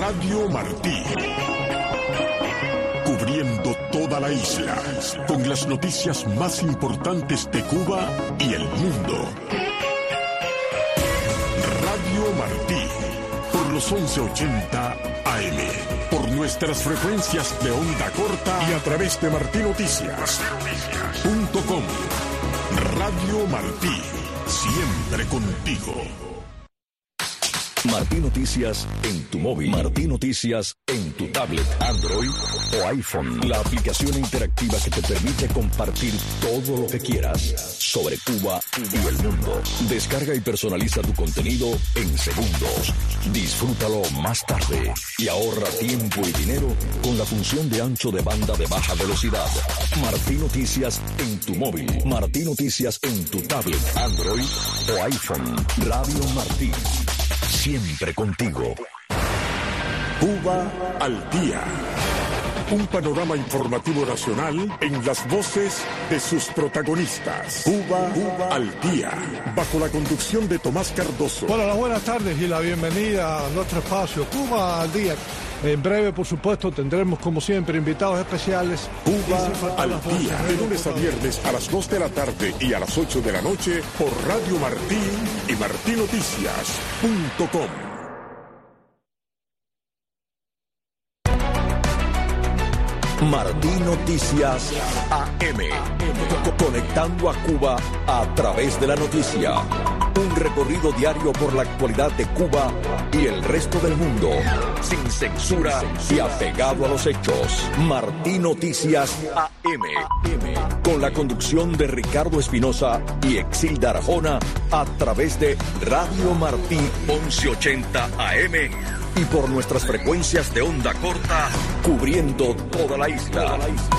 Radio Martí. Cubriendo toda la isla, con las noticias más importantes de Cuba y el mundo. Radio Martí, por los 1180 AM, por nuestras frecuencias de onda corta y a través de martinoticias.com. Radio Martí, siempre contigo. Martí Noticias en tu móvil. Martí Noticias en tu tablet, Android o iPhone. La aplicación interactiva que te permite compartir todo lo que quieras sobre Cuba y el mundo. Descarga y personaliza tu contenido en segundos. Disfrútalo más tarde y ahorra tiempo y dinero con la función de ancho de banda de baja velocidad. Martí Noticias en tu móvil. Martí Noticias en tu tablet, Android o iPhone. Radio Martí. Siempre contigo. Cuba al día. Un panorama informativo nacional en las voces de sus protagonistas. Cuba al día. Bajo la conducción de Tomás Cardoso. Bueno, las buenas tardes y la bienvenida a nuestro espacio Cuba al día. En breve, por supuesto, tendremos como siempre invitados especiales. Cuba al día. De lunes a viernes a las 2 de la tarde y a las 8 de la noche por Radio Martí y martinoticias.com. Martí Noticias AM. Conectando a Cuba a través de la noticia. Un recorrido diario por la actualidad de Cuba y el resto del mundo. Sin censura y apegado a los hechos. Martí Noticias AM. Con la conducción de Ricardo Espinosa y Exilda Arjona a través de Radio Martí 1180 AM. Y por nuestras frecuencias de onda corta, cubriendo toda la isla.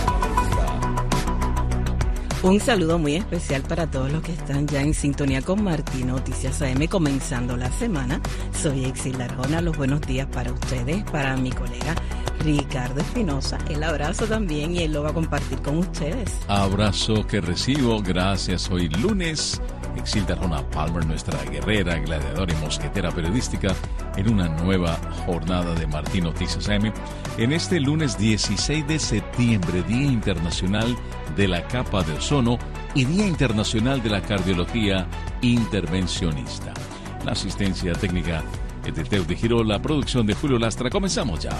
Un saludo muy especial para todos los que están ya en sintonía con Martí Noticias AM, comenzando la semana. Soy Exilda Arjona, los buenos días para ustedes, para mi colega Ricardo Espinosa. El abrazo también, y él lo va a compartir con ustedes. Abrazo que recibo, gracias. Hoy lunes, Exilda Arjona Palmer, nuestra guerrera, gladiadora y mosquetera periodística, en una nueva jornada de Martí Noticias AM. En este lunes 16 de septiembre, Día Internacional de la Capa de Ozono y Día Internacional de la Cardiología Intervencionista. La asistencia técnica es de Teo de Giró, la producción de Julio Lastra. Comenzamos ya.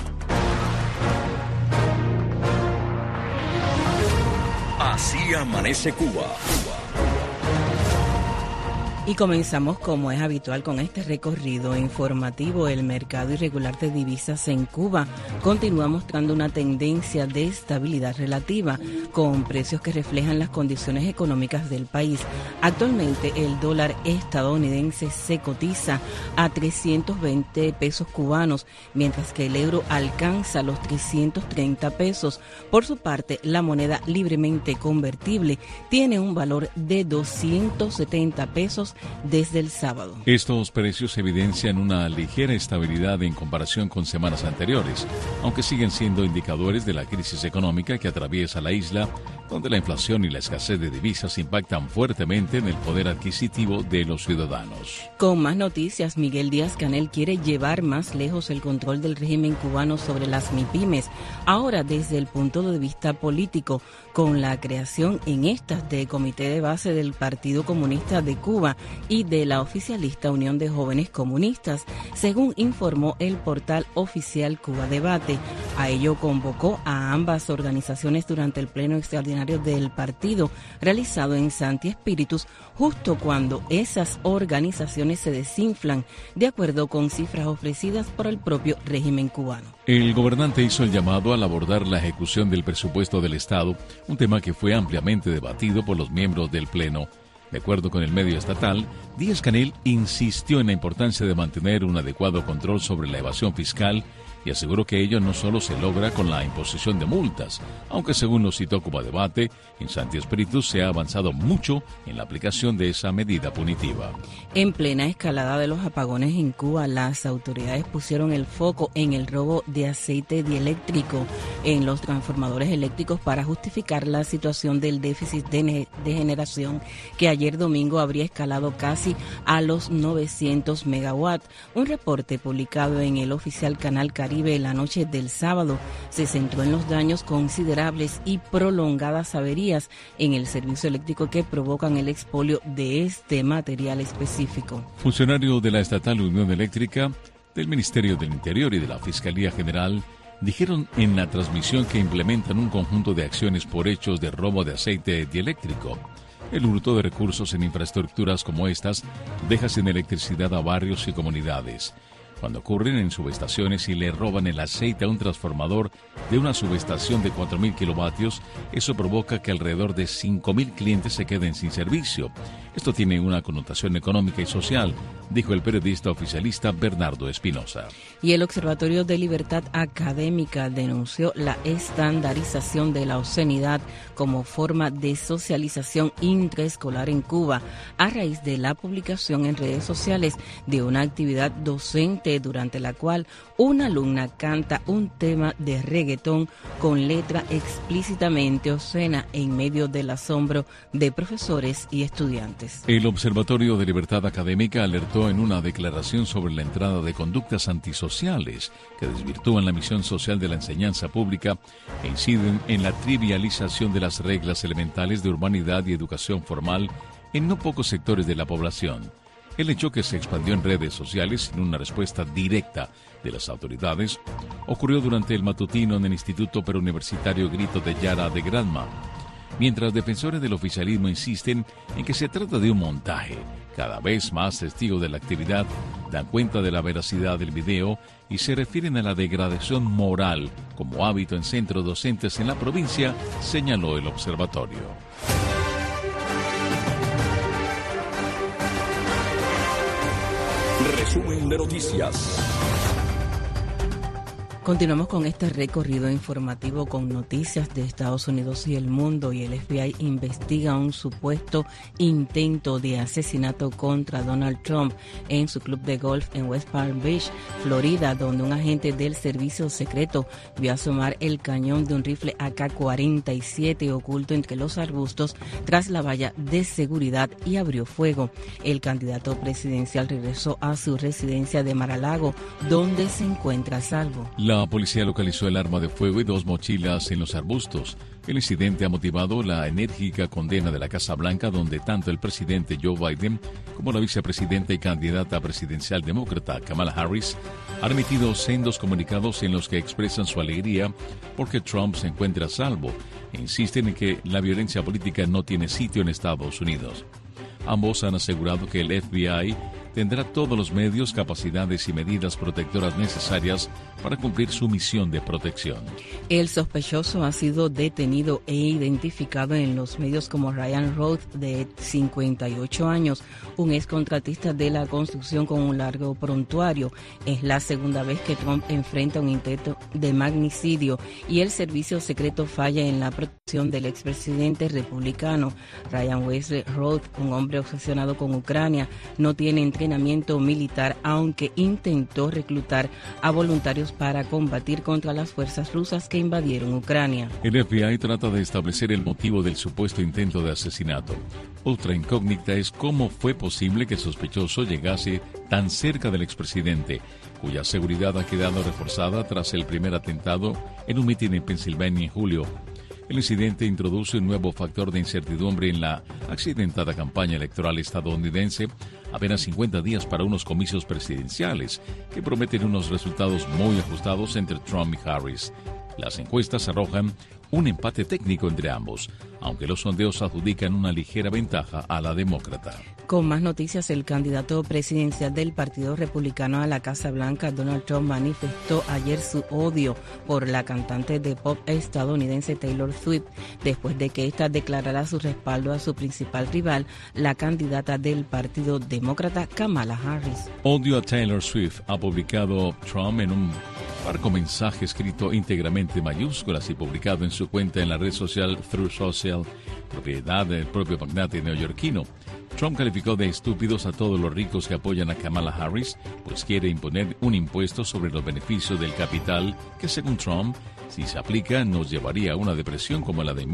Así amanece Cuba. Y comenzamos, como es habitual, con este recorrido informativo. El mercado irregular de divisas en Cuba continúa mostrando una tendencia de estabilidad relativa, con precios que reflejan las condiciones económicas del país. Actualmente el dólar estadounidense se cotiza a 320 pesos cubanos, mientras que el euro alcanza los 330 pesos. Por su parte, la moneda libremente convertible tiene un valor de 270 pesos desde el sábado. Estos precios evidencian una ligera estabilidad en comparación con semanas anteriores, aunque siguen siendo indicadores de la crisis económica que atraviesa la isla, donde la inflación y la escasez de divisas impactan fuertemente en el poder adquisitivo de los ciudadanos. Con más noticias, Miguel Díaz-Canel quiere llevar más lejos el control del régimen cubano sobre las MIPYMES, ahora desde el punto de vista político, con la creación en estas de comité de base del Partido Comunista de Cuba y de la oficialista Unión de Jóvenes Comunistas, según informó el portal oficial Cuba Debate. A ello convocó a ambas organizaciones durante el pleno extraordinario del partido realizado en Santi Espíritus, justo cuando esas organizaciones se desinflan, de acuerdo con cifras ofrecidas por el propio régimen cubano. El gobernante hizo el llamado al abordar la ejecución del presupuesto del Estado, un tema que fue ampliamente debatido por los miembros del Pleno. De acuerdo con el medio estatal, Díaz-Canel insistió en la importancia de mantener un adecuado control sobre la evasión fiscal y aseguró que ello no solo se logra con la imposición de multas, aunque según lo citó Cuba Debate, en Santi Espíritu se ha avanzado mucho en la aplicación de esa medida punitiva. En plena escalada de los apagones en Cuba, las autoridades pusieron el foco en el robo de aceite dieléctrico en los transformadores eléctricos para justificar la situación del déficit de generación que ayer ayer domingo habría escalado casi a los 900 megawatts. Un reporte publicado en el oficial Canal Caribe la noche del sábado se centró en los daños considerables y prolongadas averías en el servicio eléctrico que provocan el expolio de este material específico. Funcionarios de la Estatal Unión Eléctrica, del Ministerio del Interior y de la Fiscalía General dijeron en la transmisión que implementan un conjunto de acciones por hechos de robo de aceite dieléctrico. El hurto de recursos en infraestructuras como estas deja sin electricidad a barrios y comunidades. Cuando ocurren en subestaciones y le roban el aceite a un transformador de una subestación de 4.000 kilovatios, eso provoca que alrededor de 5.000 clientes se queden sin servicio. Esto tiene una connotación económica y social, dijo el periodista oficialista Bernardo Espinosa. Y el Observatorio de Libertad Académica denunció la estandarización de la obscenidad como forma de socialización intraescolar en Cuba a raíz de la publicación en redes sociales de una actividad docente durante la cual una alumna canta un tema de reggaetón con letra explícitamente obscena en medio del asombro de profesores y estudiantes. El Observatorio de Libertad Académica alertó en una declaración sobre la entrada de conductas antisociales que desvirtúan la misión social de la enseñanza pública e inciden en la trivialización de las reglas elementales de urbanidad y educación formal en no pocos sectores de la población. El hecho que se expandió en redes sociales sin una respuesta directa de las autoridades ocurrió durante el matutino en el Instituto Preuniversitario Grito de Yara de Granma. Mientras defensores del oficialismo insisten en que se trata de un montaje, cada vez más testigos de la actividad dan cuenta de la veracidad del video y se refieren a la degradación moral como hábito en centros docentes en la provincia, señaló el observatorio. Resumen de noticias. Continuamos con este recorrido informativo con noticias de Estados Unidos y el mundo, y el FBI investiga un supuesto intento de asesinato contra Donald Trump en su club de golf en West Palm Beach, Florida, donde un agente del servicio secreto vio asomar el cañón de un rifle AK-47 oculto entre los arbustos tras la valla de seguridad y abrió fuego. El candidato presidencial regresó a su residencia de Mar-a-Lago, donde se encuentra a salvo. La policía localizó el arma de fuego y 2 mochilas en los arbustos. El incidente ha motivado la enérgica condena de la Casa Blanca, donde tanto el presidente Joe Biden como la vicepresidenta y candidata presidencial demócrata Kamala Harris han emitido sendos comunicados en los que expresan su alegría porque Trump se encuentra a salvo e insisten en que la violencia política no tiene sitio en Estados Unidos. Ambos han asegurado que el FBI tendrá todos los medios, capacidades y medidas protectoras necesarias para cumplir su misión de protección. El sospechoso ha sido detenido e identificado en los medios como Ryan Roth, de 58 años, un excontratista de la construcción con un largo prontuario. Es la segunda vez que Trump enfrenta un intento de magnicidio y el servicio secreto falla en la protección del expresidente republicano. Ryan Wesley Roth, un hombre obsesionado con Ucrania, no tiene entrenamiento militar, aunque intentó reclutar a voluntarios para combatir contra las fuerzas rusas que invadieron Ucrania. El FBI trata de establecer el motivo del supuesto intento de asesinato. Otra incógnita es cómo fue posible que el sospechoso llegase tan cerca del expresidente, cuya seguridad ha quedado reforzada tras el primer atentado en un mitin en Pensilvania en julio. El incidente introduce un nuevo factor de incertidumbre en la accidentada campaña electoral estadounidense, apenas 50 días para unos comicios presidenciales que prometen unos resultados muy ajustados entre Trump y Harris. Las encuestas arrojan un empate técnico entre ambos, aunque los sondeos adjudican una ligera ventaja a la demócrata. Con más noticias, el candidato presidencial del Partido Republicano a la Casa Blanca, Donald Trump, manifestó ayer su odio por la cantante de pop estadounidense Taylor Swift, después de que ésta declarara su respaldo a su principal rival, la candidata del Partido Demócrata, Kamala Harris. Odio a Taylor Swift, ha publicado Trump en un largo mensaje escrito íntegramente en mayúsculas y publicado en su cuenta en la red social Truth Social, propiedad del propio magnate neoyorquino. Trump calificó de estúpidos a todos los ricos que apoyan a Kamala Harris, pues quiere imponer un impuesto sobre los beneficios del capital que, según Trump, Si se aplica, nos llevaría a una depresión como la de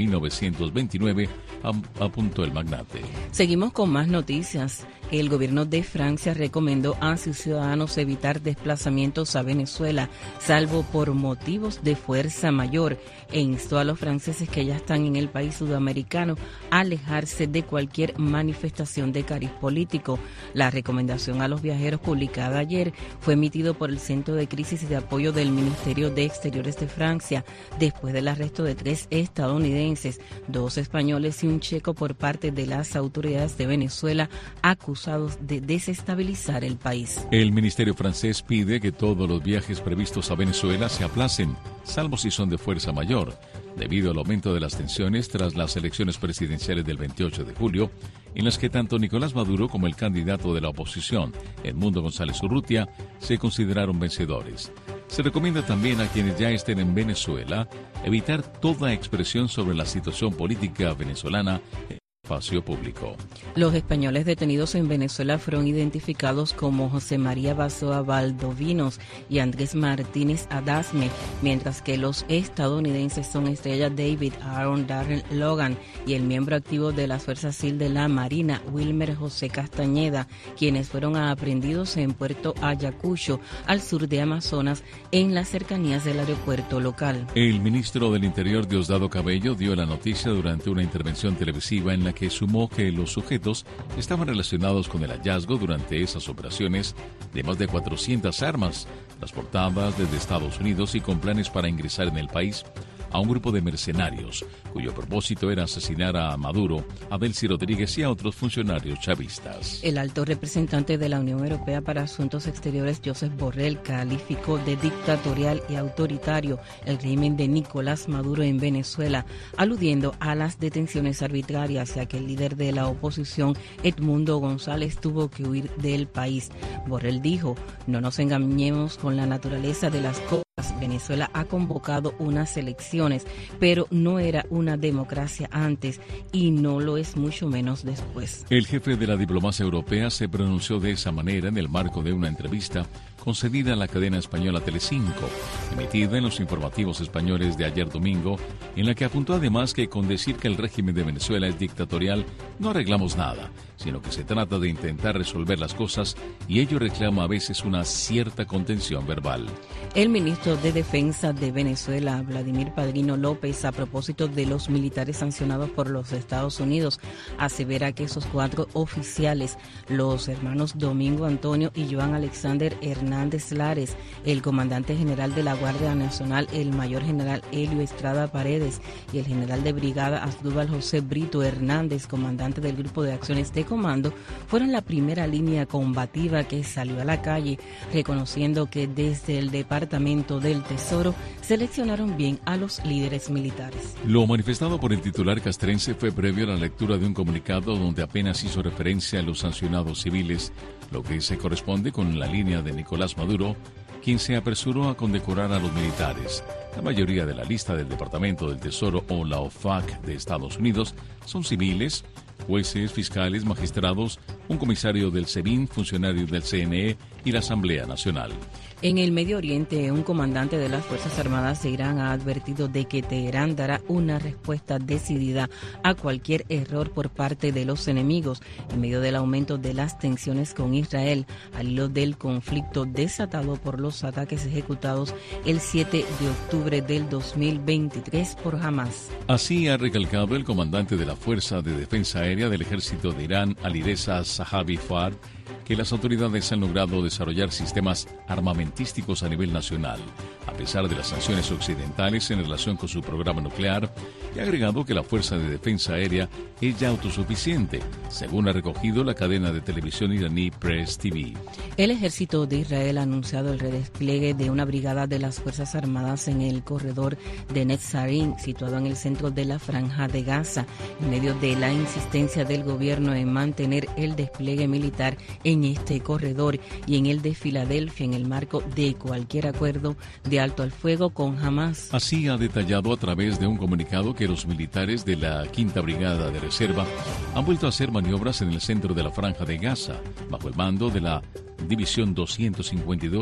1929, apuntó el magnate. Seguimos con más noticias. El gobierno de Francia recomendó a sus ciudadanos evitar desplazamientos a Venezuela, salvo por motivos de fuerza mayor, e instó a los franceses que ya están en el país sudamericano a alejarse de cualquier manifestación de cariz político. La recomendación a los viajeros publicada ayer fue emitido por el Centro de Crisis y de Apoyo del Ministerio de Exteriores de Francia, después del arresto de 3 estadounidenses, 2 españoles y un checo por parte de las autoridades de Venezuela, acusados de desestabilizar el país. El ministerio francés pide que todos los viajes previstos a Venezuela se aplacen, salvo si son de fuerza mayor, debido al aumento de las tensiones tras las elecciones presidenciales del 28 de julio, en las que tanto Nicolás Maduro como el candidato de la oposición, Edmundo González Urrutia, se consideraron vencedores. Se recomienda también a quienes ya estén en Venezuela evitar toda expresión sobre la situación política venezolana en el espacio público. Los españoles detenidos en Venezuela fueron identificados como José María Basoa Valdovinos y Andrés Martínez Adasme, mientras que los estadounidenses son Estrella David Aaron Darrell Logan y el miembro activo de las Fuerzas SEAL de la Marina, Wilmer José Castañeda, quienes fueron aprehendidos en Puerto Ayacucho, al sur de Amazonas, en las cercanías del aeropuerto local. El ministro del Interior, Diosdado Cabello, dio la noticia durante una intervención televisiva en la que sumó que los sujetos estaban relacionados con el hallazgo durante esas operaciones de más de 400 armas transportadas desde Estados Unidos y con planes para ingresar en el país a un grupo de mercenarios cuyo propósito era asesinar a Maduro, a Delcy Rodríguez y a otros funcionarios chavistas. El alto representante de la Unión Europea para Asuntos Exteriores, Josep Borrell, calificó de dictatorial y autoritario el régimen de Nicolás Maduro en Venezuela, aludiendo a las detenciones arbitrarias y a que el líder de la oposición, Edmundo González, tuvo que huir del país. Borrell dijo: "No nos engañemos con la naturaleza de las cosas. Venezuela ha convocado unas elecciones, pero no era una democracia antes y no lo es mucho menos después". El jefe de la diplomacia europea se pronunció de esa manera en el marco de una entrevista concedida a la cadena española Telecinco, emitida en los informativos españoles de ayer domingo, en la que apuntó además que con decir que el régimen de Venezuela es dictatorial no arreglamos nada, sino que se trata de intentar resolver las cosas y ello reclama a veces una cierta contención verbal. El ministro de Defensa de Venezuela, Vladimir Padrino López, a propósito de los militares sancionados por los Estados Unidos, asevera que esos 4 oficiales, los hermanos Domingo Antonio y Joan Alexander Hernández Lares, el comandante general de la Guardia Nacional, el mayor general Helio Estrada Paredes, y el general de brigada Asdrúbal José Brito Hernández, comandante del Grupo de Acciones de Comando, fueron la primera línea combativa que salió a la calle, reconociendo que desde el Departamento del Tesoro seleccionaron bien a los líderes militares. Lo manifestado por el titular castrense fue previo a la lectura de un comunicado donde apenas hizo referencia a los sancionados civiles, lo que se corresponde con la línea de Nicolás Maduro, quien se apresuró a condecorar a los militares. La mayoría de la lista del Departamento del Tesoro o la OFAC de Estados Unidos son civiles, jueces, fiscales, magistrados, un comisario del SEBIN, funcionarios del CNE y la Asamblea Nacional. En el Medio Oriente, un comandante de las Fuerzas Armadas de Irán ha advertido de que Teherán dará una respuesta decidida a cualquier error por parte de los enemigos, en medio del aumento de las tensiones con Israel, al hilo del conflicto desatado por los ataques ejecutados el 7 de octubre del 2023 por Hamas. Así ha recalcado el comandante de la Fuerza de Defensa Aérea del Ejército de Irán, Alireza Zahavi Fard, que las autoridades han logrado desarrollar sistemas armamentísticos a nivel nacional, a pesar de las sanciones occidentales en relación con su programa nuclear, y ha agregado que la Fuerza de Defensa Aérea es ya autosuficiente, según ha recogido la cadena de televisión iraní Press TV. El ejército de Israel ha anunciado el redespliegue de una brigada de las Fuerzas Armadas en el corredor de Netzarim, situado en el centro de la Franja de Gaza, en medio de la insistencia del gobierno en mantener el despliegue militar en este corredor y en el de Filadelfia en el marco de cualquier acuerdo de alto al fuego con Hamas. Así ha detallado a través de un comunicado que los militares de la 5ª Brigada de Reserva han vuelto a hacer maniobras en el centro de la Franja de Gaza, bajo el mando de la División 252,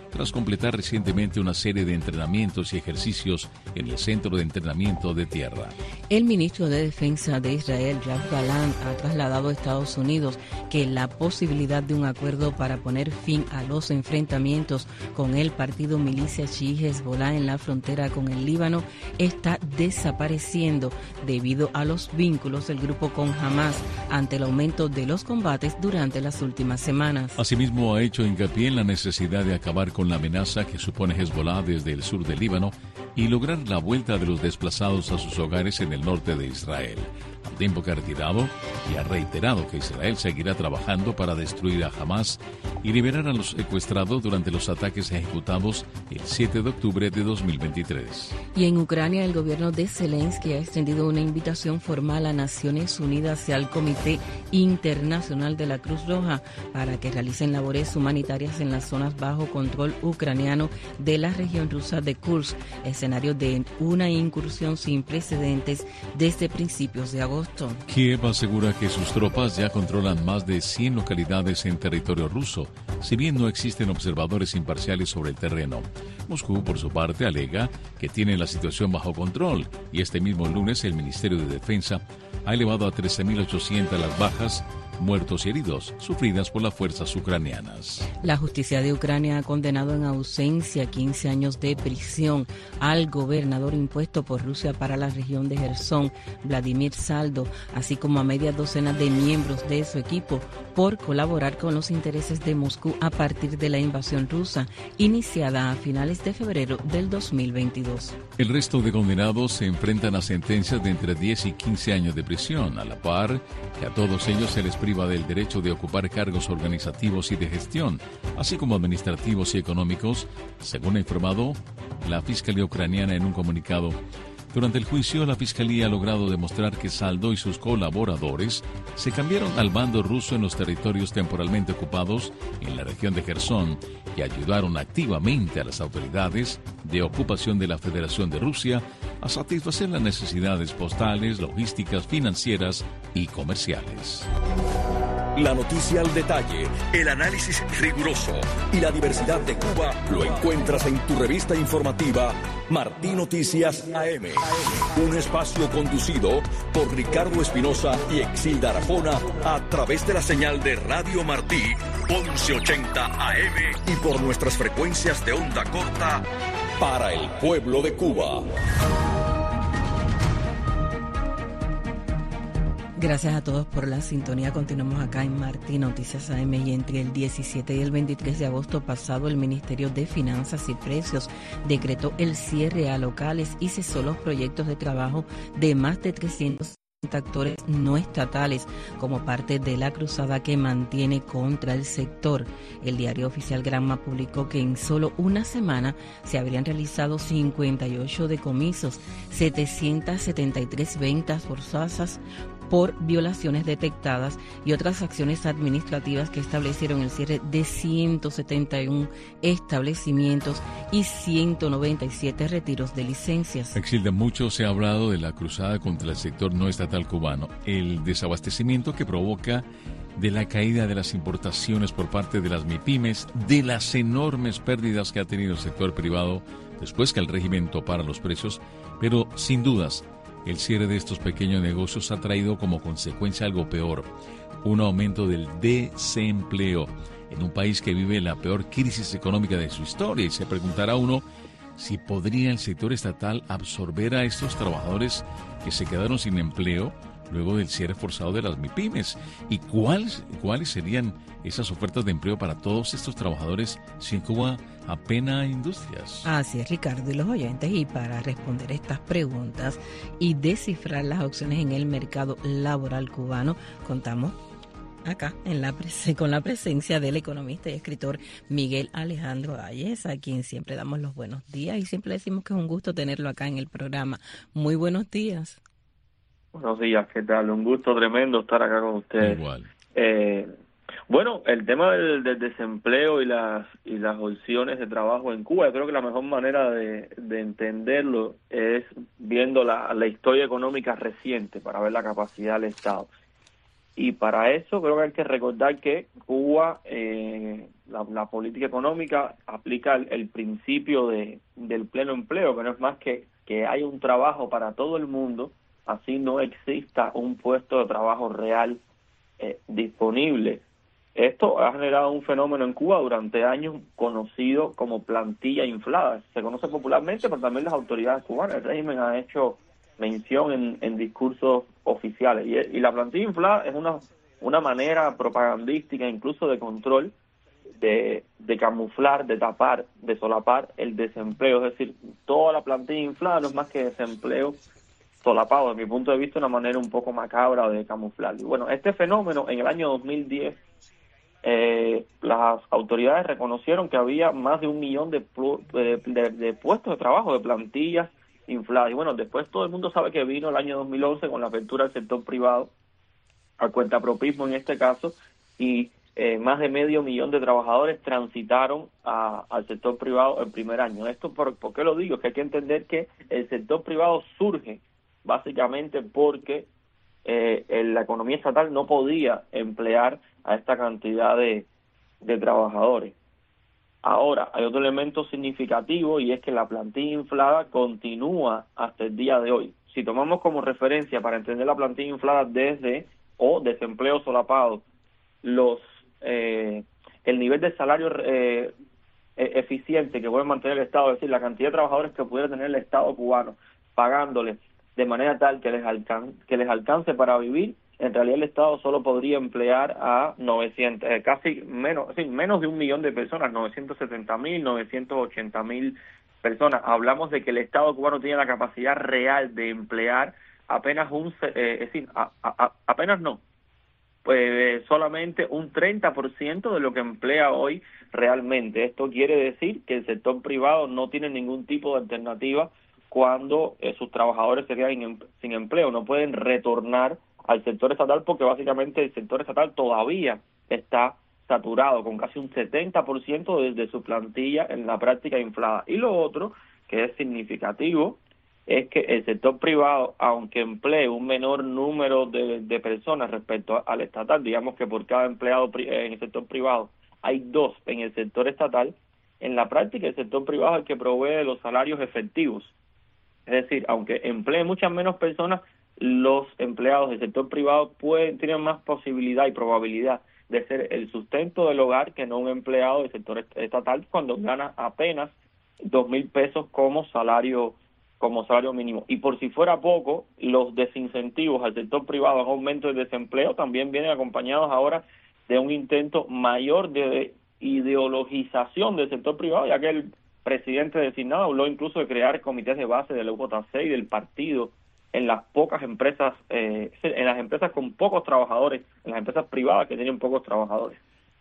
tras completar recientemente una serie de entrenamientos y ejercicios en el Centro de Entrenamiento de Tierra. El ministro de Defensa de Israel, Yoav Gallant, ha trasladado a Estados Unidos que la posibilidad de un acuerdo para poner fin a los enfrentamientos con el partido milicia chií Hezbollah en la frontera con el Líbano está desapareciendo debido a los vínculos del grupo con Hamas ante el aumento de los combates durante las últimas semanas. Asimismo, ha hecho hincapié en la necesidad de acabar con la amenaza que supone Hezbollah desde el sur del Líbano y lograr la vuelta de los desplazados a sus hogares en el norte de Israel, al tiempo que ha retirado y ha reiterado que Israel seguirá trabajando para destruir a Hamas y liberar a los secuestrados durante los ataques ejecutados el 7 de octubre de 2023. Y en Ucrania, el gobierno de Zelensky ha extendido una invitación formal a Naciones Unidas y al Comité Internacional de la Cruz Roja para que realicen labores humanitarias en las zonas bajo control ucraniano de la región rusa de Kursk, escenario de una incursión sin precedentes desde principios de agosto. Kiev asegura que sus tropas ya controlan más de 100 localidades en territorio ruso, si bien no existen observadores imparciales sobre el terreno. Moscú, por su parte, alega que tiene la situación bajo control y este mismo lunes el Ministerio de Defensa ha elevado a 13.800 las bajas, muertos y heridos sufridas por las fuerzas ucranianas. La justicia de Ucrania ha condenado en ausencia 15 años de prisión al gobernador impuesto por Rusia para la región de Jersón, Vladimir Saldo, así como a media docena de miembros de su equipo por colaborar con los intereses de Moscú a partir de la invasión rusa iniciada a finales de febrero del 2022. El resto de condenados se enfrentan a sentencias de entre 10 y 15 años de prisión, a la par que a todos ellos se les priva del derecho de ocupar cargos organizativos y de gestión, así como administrativos y económicos, según ha informado la Fiscalía ucraniana en un comunicado. Durante el juicio, la Fiscalía ha logrado demostrar que Saldo y sus colaboradores se cambiaron al bando ruso en los territorios temporalmente ocupados en la región de Jersón y ayudaron activamente a las autoridades de ocupación de la Federación de Rusia a satisfacer las necesidades postales, logísticas, financieras y comerciales. La noticia al detalle, el análisis riguroso y la diversidad de Cuba lo encuentras en tu revista informativa Martí Noticias AM. Un espacio conducido por Ricardo Espinosa y Exilda Arjona a través de la señal de Radio Martí 1180 AM y por nuestras frecuencias de onda corta para el pueblo de Cuba. Gracias a todos por la sintonía. Continuamos acá en Martí Noticias AM y entre el 17 y el 23 de agosto pasado el Ministerio de Finanzas y Precios decretó el cierre a locales y cesó los proyectos de trabajo de más de 300 actores no estatales como parte de la cruzada que mantiene contra el sector. El diario oficial Granma publicó que en solo una semana se habrían realizado 58 decomisos, 773 ventas forzosas por violaciones detectadas y otras acciones administrativas que establecieron el cierre de 171 establecimientos y 197 retiros de licencias. Exilda, mucho se ha hablado de la cruzada contra el sector no estatal cubano, el desabastecimiento que provoca, de la caída de las importaciones por parte de las MIPYMES, de las enormes pérdidas que ha tenido el sector privado después que el régimen topara los precios, pero sin dudas, el cierre de estos pequeños negocios ha traído como consecuencia algo peor, un aumento del desempleo en un país que vive la peor crisis económica de su historia. Y se preguntará uno si podría el sector estatal absorber a estos trabajadores que se quedaron sin empleo luego del cierre forzado de las MIPYMES. ¿Y cuáles serían esas ofertas de empleo para todos estos trabajadores si en Cuba apenas hay industrias? Así es, Ricardo y los oyentes, y para responder estas preguntas y descifrar las opciones en el mercado laboral cubano, contamos acá con la presencia del economista y escritor Miguel Alejandro Ayes, a quien siempre damos los buenos días y siempre decimos que es un gusto tenerlo acá en el programa. Muy buenos días. Buenos días, ¿qué tal? Un gusto tremendo estar acá con ustedes. Igual. Bueno, el tema del desempleo y las opciones de trabajo en Cuba, yo creo que la mejor manera de entenderlo es viendo la historia económica reciente para ver la capacidad del Estado. Y para eso creo que hay que recordar que Cuba, la política económica aplica el principio del pleno empleo, que no es más que hay un trabajo para todo el mundo, así no exista un puesto de trabajo real disponible. Esto ha generado un fenómeno en Cuba durante años conocido como plantilla inflada. Se conoce popularmente, pero también las autoridades cubanas. El régimen ha hecho mención en discursos oficiales. Y la plantilla inflada es una manera propagandística, incluso de control, de camuflar, de tapar, de solapar el desempleo. Es decir, toda la plantilla inflada no es más que desempleo solapado, desde mi punto de vista, una manera un poco macabra de camuflarlo. Y bueno, este fenómeno en el año 2010, las autoridades reconocieron que había más de 1 millón de puestos de trabajo, de plantillas infladas. Y bueno, después todo el mundo sabe que vino el año 2011 con la apertura del sector privado, al cuentapropismo en este caso, y más de 500,000 de trabajadores transitaron al sector privado el primer año. ¿Esto por qué lo digo? Es que hay que entender que el sector privado surge básicamente porque la economía estatal no podía emplear a esta cantidad de trabajadores. Ahora, hay otro elemento significativo y es que la plantilla inflada continúa hasta el día de hoy. Si tomamos como referencia para entender la plantilla inflada o desempleo solapado, el nivel de salario eficiente que puede mantener el Estado, es decir, la cantidad de trabajadores que pudiera tener el Estado cubano pagándoles de manera tal que les alcance para vivir, en realidad el Estado solo podría emplear a 900, menos de 1 millón de personas, 970,000, 980,000 personas. Hablamos de que el Estado cubano tiene la capacidad real de emplear apenas solamente un 30% de lo que emplea hoy realmente. Esto quiere decir que el sector privado no tiene ningún tipo de alternativa cuando sus trabajadores se quedan sin empleo. No pueden retornar al sector estatal porque básicamente el sector estatal todavía está saturado con casi un 70% de su plantilla en la práctica inflada. Y lo otro que es significativo es que el sector privado, aunque emplee un menor número de personas respecto al estatal, digamos que por cada empleado en el sector privado hay 2 en el sector estatal, en la práctica el sector privado es el que provee los salarios efectivos. Es decir, aunque emplee muchas menos personas, los empleados del sector privado tienen más posibilidad y probabilidad de ser el sustento del hogar que no un empleado del sector estatal cuando gana apenas 2,000 pesos como salario mínimo. Y por si fuera poco, los desincentivos al sector privado, un aumento del desempleo, también vienen acompañados ahora de un intento mayor de ideologización del sector privado, ya que el presidente designado habló incluso de crear comités de base de la UJC y del partido en las pocas empresas, en las empresas con pocos trabajadores, en las empresas privadas que tienen pocos trabajadores.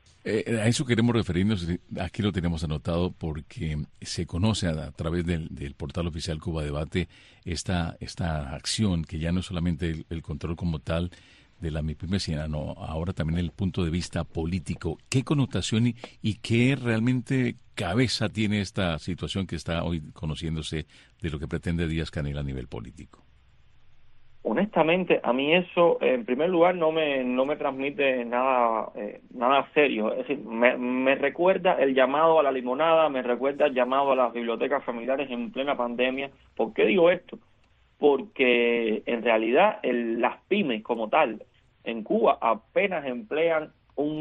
A eso queremos referirnos, aquí lo tenemos anotado porque se conoce a través del portal oficial Cuba Debate esta acción que ya no es solamente el control como tal de la MIPYME, sino ahora también el punto de vista político. ¿Qué connotación y qué realmente cabeza tiene esta situación que está hoy conociéndose de lo que pretende Díaz-Canel a nivel político? Honestamente, a mí eso, en primer lugar, no me transmite nada serio. Es decir, me recuerda el llamado a la limonada, me recuerda el llamado a las bibliotecas familiares en plena pandemia. ¿Por qué digo esto? Porque en realidad las pymes como tal en Cuba apenas emplean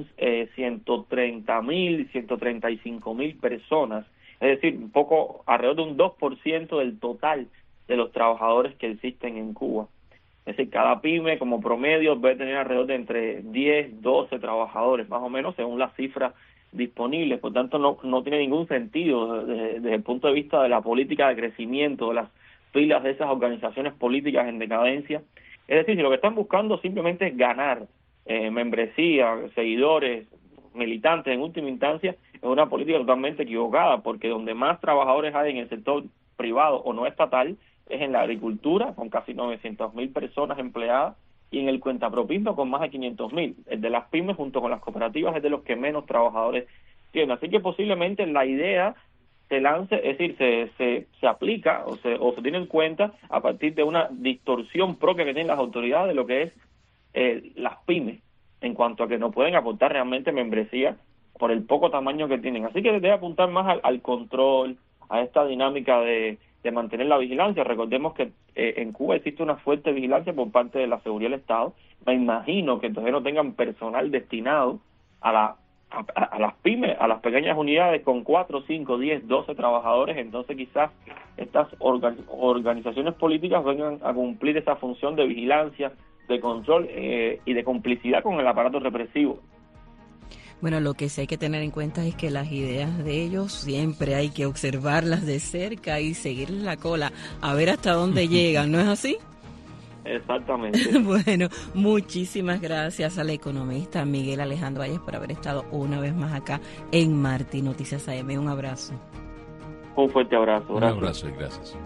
130,000, 135,000 personas. Es decir, un poco alrededor de un 2% del total de los trabajadores que existen en Cuba. Es decir, cada pyme como promedio debe tener alrededor de entre 10, 12 trabajadores, más o menos, según las cifras disponibles. Por tanto, no tiene ningún sentido desde el punto de vista de la política de crecimiento, de las filas de esas organizaciones políticas en decadencia. Es decir, si lo que están buscando simplemente es ganar membresía, seguidores, militantes en última instancia, es una política totalmente equivocada, porque donde más trabajadores hay en el sector privado o no estatal es en la agricultura, con casi 900,000 personas empleadas, y en el cuentapropismo con más de 500,000. El de las pymes junto con las cooperativas es de los que menos trabajadores tienen. Así que posiblemente la idea se lance, es decir, se aplica o se tiene en cuenta a partir de una distorsión propia que tienen las autoridades de lo que es las pymes, en cuanto a que no pueden aportar realmente membresía por el poco tamaño que tienen. Así que debe apuntar más al control, a esta dinámica de mantener la vigilancia. Recordemos que en Cuba existe una fuerte vigilancia por parte de la seguridad del Estado. Me imagino que entonces no tengan personal destinado a las pymes, a las pequeñas unidades con 4, 5, 10, 12 trabajadores. Entonces quizás estas organizaciones políticas vengan a cumplir esa función de vigilancia, de control y de complicidad con el aparato represivo. Bueno, lo que sí hay que tener en cuenta es que las ideas de ellos siempre hay que observarlas de cerca y seguirles la cola, a ver hasta dónde llegan, ¿no es así? Exactamente. Bueno, muchísimas gracias al economista Miguel Alejandro Valles por haber estado una vez más acá en Martí Noticias AM. Un abrazo. Un fuerte abrazo. Un abrazo y gracias.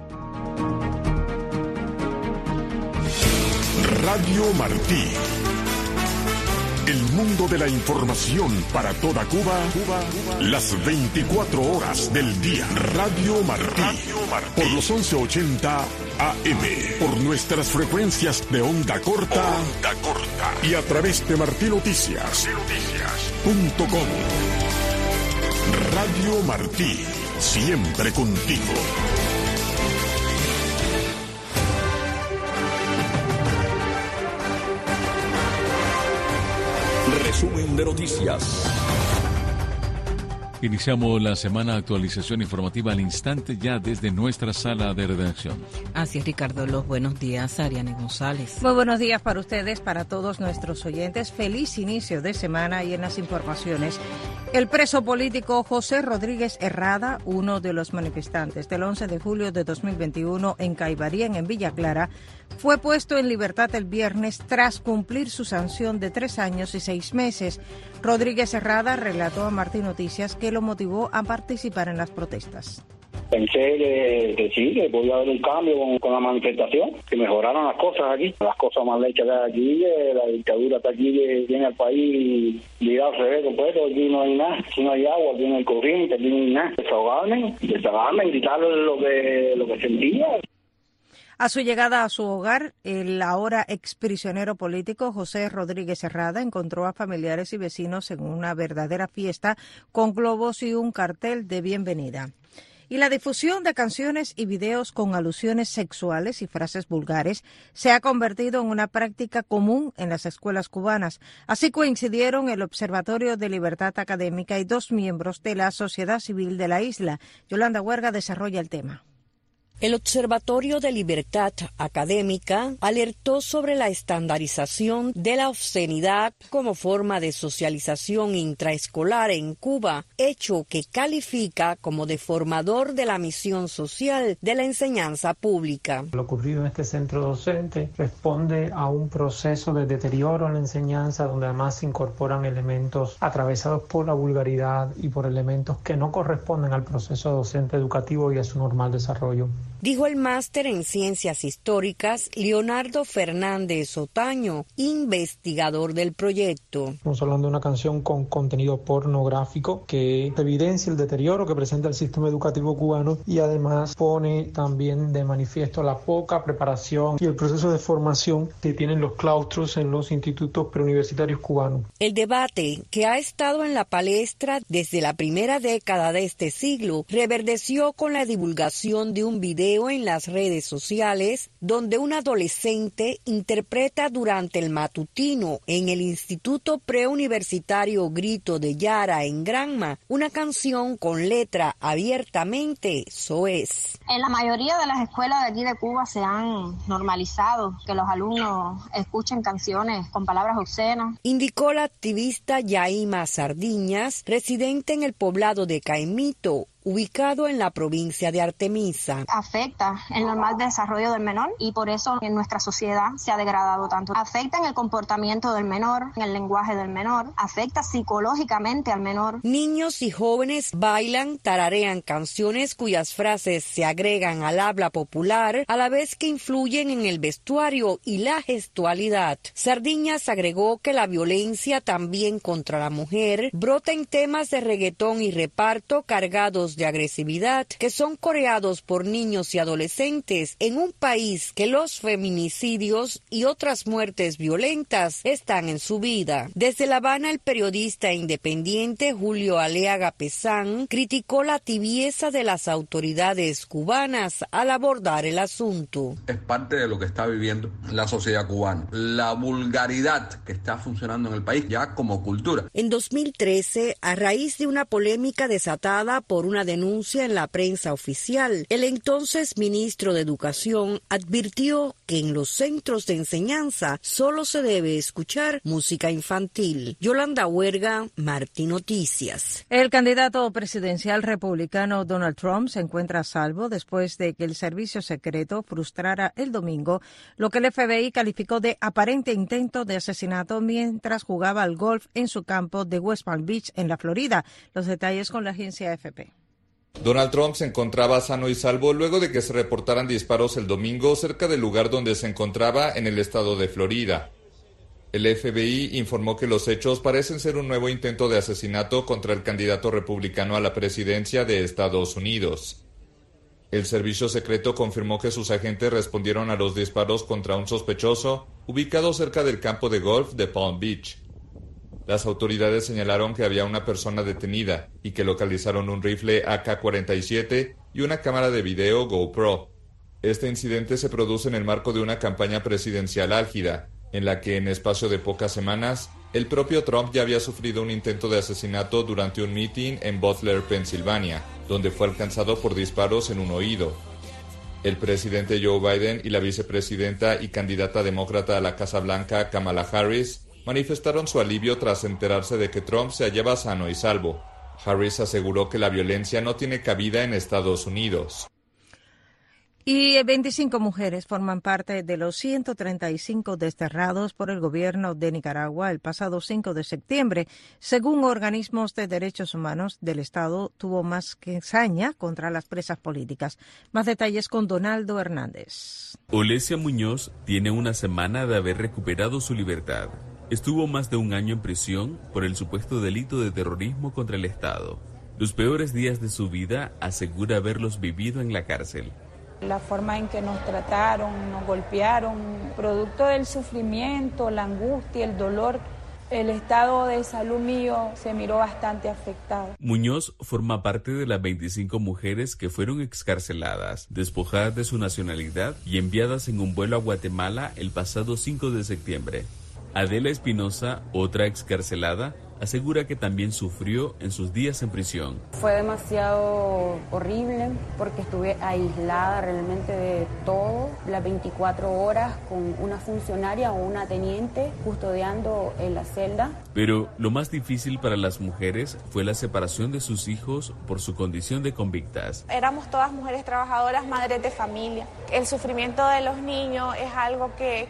Radio Martí. El mundo de la información para toda Cuba, las 24 horas del día. Radio Martí, por los 1180 AM, por nuestras frecuencias de onda corta y a través de martinoticias.com. Radio Martí, siempre contigo. Resumen de noticias. Iniciamos la semana actualización informativa al instante ya desde nuestra sala de redacción. Así es, Ricardo. Los buenos días, Ariane González. Muy buenos días para ustedes, para todos nuestros oyentes. Feliz inicio de semana y en las informaciones. El preso político José Rodríguez Herrada, uno de los manifestantes del 11 de julio de 2021 en Caibarien, en Villa Clara, fue puesto en libertad el viernes tras cumplir su sanción de 3 años y 6 meses. Rodríguez Herrada relató a Martí Noticias que lo motivó a participar en las protestas. Pensé que sí, que podía haber un cambio con la manifestación, que mejoraran las cosas aquí. Las cosas más hechas que hay aquí, la dictadura está aquí, que tiene al país ligado al revés completo. Aquí no hay nada, aquí no hay agua, aquí no hay corriente, aquí no hay nada. Desahogarme, gritarle lo que sentía. A su llegada a su hogar, el ahora exprisionero político José Rodríguez Herrada encontró a familiares y vecinos en una verdadera fiesta con globos y un cartel de bienvenida. Y la difusión de canciones y videos con alusiones sexuales y frases vulgares se ha convertido en una práctica común en las escuelas cubanas. Así coincidieron el Observatorio de Libertad Académica y 2 miembros de la sociedad civil de la isla. Yolanda Huerga desarrolla el tema. El Observatorio de Libertad Académica alertó sobre la estandarización de la obscenidad como forma de socialización intraescolar en Cuba, hecho que califica como deformador de la misión social de la enseñanza pública. Lo ocurrido en este centro docente responde a un proceso de deterioro en la enseñanza, donde además se incorporan elementos atravesados por la vulgaridad y por elementos que no corresponden al proceso docente educativo y a su normal desarrollo. Dijo el máster en Ciencias Históricas Leonardo Fernández Otaño, investigador del proyecto. Estamos hablando de una canción con contenido pornográfico que evidencia el deterioro que presenta el sistema educativo cubano y además pone también de manifiesto la poca preparación y el proceso de formación que tienen los claustros en los institutos preuniversitarios cubanos. El debate, que ha estado en la palestra desde la primera década de este siglo, reverdeció con la divulgación de un video en las redes sociales donde un adolescente interpreta durante el matutino en el Instituto Preuniversitario Grito de Yara en Granma una canción con letra abiertamente soez. En la mayoría de las escuelas de aquí de Cuba se han normalizado que los alumnos escuchen canciones con palabras obscenas, indicó la activista Yaima Sardiñas, residente en el poblado de Caimito, ubicado en la provincia de Artemisa. Afecta el normal desarrollo del menor y por eso en nuestra sociedad se ha degradado tanto. Afecta en el comportamiento del menor, en el lenguaje del menor, afecta psicológicamente al menor. Niños y jóvenes bailan, tararean canciones cuyas frases se agregan al habla popular a la vez que influyen en el vestuario y la gestualidad. Sardiñas agregó que la violencia también contra la mujer brota en temas de reggaetón y reparto cargados actos de agresividad que son coreados por niños y adolescentes en un país que los feminicidios y otras muertes violentas están en su vida. Desde La Habana, el periodista independiente Julio Aleaga Pesán criticó la tibieza de las autoridades cubanas al abordar el asunto. Es parte de lo que está viviendo la sociedad cubana, la vulgaridad que está funcionando en el país ya como cultura. En 2013, a raíz de una polémica desatada por una denuncia en la prensa oficial, el entonces ministro de Educación advirtió que en los centros de enseñanza solo se debe escuchar música infantil. Yolanda Huerga, Martí Noticias. El candidato presidencial republicano Donald Trump se encuentra a salvo después de que el servicio secreto frustrara el domingo lo que el FBI calificó de aparente intento de asesinato mientras jugaba al golf en su campo de West Palm Beach, en la Florida. Los detalles con la agencia AFP. Donald Trump se encontraba sano y salvo luego de que se reportaran disparos el domingo cerca del lugar donde se encontraba en el estado de Florida. El FBI informó que los hechos parecen ser un nuevo intento de asesinato contra el candidato republicano a la presidencia de Estados Unidos. El servicio secreto confirmó que sus agentes respondieron a los disparos contra un sospechoso ubicado cerca del campo de golf de Palm Beach. Las autoridades señalaron que había una persona detenida y que localizaron un rifle AK-47 y una cámara de video GoPro. Este incidente se produce en el marco de una campaña presidencial álgida, en la que en espacio de pocas semanas, el propio Trump ya había sufrido un intento de asesinato durante un meeting en Butler, Pensilvania, donde fue alcanzado por disparos en un oído. El presidente Joe Biden y la vicepresidenta y candidata demócrata a la Casa Blanca, Kamala Harris, manifestaron su alivio tras enterarse de que Trump se hallaba sano y salvo. Harris aseguró que la violencia no tiene cabida en Estados Unidos. Y 25 mujeres forman parte de los 135 desterrados por el gobierno de Nicaragua el pasado 5 de septiembre. Según organismos de derechos humanos del Estado, tuvo más que saña contra las presas políticas. Más detalles con Donaldo Hernández. Olesia Muñoz tiene una semana de haber recuperado su libertad. Estuvo más de un año en prisión por el supuesto delito de terrorismo contra el Estado. Los peores días de su vida asegura haberlos vivido en la cárcel. La forma en que nos trataron, nos golpearon, producto del sufrimiento, la angustia, el dolor, el estado de salud mío se miró bastante afectado. Muñoz forma parte de las 25 mujeres que fueron excarceladas, despojadas de su nacionalidad y enviadas en un vuelo a Guatemala el pasado 5 de septiembre. Adela Espinosa, otra excarcelada, asegura que también sufrió en sus días en prisión. Fue demasiado horrible porque estuve aislada realmente de todo, las 24 horas con una funcionaria o una teniente custodiando en la celda. Pero lo más difícil para las mujeres fue la separación de sus hijos por su condición de convictas. Éramos todas mujeres trabajadoras, madres de familia. El sufrimiento de los niños es algo que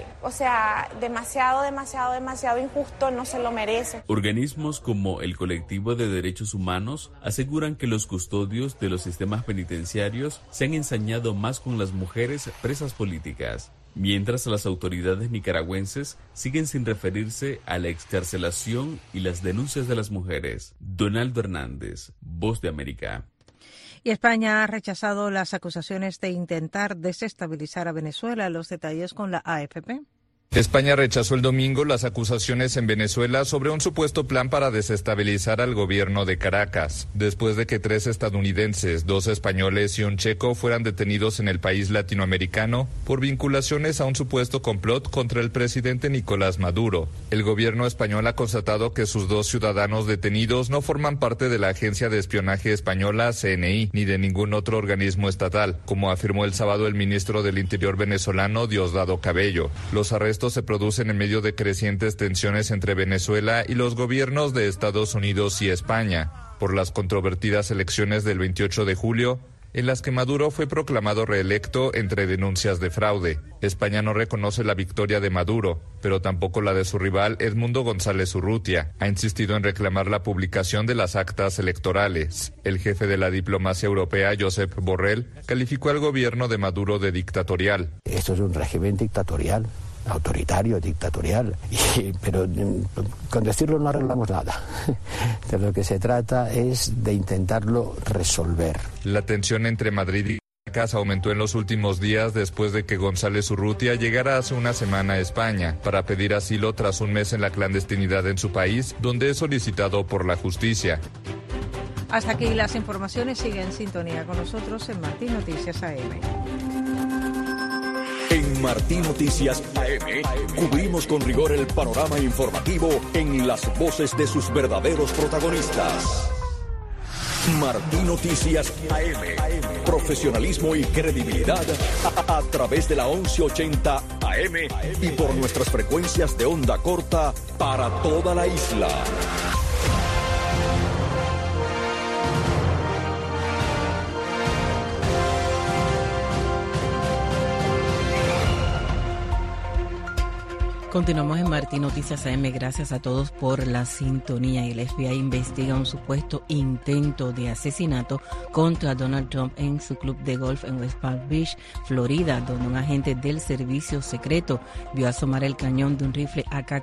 demasiado injusto, no se lo merece. Organismos como el Colectivo de Derechos Humanos aseguran que los custodios de los sistemas penitenciarios se han ensañado más con las mujeres presas políticas, mientras las autoridades nicaragüenses siguen sin referirse a la excarcelación y las denuncias de las mujeres. Donaldo Hernández, Voz de América. Y España ha rechazado las acusaciones de intentar desestabilizar a Venezuela. Los detalles con la AFP. España rechazó el domingo las acusaciones en Venezuela sobre un supuesto plan para desestabilizar al gobierno de Caracas, después de que 3 estadounidenses, 2 españoles y un checo fueran detenidos en el país latinoamericano por vinculaciones a un supuesto complot contra el presidente Nicolás Maduro. El gobierno español ha constatado que sus 2 ciudadanos detenidos no forman parte de la agencia de espionaje española CNI ni de ningún otro organismo estatal, como afirmó el sábado el ministro del Interior venezolano Diosdado Cabello. Los arrestos se producen en medio de crecientes tensiones entre Venezuela y los gobiernos de Estados Unidos y España, por las controvertidas elecciones del 28 de julio, en las que Maduro fue proclamado reelecto entre denuncias de fraude. España no reconoce la victoria de Maduro, pero tampoco la de su rival Edmundo González Urrutia. Ha insistido en reclamar la publicación de las actas electorales. El jefe de la diplomacia europea, Josep Borrell, calificó al gobierno de Maduro de dictatorial. Esto es un régimen dictatorial. autoritario, dictatorial, pero con decirlo no arreglamos nada. De lo que se trata es de intentarlo resolver. La tensión entre Madrid y Caracas aumentó en los últimos días después de que González Urrutia llegara hace una semana a España para pedir asilo tras un mes en la clandestinidad en su país, donde es solicitado por la justicia. Hasta aquí las informaciones. Sigue en sintonía con nosotros en Martín Noticias AM. En Martín Noticias AM cubrimos con rigor el panorama informativo en las voces de sus verdaderos protagonistas. Martín Noticias AM. Profesionalismo y credibilidad a través de la 1180 AM y por nuestras frecuencias de onda corta para toda la isla. Continuamos en Martín Noticias AM. Gracias a todos por la sintonía. El FBI investiga un supuesto intento de asesinato contra Donald Trump en su club de golf en West Palm Beach, Florida, donde un agente del servicio secreto vio asomar el cañón de un rifle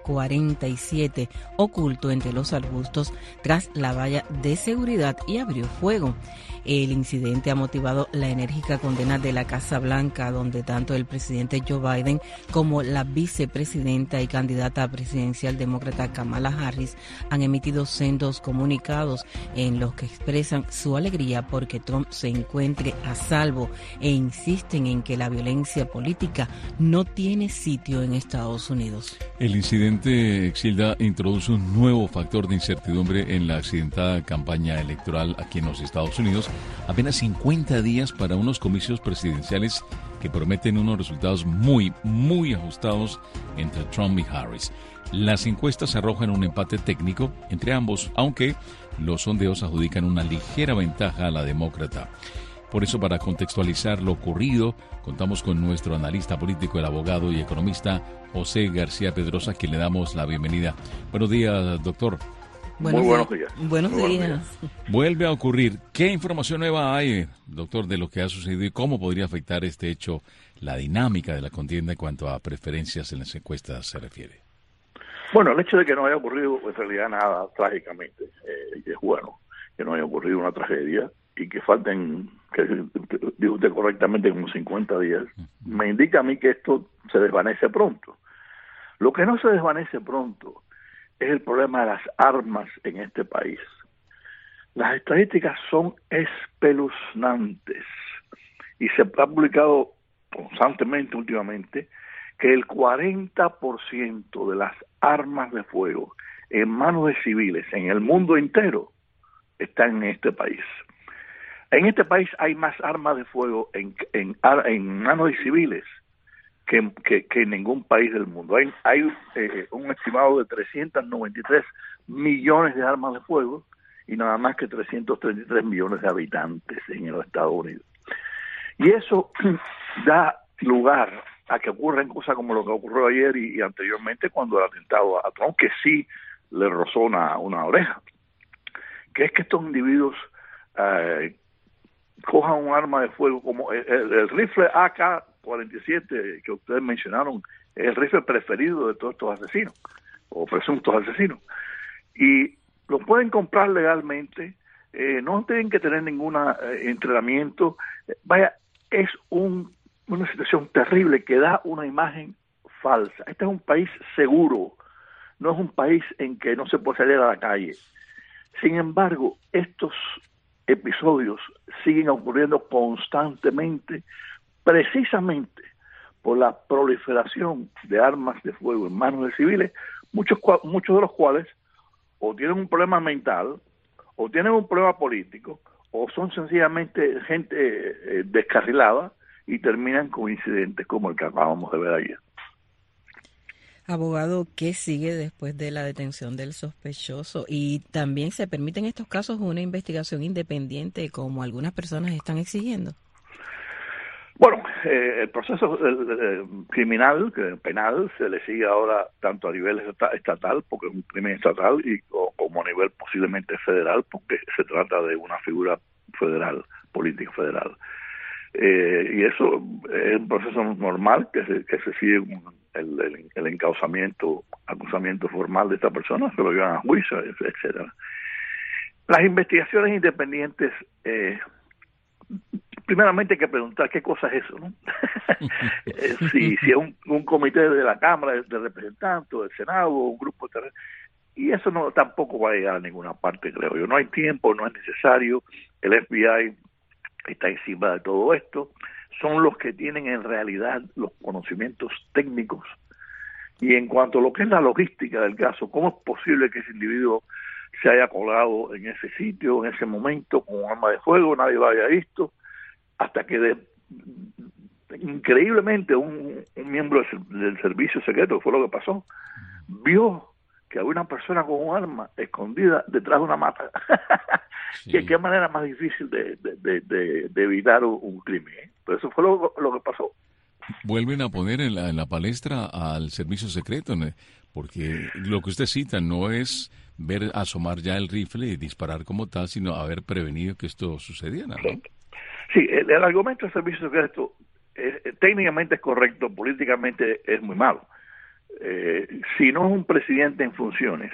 AK-47 oculto entre los arbustos tras la valla de seguridad y abrió fuego. El incidente ha motivado la enérgica condena de la Casa Blanca, donde tanto el presidente Joe Biden como la vicepresidenta y candidata presidencial demócrata Kamala Harris han emitido sendos comunicados en los que expresan su alegría porque Trump se encuentre a salvo e insisten en que la violencia política no tiene sitio en Estados Unidos. El incidente, Exilda, introduce un nuevo factor de incertidumbre en la accidentada campaña electoral aquí en los Estados Unidos, apenas 50 días para unos comicios presidenciales que prometen unos resultados muy ajustados entre Trump y Harris. Las encuestas arrojan un empate técnico entre ambos, aunque los sondeos adjudican una ligera ventaja a la demócrata. Por eso, para contextualizar lo ocurrido, contamos con nuestro analista político, el abogado y economista José García Pedrosa, a quien le damos la bienvenida. Buenos días, doctor. Muy buenos días. Buenos días. Vuelve a ocurrir. ¿Qué información nueva hay, doctor, de lo que ha sucedido y cómo podría afectar este hecho la dinámica de la contienda en cuanto a preferencias en las encuestas se refiere? Bueno, el hecho de que no haya ocurrido en realidad nada trágicamente, y es bueno que no haya ocurrido una tragedia y que falten, que digo usted correctamente, como 50 días, me indica a mí que esto se desvanece pronto. Lo que no se desvanece pronto es el problema de las armas en este país. Las estadísticas son espeluznantes y se ha publicado constantemente últimamente que el 40% de las armas de fuego en manos de civiles en el mundo entero están en este país. En este país hay más armas de fuego en manos de civiles que en ningún país del mundo. Hay un estimado de 393 millones de armas de fuego y nada más que 333 millones de habitantes en los Estados Unidos. Y eso da lugar a que ocurran cosas como lo que ocurrió ayer y anteriormente cuando el atentado a Trump, que sí le rozó una oreja, que es que estos individuos cojan un arma de fuego como el rifle AK-47 que ustedes mencionaron, es el rifle preferido de todos estos asesinos o presuntos asesinos, y lo pueden comprar legalmente, no tienen que tener ningún entrenamiento. Vaya, es una situación terrible que da una imagen falsa. Este es un país seguro, no es un país en que no se puede salir a la calle. Sin embargo, estos episodios siguen ocurriendo constantemente, precisamente por la proliferación de armas de fuego en manos de civiles, muchos de los cuales o tienen un problema mental, o tienen un problema político, o son sencillamente gente descarrilada y terminan con incidentes como el que acabamos de ver ayer. Abogado, ¿qué sigue después de la detención del sospechoso? Y también se permite en estos casos una investigación independiente como algunas personas están exigiendo. Bueno, el proceso criminal, penal, se le sigue ahora tanto a nivel estatal, porque es un crimen estatal, y como a nivel posiblemente federal, porque se trata de una figura federal, política federal. Y eso es un proceso normal que se sigue con el encauzamiento, acusamiento formal de esta persona, se lo llevan a juicio, etcétera. Las investigaciones independientes, primeramente hay que preguntar qué cosa es eso, ¿no? si es un comité de la Cámara de Representantes, del Senado, un grupo de... Y eso no tampoco va a llegar a ninguna parte, creo yo. No hay tiempo, no es necesario. El FBI está encima de todo esto. Son los que tienen en realidad los conocimientos técnicos. Y en cuanto a lo que es la logística del caso, ¿cómo es posible que ese individuo se haya colado en ese sitio, en ese momento, con un arma de fuego, nadie lo haya visto, hasta que increíblemente un miembro del servicio secreto, que fue lo que pasó, vio que había una persona con un arma escondida detrás de una mata? Sí. ¿Qué manera más difícil de evitar un crimen? Pero eso fue lo que pasó. Vuelven a poner en la palestra al servicio secreto, ¿no? Porque lo que usted cita no es ver asomar ya el rifle y disparar como tal, sino haber prevenido que esto sucediera, ¿no? Sí, el argumento del servicio secreto técnicamente es correcto, políticamente es muy malo. Si no es un presidente en funciones,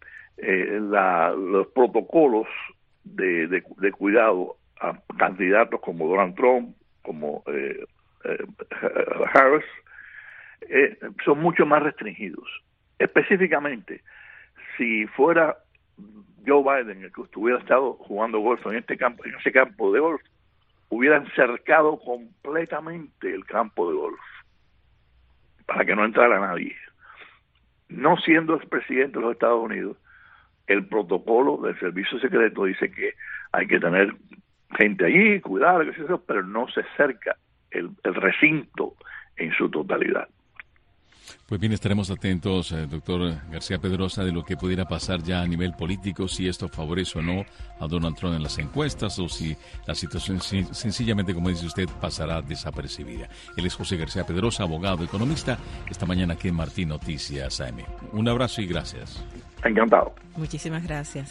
los protocolos de cuidado a candidatos como Donald Trump, como Harris, son mucho más restringidos. Específicamente, si fuera Joe Biden el que hubiera estado jugando golf en ese campo de golf, hubieran cercado completamente el campo de golf para que no entrara nadie. No siendo el presidente de los Estados Unidos, el protocolo del servicio secreto dice que hay que tener gente allí, cuidar, pero no se cerca el recinto en su totalidad. Pues bien, estaremos atentos, doctor García Pedrosa, de lo que pudiera pasar ya a nivel político, si esto favorece o no a Donald Trump en las encuestas o si la situación sencillamente, como dice usted, pasará desapercibida. Él es José García Pedrosa, abogado, economista, esta mañana aquí en Martín Noticias AM. Un abrazo y gracias. Encantado. Muchísimas gracias.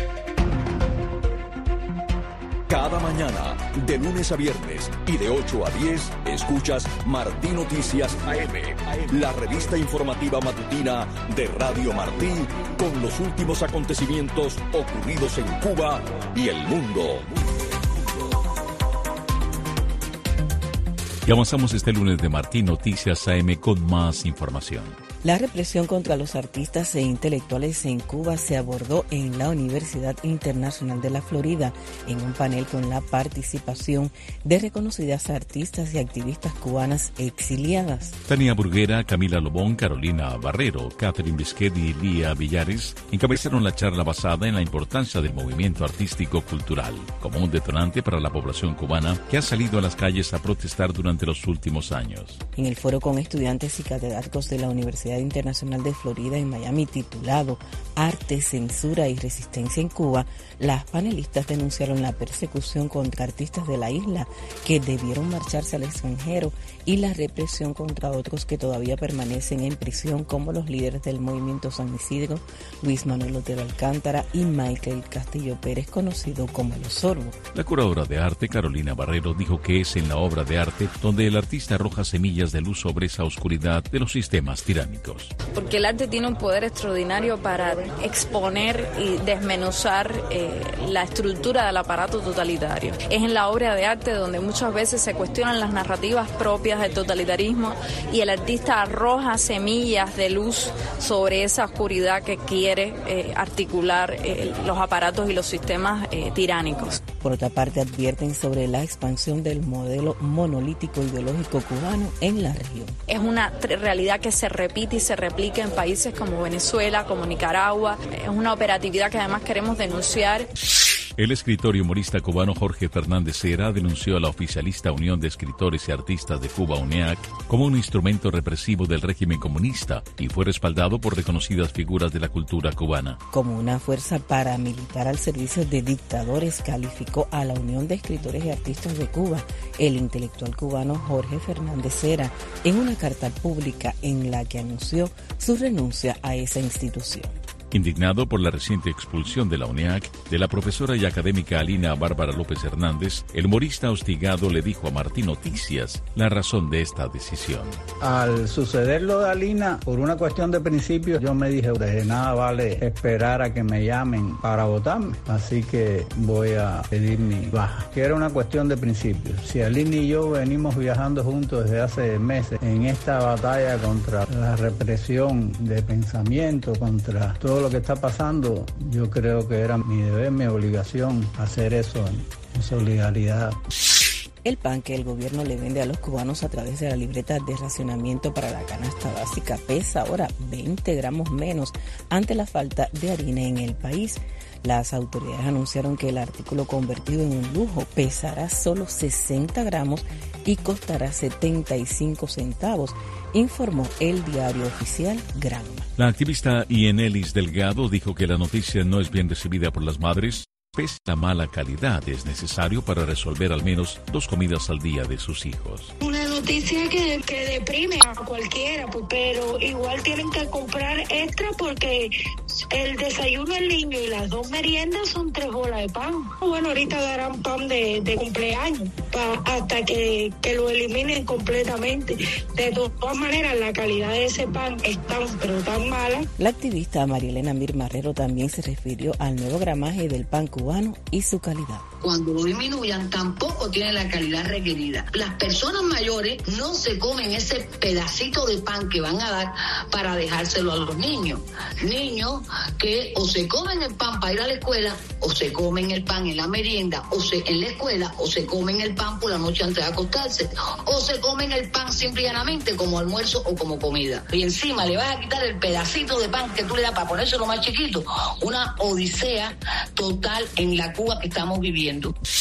Cada mañana, de lunes a viernes y de 8 a 10, escuchas Martín Noticias AM, la revista informativa matutina de Radio Martí, con los últimos acontecimientos ocurridos en Cuba y el mundo. Y avanzamos este lunes de Martín Noticias AM con más información. La represión contra los artistas e intelectuales en Cuba se abordó en la Universidad Internacional de la Florida en un panel con la participación de reconocidas artistas y activistas cubanas exiliadas. Tania Burguera, Camila Lobón, Carolina Barrero, Catherine Bisquet y Lía Villares encabezaron la charla basada en la importancia del movimiento artístico-cultural como un detonante para la población cubana que ha salido a las calles a protestar durante los últimos años. En el foro con estudiantes y catedráticos de la Universidad Internacional de Florida en Miami, titulado Arte, Censura y Resistencia en Cuba, las panelistas denunciaron la persecución contra artistas de la isla que debieron marcharse al extranjero y la represión contra otros que todavía permanecen en prisión, como los líderes del movimiento San Isidro, Luis Manuel Otero Alcántara y Michael Castillo Pérez, conocido como Los Sorbos. La curadora de arte, Carolina Barrero, dijo que es en la obra de arte donde el artista arroja semillas de luz sobre esa oscuridad de los sistemas tiránicos. Porque el arte tiene un poder extraordinario para exponer y desmenuzar la estructura del aparato totalitario. Es en la obra de arte donde muchas veces se cuestionan las narrativas propias del totalitarismo y el artista arroja semillas de luz sobre esa oscuridad que quiere articular los aparatos y los sistemas tiránicos. Por otra parte, advierten sobre la expansión del modelo monolítico ideológico cubano en la región. Es una realidad que se repite y se replica en países como Venezuela, como Nicaragua. Es una operatividad que además queremos denunciar. El escritor y humorista cubano Jorge Fernández Cera denunció a la oficialista Unión de Escritores y Artistas de Cuba, UNEAC, como un instrumento represivo del régimen comunista y fue respaldado por reconocidas figuras de la cultura cubana. Como una fuerza paramilitar al servicio de dictadores, calificó a la Unión de Escritores y Artistas de Cuba el intelectual cubano Jorge Fernández Cera en una carta pública en la que anunció su renuncia a esa institución. Indignado por la reciente expulsión de la UNEAC de la profesora y académica Alina Bárbara López Hernández, el humorista hostigado le dijo a Martín Noticias la razón de esta decisión. Al suceder lo de Alina, por una cuestión de principio, yo me dije, de nada vale esperar a que me llamen para votarme, así que voy a pedir mi baja, que era una cuestión de principio. Si Alina y yo venimos viajando juntos desde hace meses en esta batalla contra la represión de pensamiento, contra todo lo que está pasando, yo creo que era mi deber, mi obligación hacer eso en solidaridad. El pan que el gobierno le vende a los cubanos a través de la libreta de racionamiento para la canasta básica pesa ahora 20 gramos menos ante la falta de harina en el país. Las autoridades anunciaron que el artículo convertido en un lujo pesará solo 60 gramos y costará 75 centavos, informó el diario oficial Granma. La activista Yenelis Delgado dijo que la noticia no es bien recibida por las madres. Pese a la mala calidad, es necesario para resolver al menos 2 comidas al día de sus hijos. Una noticia que deprime a cualquiera, pero igual tienen que comprar extra porque el desayuno del niño y las 2 meriendas son 3 bolas de pan. Bueno, ahorita darán pan de cumpleaños hasta que lo eliminen completamente. De todas maneras, la calidad de ese pan es tan mala. La activista Marielena Mir Marrero también se refirió al nuevo gramaje del pan cubano y su calidad. Cuando lo disminuyan, tampoco tiene la calidad requerida. Las personas mayores no se comen ese pedacito de pan que van a dar para dejárselo a los niños. Niños que o se comen el pan para ir a la escuela, o se comen el pan en la merienda, en la escuela, o se comen el pan por la noche antes de acostarse, o se comen el pan simple y llanamente como almuerzo o como comida. Y encima le vas a quitar el pedacito de pan que tú le das para ponérselo más chiquito. Una odisea total en la Cuba que estamos viviendo.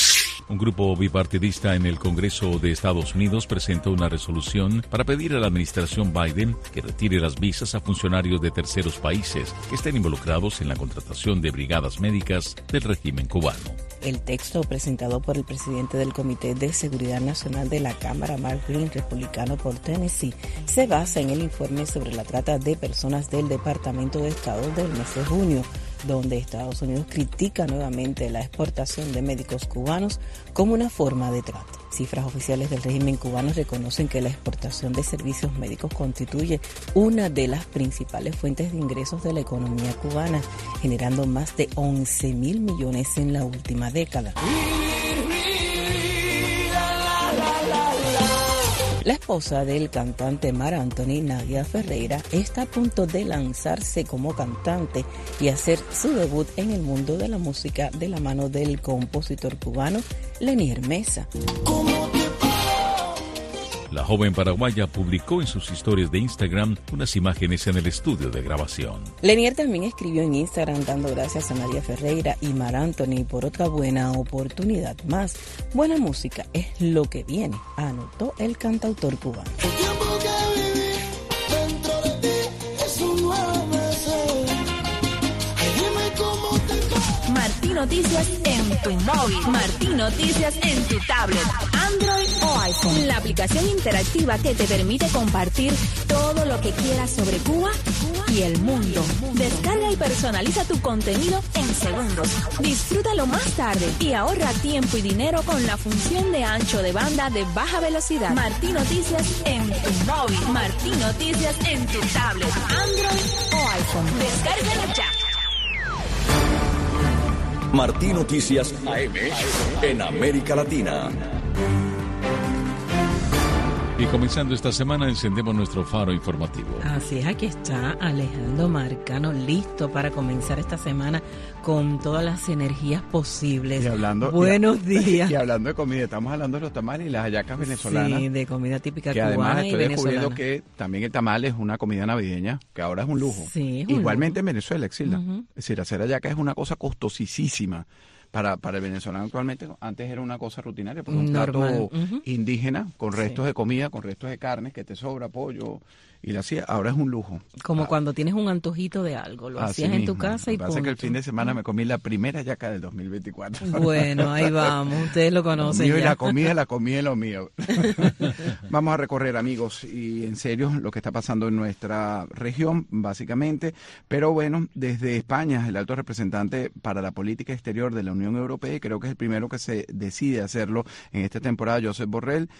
Un grupo bipartidista en el Congreso de Estados Unidos presentó una resolución para pedir a la administración Biden que retire las visas a funcionarios de terceros países que estén involucrados en la contratación de brigadas médicas del régimen cubano. El texto presentado por el presidente del Comité de Seguridad Nacional de la Cámara, Mark Green, republicano por Tennessee, se basa en el informe sobre la trata de personas del Departamento de Estado del mes de junio, donde Estados Unidos critica nuevamente la exportación de médicos cubanos como una forma de trata. Cifras oficiales del régimen cubano reconocen que la exportación de servicios médicos constituye una de las principales fuentes de ingresos de la economía cubana, generando más de 11.000 millones en la última década. La esposa del cantante Marc Anthony, Nadia Ferreira, está a punto de lanzarse como cantante y hacer su debut en el mundo de la música de la mano del compositor cubano Lenier Mesa. La joven paraguaya publicó en sus historias de Instagram unas imágenes en el estudio de grabación. Lenier también escribió en Instagram dando gracias a Nadia Ferreira y Marc Anthony por otra buena oportunidad más. Buena música es lo que viene, anotó el cantautor cubano. Martín Noticias en tu móvil, Martín Noticias en tu tablet, Android o iPhone. La aplicación interactiva que te permite compartir todo lo que quieras sobre Cuba y el mundo. Descarga y personaliza tu contenido en segundos. Disfrútalo más tarde y ahorra tiempo y dinero con la función de ancho de banda de baja velocidad. Martín Noticias en tu móvil, Martín Noticias en tu tablet, Android o iPhone. Descárgalo ya. Martín Noticias AM en América Latina. Y comenzando esta semana encendemos nuestro faro informativo. Así es, aquí está Alejandro Marcano listo para comenzar esta semana con todas las energías posibles. Buenos días. Y hablando de comida, estamos hablando de los tamales y las hallacas venezolanas. Sí, de comida típica que cubana además y estoy descubriendo venezolana. que también el tamal es una comida navideña, que ahora es un lujo. Sí, es Igualmente lujo. en Venezuela, Exilda. Es decir, hacer hallacas es una cosa costosísima. para el venezolano actualmente. Antes era una cosa rutinaria, porque un plato indígena con restos de comida, con restos de carne, que te sobra, pollo, y la hacía. Ahora es un lujo. Como cuando tienes un antojito de algo, lo hacías en tu casa y punto. Lo que pasa es que el fin de semana me comí la primera yaca del 2024. Bueno, ahí vamos, ustedes lo conocen ya. Y la comida es lo mío. Vamos a recorrer, amigos, y en serio lo que está pasando en nuestra región, básicamente. Pero bueno, desde España, el alto representante para la política exterior de la Unión Europea, y creo que es el primero que se decide hacerlo en esta temporada, Josep Borrell,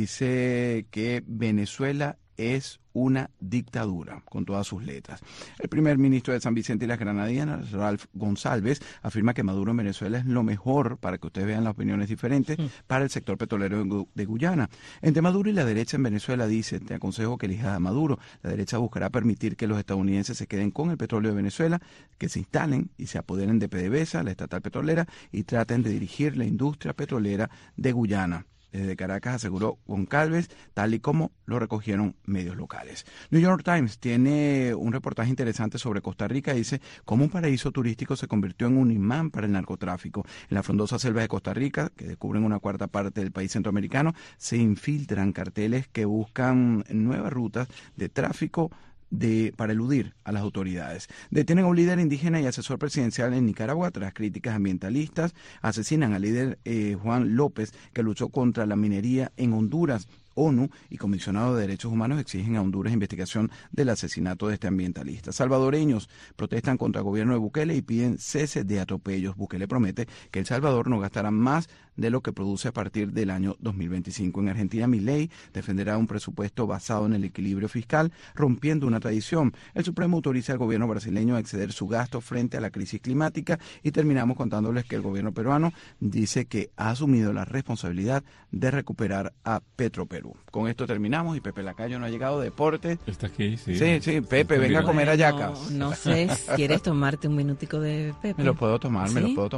dice que Venezuela es una dictadura, con todas sus letras. El primer ministro de San Vicente y las Granadinas, Ralph González, afirma que Maduro en Venezuela es lo mejor, para que ustedes vean las opiniones diferentes, para el sector petrolero de Guyana. Entre Maduro y la derecha en Venezuela dice: te aconsejo que elijas a Maduro. La derecha buscará permitir que los estadounidenses se queden con el petróleo de Venezuela, que se instalen y se apoderen de PDVSA, la estatal petrolera, y traten de dirigir la industria petrolera de Guyana. Desde Caracas, aseguró Goncalves, tal y como lo recogieron medios locales. New York Times tiene un reportaje interesante sobre Costa Rica. Dice cómo un paraíso turístico se convirtió en un imán para el narcotráfico. En las frondosas selvas de Costa Rica, que descubren una cuarta parte del país centroamericano, se infiltran carteles que buscan nuevas rutas de tráfico para eludir a las autoridades. Detienen a un líder indígena y asesor presidencial en Nicaragua tras críticas ambientalistas. Asesinan al líder Juan López, que luchó contra la minería en Honduras. ONU y Comisionado de Derechos Humanos exigen a Honduras investigación del asesinato de este ambientalista. Salvadoreños protestan contra el gobierno de Bukele y piden cese de atropellos. Bukele promete que El Salvador no gastará más de lo que produce a partir del año 2025. En Argentina, Milei defenderá un presupuesto basado en el equilibrio fiscal, rompiendo una tradición. El Supremo autoriza al gobierno brasileño a exceder su gasto frente a la crisis climática. Y terminamos contándoles que el gobierno peruano dice que ha asumido la responsabilidad de recuperar a Petroperú. Con esto terminamos y Pepe Lacayo no ha llegado. Deporte. ¿Está aquí? Sí. Sí, Pepe, venga a comer hallacas. No sé, ¿quieres tomarte un minutico de Pepe? Me lo puedo tomar,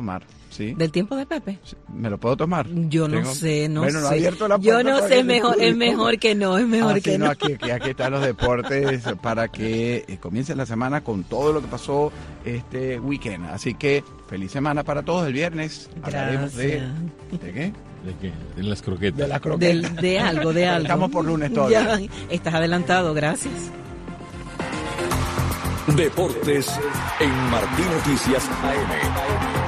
¿sí? ¿Del tiempo de Pepe? Sí, ¿me lo puedo tomar? Yo no sé. Bueno, no ha abierto la puerta. Yo no sé, es mejor que no. Aquí están los deportes para que comience la semana con todo lo que pasó este weekend. Así que feliz semana para todos. El viernes hablaremos de qué. ¿De qué? De las croquetas. De las croquetas. De algo. Estamos por lunes todavía. Ya, estás adelantado, gracias. Deportes en Martín Noticias AM.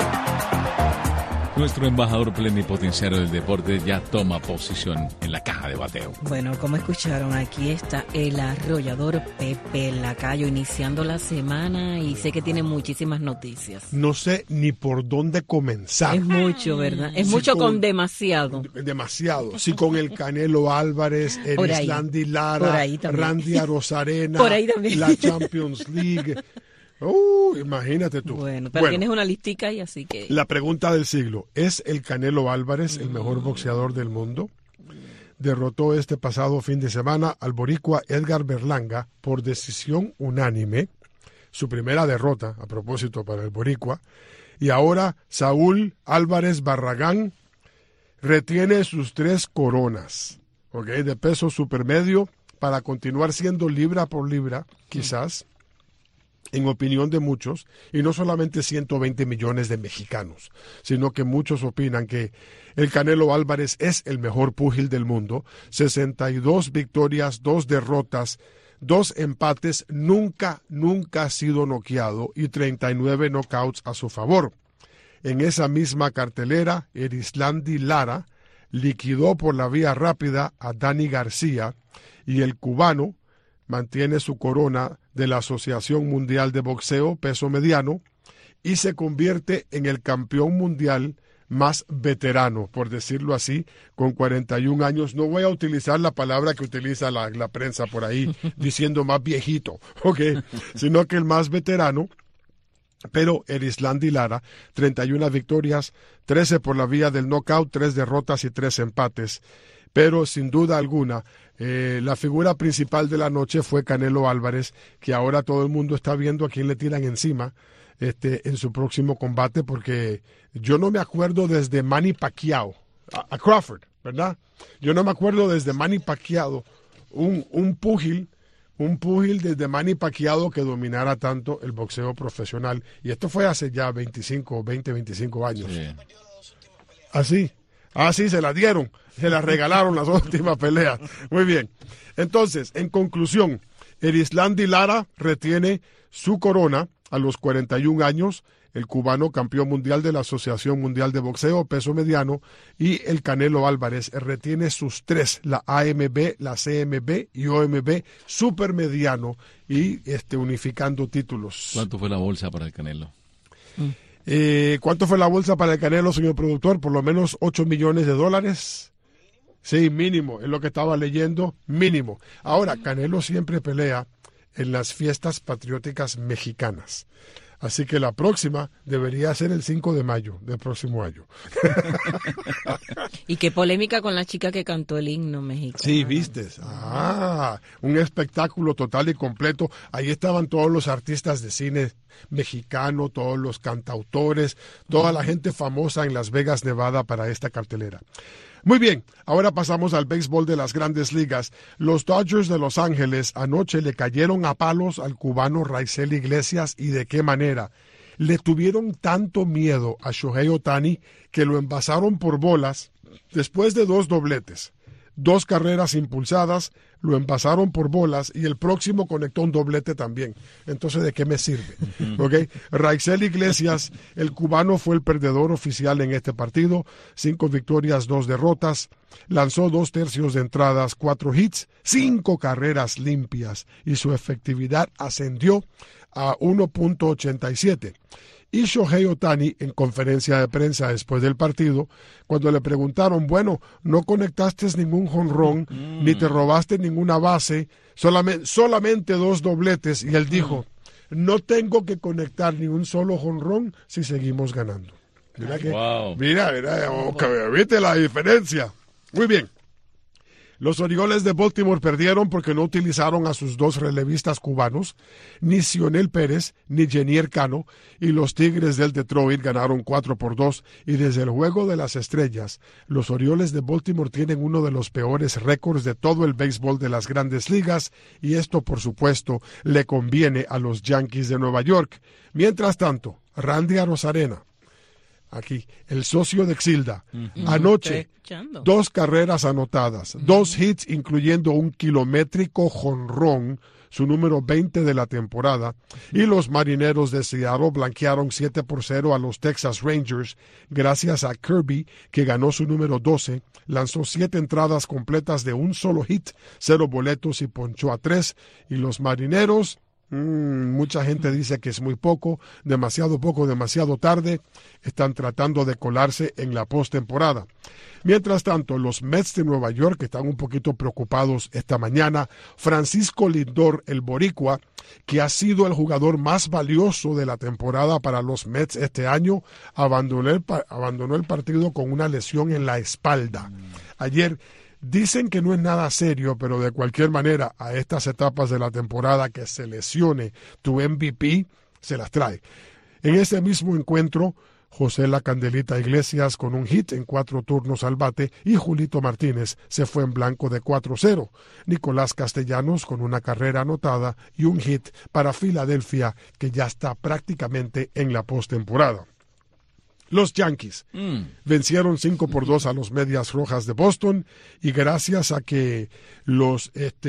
Nuestro embajador plenipotenciario del deporte ya toma posición en la caja de bateo. Bueno, como escucharon, aquí está el arrollador Pepe Lacayo iniciando la semana y sé que tiene muchísimas noticias. No sé ni por dónde comenzar. Es mucho, ¿verdad? Es mucho con demasiado. Demasiado. Sí, con el Canelo Álvarez, Erislandy Lara, Randy Arozarena, la Champions League. Imagínate tú. Bueno, pero tienes una listica ahí, así que... La pregunta del siglo: ¿es el Canelo Álvarez el mejor boxeador del mundo? Derrotó este pasado fin de semana al boricua Edgar Berlanga por decisión unánime, su primera derrota, a propósito, para el boricua, y ahora Saúl Álvarez Barragán retiene sus 3 coronas, de peso supermedio, para continuar siendo libra por libra, quizás, en opinión de muchos, y no solamente 120 millones de mexicanos, sino que muchos opinan que el Canelo Álvarez es el mejor púgil del mundo. 62 victorias, 2 derrotas, 2 empates, nunca ha sido noqueado y 39 knockouts a su favor. En esa misma cartelera, Erislandy Lara liquidó por la vía rápida a Dani García y el cubano mantiene su corona de la Asociación Mundial de Boxeo peso mediano y se convierte en el campeón mundial más veterano, por decirlo así, con 41 años. No voy a utilizar la palabra que utiliza la prensa por ahí, diciendo más viejito, sino que el más veterano. Pero Erislandy Lara, 31 victorias, 13 por la vía del knockout, 3 derrotas y 3 empates. Pero sin duda alguna, la figura principal de la noche fue Canelo Álvarez, que ahora todo el mundo está viendo a quién le tiran encima en su próximo combate, porque yo no me acuerdo desde Manny Pacquiao, a Crawford, ¿verdad? Yo no me acuerdo desde Manny Pacquiao, un púgil, un púgil desde Manny Pacquiao que dominara tanto el boxeo profesional. Y esto fue hace ya 25 años. Sí. Así se la dieron, se la regalaron las últimas peleas. Muy bien. Entonces, en conclusión, Erislandy Lara retiene su corona a los 41 años, el cubano campeón mundial de la Asociación Mundial de Boxeo, peso mediano, y el Canelo Álvarez retiene sus 3, la AMB, la CMB y OMB, supermediano, y unificando títulos. ¿Cuánto fue la bolsa para el Canelo? ¿Cuánto fue la bolsa para el Canelo, señor productor? Por lo menos $8 millones. Sí, mínimo, es lo que estaba leyendo, mínimo. Ahora, Canelo siempre pelea en las fiestas patrióticas mexicanas. Así que la próxima debería ser el 5 de mayo del próximo año. Y qué polémica con la chica que cantó el himno mexicano. Sí, vistes. Un espectáculo total y completo. Ahí estaban todos los artistas de cine mexicano, todos los cantautores, toda la gente famosa en Las Vegas, Nevada, para esta cartelera. Muy bien, ahora pasamos al béisbol de las Grandes Ligas. Los Dodgers de Los Ángeles anoche le cayeron a palos al cubano Raisel Iglesias, y de qué manera. Le tuvieron tanto miedo a Shohei Ohtani que lo envasaron por bolas después de 2 dobletes. 2 carreras impulsadas, lo envasaron por bolas y el próximo conectó un doblete también. Entonces, ¿de qué me sirve? ¿Okay? Raisel Iglesias, el cubano, fue el perdedor oficial en este partido. 5 victorias, 2 derrotas. Lanzó 2 tercios de entradas, 4 hits, 5 carreras limpias y su efectividad ascendió a 1.87. Y Shohei Ohtani, en conferencia de prensa después del partido, cuando le preguntaron, bueno, no conectaste ningún jonrón, ni te robaste ninguna base, solamente 2 dobletes, y él dijo, no tengo que conectar ni un solo jonrón si seguimos ganando. Mira que, mira, ¿viste la diferencia? Muy bien. Los Orioles de Baltimore perdieron porque no utilizaron a sus 2 relevistas cubanos, ni Cionel Pérez ni Jenier Cano, y los Tigres del Detroit ganaron 4-2, y desde el Juego de las Estrellas, los Orioles de Baltimore tienen uno de los peores récords de todo el béisbol de las Grandes Ligas, y esto, por supuesto, le conviene a los Yankees de Nueva York. Mientras tanto, Randy Arozarena, aquí, el socio de Exilda, anoche, 2 carreras anotadas, 2 hits, incluyendo un kilométrico jonrón, su número 20 de la temporada, y los Marineros de Seattle blanquearon 7-0 a los Texas Rangers, gracias a Kirby, que ganó su número 12, lanzó 7 entradas completas de un solo hit, 0 boletos y ponchó a 3, y los Marineros... mucha gente dice que es muy poco, demasiado tarde. Están tratando de colarse en la postemporada. Mientras tanto, los Mets de Nueva York están un poquito preocupados esta mañana. Francisco Lindor, el boricua, que ha sido el jugador más valioso de la temporada para los Mets este año, abandonó el partido con una lesión en la espalda. Ayer dicen que no es nada serio, pero de cualquier manera, a estas etapas de la temporada, que se lesione tu MVP, se las trae. En ese mismo encuentro, José La Candelita Iglesias con un hit en 4 turnos al bate, y Julito Martínez se fue en blanco de 4-0. Nicolás Castellanos con una carrera anotada y un hit para Filadelfia, que ya está prácticamente en la postemporada. Los Yankees vencieron 5-2 a los Medias Rojas de Boston, y gracias a que los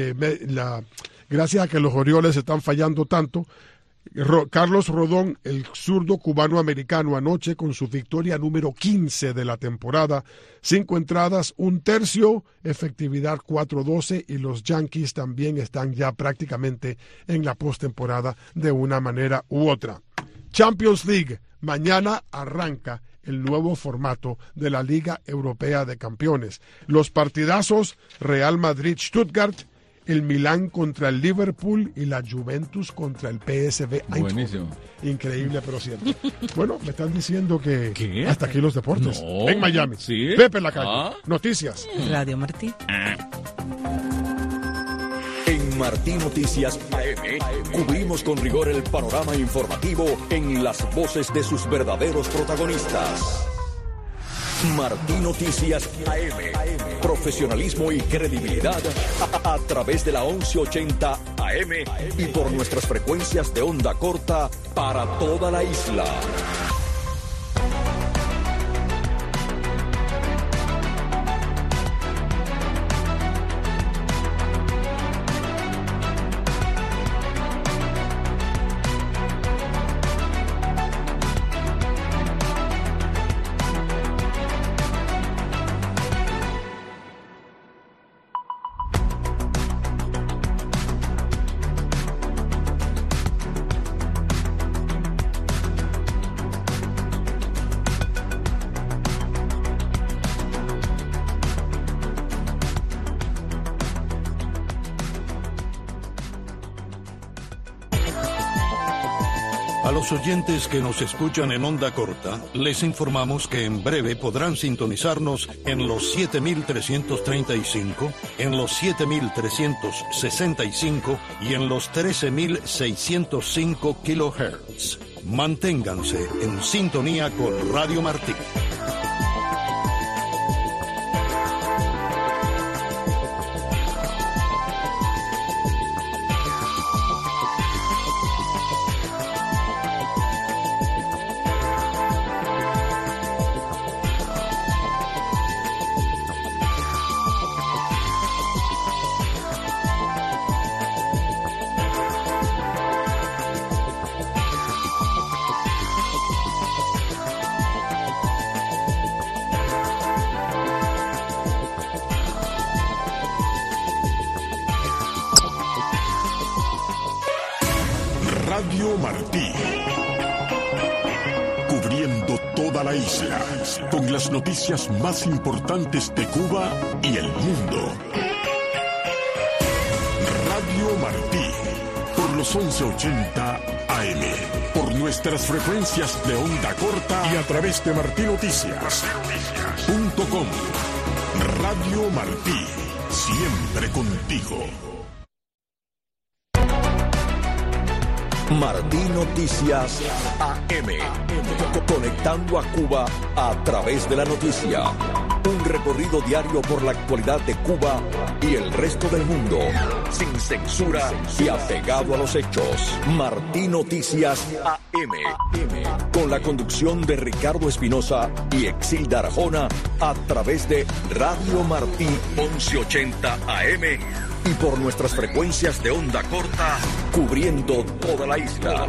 Orioles están fallando tanto, Carlos Rodón, el zurdo cubano-americano, anoche con su victoria número 15 de la temporada, 5 entradas, 1 tercio, efectividad 4-12, y los Yankees también están ya prácticamente en la postemporada de una manera u otra. Champions League. Mañana arranca el nuevo formato de la Liga Europea de Campeones. Los partidazos: Real Madrid-Stuttgart, el Milán contra el Liverpool y la Juventus contra el PSV Eindhoven. Buenísimo. Increíble, pero cierto. Bueno, me están diciendo que ¿qué? Hasta aquí los deportes. No. En Miami. ¿Sí? Pepe en la calle. Noticias. Radio Martí. En Martí Noticias AM cubrimos con rigor el panorama informativo en las voces de sus verdaderos protagonistas. Martí Noticias AM. Profesionalismo y credibilidad a través de la 1180 AM y por nuestras frecuencias de onda corta para toda la isla. A los oyentes que nos escuchan en onda corta, les informamos que en breve podrán sintonizarnos en los 7.335, en los 7.365 y en los 13.605 kHz. Manténganse en sintonía con Radio Martí. Radio Martí, cubriendo toda la isla, con las noticias más importantes de Cuba y el mundo. Radio Martí, por los 1180 AM, por nuestras frecuencias de onda corta y a través de martinoticias.com. Radio Martí, siempre contigo. Martí Noticias AM. Conectando a Cuba a través de la noticia. Un recorrido diario por la actualidad de Cuba y el resto del mundo. Sin censura y apegado a los hechos. Martí Noticias AM. Con la conducción de Ricardo Espinosa y Exilda Arjona a través de Radio Martí 1180 AM. Y por nuestras frecuencias de onda corta, cubriendo toda la isla.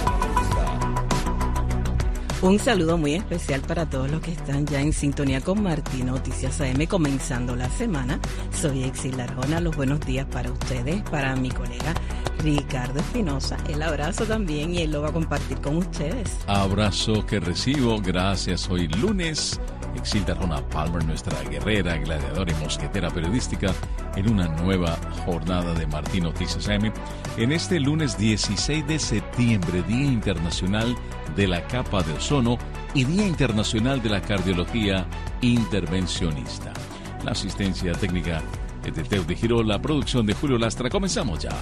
Un saludo muy especial para todos los que están ya en sintonía con Martí Noticias AM, comenzando la semana. Soy Exilda Arjona, los buenos días para ustedes, para mi colega Ricardo Espinosa. El abrazo también y él lo va a compartir con ustedes. Abrazo que recibo, gracias. Hoy lunes, Exilda Arjona Palmer, nuestra guerrera, gladiadora y mosquetera periodística, en una nueva jornada de Martí Noticias AM. En este lunes 16 de septiembre, Día Internacional de la Capa de Ozono y Día Internacional de la Cardiología Intervencionista. La asistencia técnica es de Teo de Giró, la producción de Julio Lastra. Comenzamos ya.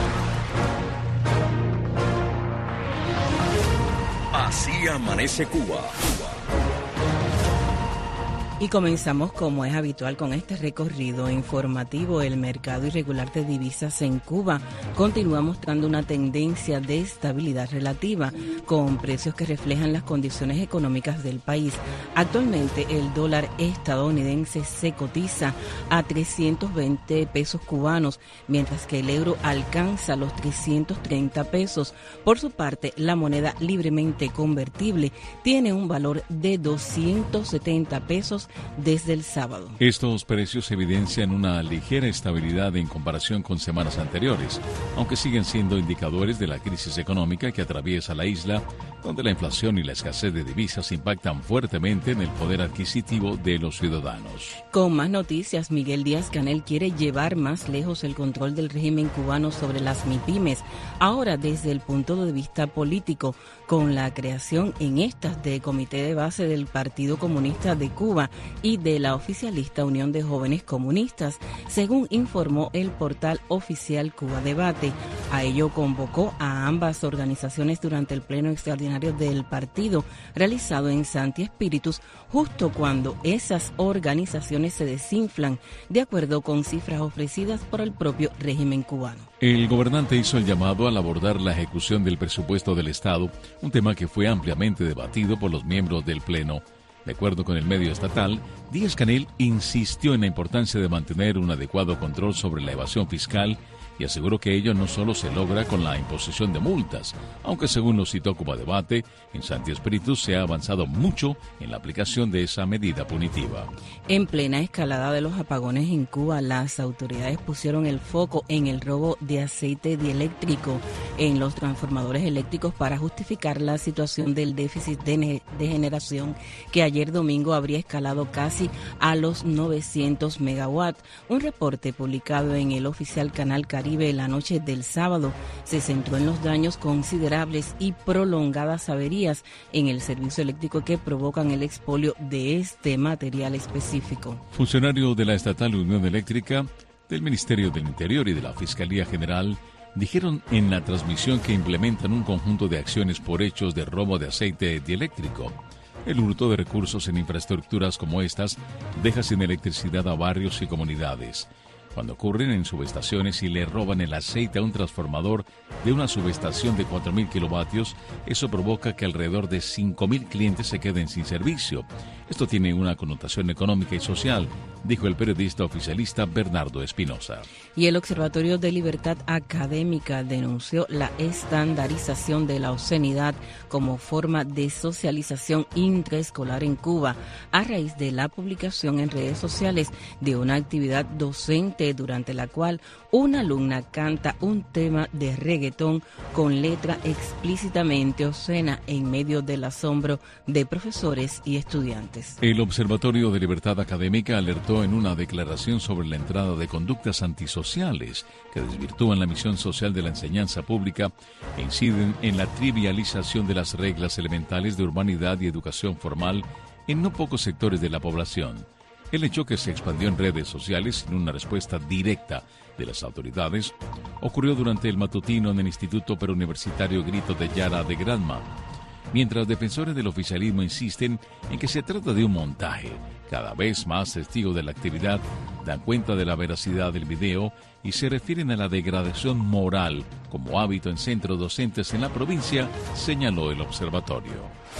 Así amanece Cuba. Y comenzamos, como es habitual, con este recorrido informativo. El mercado irregular de divisas en Cuba continúa mostrando una tendencia de estabilidad relativa, con precios que reflejan las condiciones económicas del país. Actualmente, el dólar estadounidense se cotiza a 320 pesos cubanos, mientras que el euro alcanza los 330 pesos. Por su parte, la moneda libremente convertible tiene un valor de 270 pesos desde el sábado. Estos precios evidencian una ligera estabilidad en comparación con semanas anteriores, aunque siguen siendo indicadores de la crisis económica que atraviesa la isla, donde la inflación y la escasez de divisas impactan fuertemente en el poder adquisitivo de los ciudadanos. Con más noticias, Miguel Díaz-Canel quiere llevar más lejos el control del régimen cubano sobre las MIPYMES, ahora desde el punto de vista político, con la creación en estas de comité de base del Partido Comunista de Cuba y de la oficialista Unión de Jóvenes Comunistas, según informó el portal oficial Cuba Debate. A ello convocó a ambas organizaciones durante el pleno extraordinario del partido realizado en Sancti Spíritus, justo cuando esas organizaciones se desinflan, de acuerdo con cifras ofrecidas por el propio régimen cubano. El gobernante hizo el llamado al abordar la ejecución del presupuesto del Estado, un tema que fue ampliamente debatido por los miembros del Pleno. De acuerdo con el medio estatal, Díaz-Canel insistió en la importancia de mantener un adecuado control sobre la evasión fiscal y aseguró que ello no solo se logra con la imposición de multas, aunque según lo citó como debate, en Sancti Spíritus se ha avanzado mucho en la aplicación de esa medida punitiva. En plena escalada de los apagones en Cuba, las autoridades pusieron el foco en el robo de aceite dieléctrico en los transformadores eléctricos para justificar la situación del déficit de generación que ayer domingo habría escalado casi a los 900 megawatts. Un reporte publicado en el oficial Canal Caribe la noche del sábado se centró en los daños considerables y prolongadas averías en el servicio eléctrico que provocan el expolio de este material específico. Funcionarios de la Estatal Unión Eléctrica, del Ministerio del Interior y de la Fiscalía General dijeron en la transmisión que implementan un conjunto de acciones por hechos de robo de aceite dieléctrico. El hurto de recursos en infraestructuras como estas deja sin electricidad a barrios y comunidades. Cuando ocurren en subestaciones y le roban el aceite a un transformador de una subestación de 4.000 kilovatios, eso provoca que alrededor de 5.000 clientes se queden sin servicio. Esto tiene una connotación económica y social, dijo el periodista oficialista Bernardo Espinosa. Y el Observatorio de Libertad Académica denunció la estandarización de la obscenidad como forma de socialización intraescolar en Cuba a raíz de la publicación en redes sociales de una actividad docente durante la cual una alumna canta un tema de reggaetón con letra explícitamente obscena en medio del asombro de profesores y estudiantes. El Observatorio de Libertad Académica alertó en una declaración sobre la entrada de conductas antisociales que desvirtúan la misión social de la enseñanza pública e inciden en la trivialización de las reglas elementales de urbanidad y educación formal en no pocos sectores de la población. El hecho que se expandió en redes sociales sin una respuesta directa de las autoridades ocurrió durante el matutino en el Instituto Preuniversitario Grito de Yara de Granma. Mientras defensores del oficialismo insisten en que se trata de un montaje, cada vez más testigos de la actividad dan cuenta de la veracidad del video y se refieren a la degradación moral como hábito en centros docentes en la provincia, señaló el observatorio.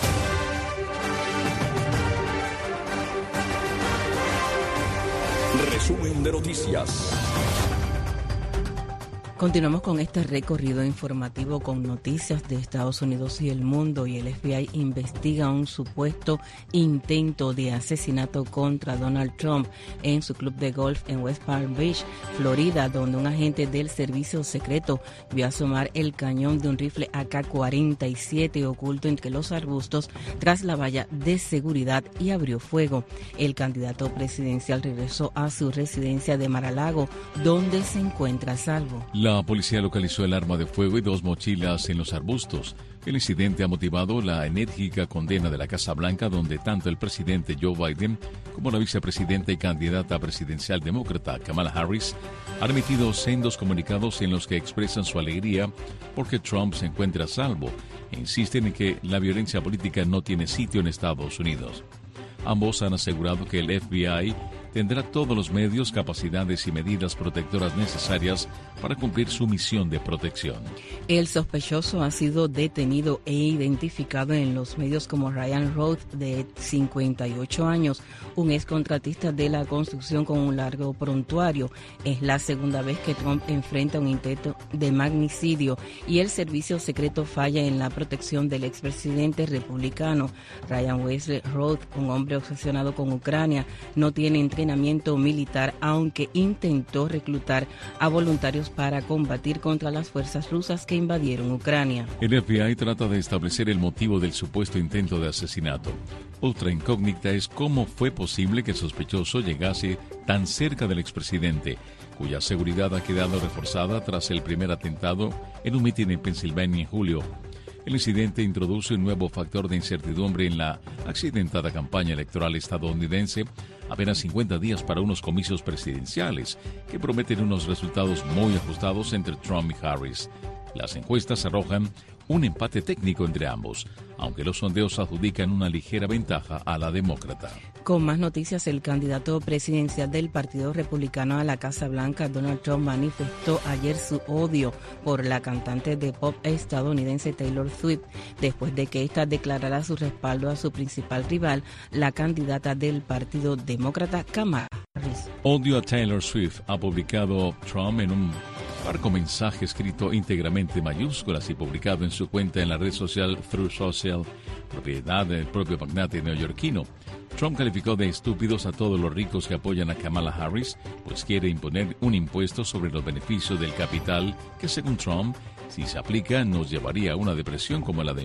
Resumen de noticias. Continuamos con este recorrido informativo con noticias de Estados Unidos y el mundo, y el FBI investiga un supuesto intento de asesinato contra Donald Trump en su club de golf en West Palm Beach, Florida, donde un agente del servicio secreto vio asomar el cañón de un rifle AK-47 oculto entre los arbustos tras la valla de seguridad y abrió fuego. El candidato presidencial regresó a su residencia de Mar-a-Lago, donde se encuentra a salvo. La policía localizó el arma de fuego y 2 mochilas en los arbustos. El incidente ha motivado la enérgica condena de la Casa Blanca, donde tanto el presidente Joe Biden como la vicepresidenta y candidata presidencial demócrata Kamala Harris han emitido sendos comunicados en los que expresan su alegría porque Trump se encuentra a salvo e insisten en que la violencia política no tiene sitio en Estados Unidos. Ambos han asegurado que el FBI tendrá todos los medios, capacidades y medidas protectoras necesarias para cumplir su misión de protección. El sospechoso ha sido detenido e identificado en los medios como Ryan Roth, de 58 años, un excontratista de la construcción con un largo prontuario. Es la segunda vez que Trump enfrenta un intento de magnicidio y el servicio secreto falla en la protección del expresidente republicano. Ryan Wesley Roth, un hombre obsesionado con Ucrania, no tiene entrenamiento militar, aunque intentó reclutar a voluntarios para combatir contra las fuerzas rusas que invadieron Ucrania. El FBI trata de establecer el motivo del supuesto intento de asesinato. Otra incógnita es cómo fue posible que el sospechoso llegase tan cerca del expresidente, cuya seguridad ha quedado reforzada tras el primer atentado en un mitin en Pensilvania en julio. El incidente introduce un nuevo factor de incertidumbre en la accidentada campaña electoral estadounidense, Apenas 50 días para unos comicios presidenciales que prometen unos resultados muy ajustados entre Trump y Harris. Las encuestas arrojan un empate técnico entre ambos, aunque los sondeos adjudican una ligera ventaja a la demócrata. Con más noticias, el candidato presidencial del Partido Republicano a la Casa Blanca, Donald Trump, manifestó ayer su odio por la cantante de pop estadounidense Taylor Swift, después de que ésta declarara su respaldo a su principal rival, la candidata del Partido Demócrata, Kamala Harris. Odio a Taylor Swift, ha publicado Trump en un largo mensaje escrito íntegramente en mayúsculas y publicado en su cuenta en la red social Truth Social, propiedad del propio magnate neoyorquino. Trump calificó de estúpidos a todos los ricos que apoyan a Kamala Harris, pues quiere imponer un impuesto sobre los beneficios del capital que, según Trump, si se aplica, nos llevaría a una depresión como la de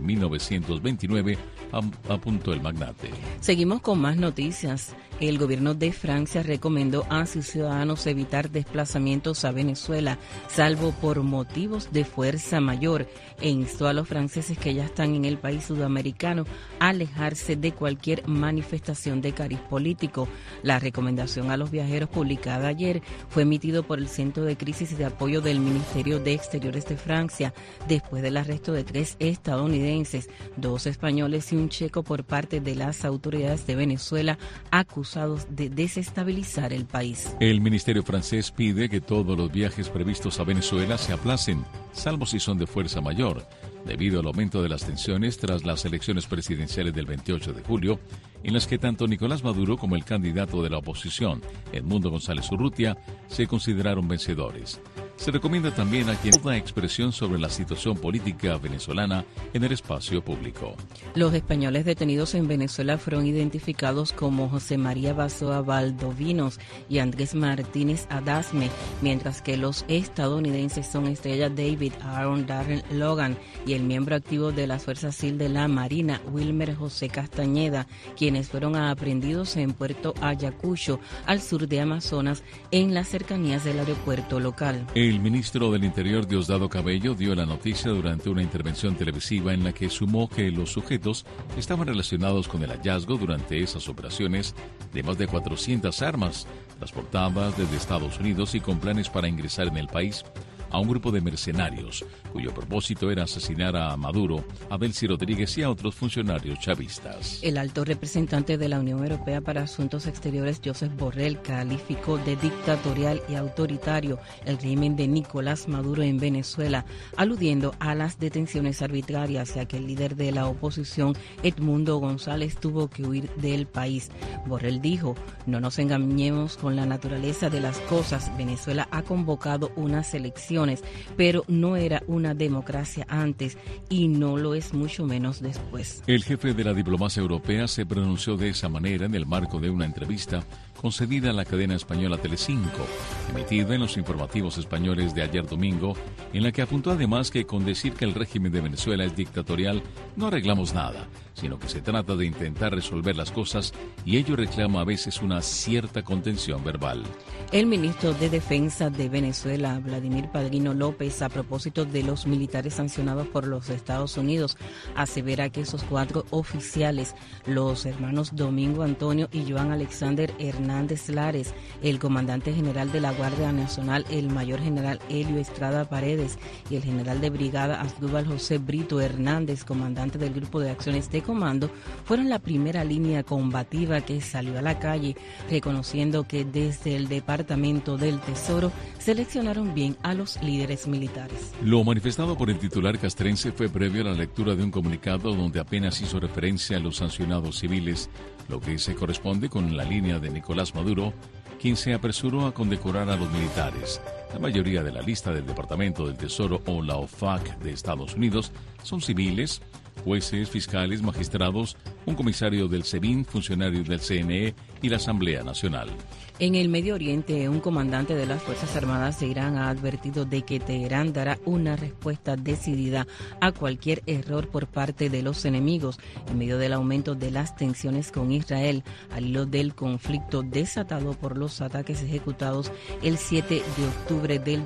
1929, apuntó el magnate. Seguimos con más noticias. El gobierno de Francia recomendó a sus ciudadanos evitar desplazamientos a Venezuela, salvo por motivos de fuerza mayor, e instó a los franceses que ya están en el país sudamericano a alejarse de cualquier manifestación de cariz político. La recomendación a los viajeros publicada ayer fue emitido por el Centro de Crisis y de Apoyo del Ministerio de Exteriores de Francia, después del arresto de 3 estadounidenses, 2 españoles y un checo por parte de las autoridades de Venezuela, acusados de desestabilizar el país. El ministerio francés pide que todos los viajes previstos a Venezuela se aplacen, salvo si son de fuerza mayor, debido al aumento de las tensiones tras las elecciones presidenciales del 28 de julio, en las que tanto Nicolás Maduro como el candidato de la oposición, Edmundo González Urrutia, se consideraron vencedores. Se recomienda también a quien toda expresión sobre la situación política venezolana en el espacio público. Los españoles detenidos en Venezuela fueron identificados como José María Basoa Valdovinos y Andrés Martínez Adasme, mientras que los estadounidenses son Estrella David Aaron Darren Logan y el miembro activo de las Fuerzas SEAL de la Marina, Wilmer José Castañeda, quienes fueron aprehendidos en Puerto Ayacucho, al sur de Amazonas, en las cercanías del aeropuerto local. El ministro del Interior, Diosdado Cabello, dio la noticia durante una intervención televisiva en la que sumó que los sujetos estaban relacionados con el hallazgo durante esas operaciones de más de 400 armas transportadas desde Estados Unidos y con planes para ingresar en el país a un grupo de mercenarios, cuyo propósito era asesinar a Maduro, a Delcy Rodríguez y a otros funcionarios chavistas. El alto representante de la Unión Europea para Asuntos Exteriores, Josep Borrell, calificó de dictatorial y autoritario el régimen de Nicolás Maduro en Venezuela, aludiendo a las detenciones arbitrarias y a que el líder de la oposición, Edmundo González, tuvo que huir del país. Borrell dijo: no nos engañemos con la naturaleza de las cosas. Venezuela ha convocado unas elecciones, pero no era una democracia antes y no lo es mucho menos después. El jefe de la diplomacia europea se pronunció de esa manera en el marco de una entrevista concedida a la cadena española Telecinco, emitida en los informativos españoles de ayer domingo, en la que apuntó además que con decir que el régimen de Venezuela es dictatorial no arreglamos nada, sino que se trata de intentar resolver las cosas y ello reclama a veces una cierta contención verbal. El ministro de Defensa de Venezuela, Vladimir Padrino López, a propósito de los militares sancionados por los Estados Unidos, asevera que esos 4 oficiales, los hermanos Domingo Antonio y Joan Alexander Hernández Lares, el comandante general de la Guardia Nacional, el mayor general Helio Estrada Paredes, y el general de brigada Asdrúbal José Brito Hernández, comandante del Grupo de Acciones de Comando, fueron la primera línea combativa que salió a la calle, reconociendo que desde el Departamento del Tesoro seleccionaron bien a los líderes militares. Lo manifestado por el titular castrense fue previo a la lectura de un comunicado donde apenas hizo referencia a los sancionados civiles, lo que se corresponde con la línea de Nicolás Maduro, quien se apresuró a condecorar a los militares. La mayoría de la lista del Departamento del Tesoro o la OFAC de Estados Unidos son civiles, jueces, fiscales, magistrados, un comisario del SEBIN, funcionarios del CNE y la Asamblea Nacional. En el Medio Oriente, un comandante de las Fuerzas Armadas de Irán ha advertido de que Teherán dará una respuesta decidida a cualquier error por parte de los enemigos, en medio del aumento de las tensiones con Israel, al hilo del conflicto desatado por los ataques ejecutados el 7 de octubre del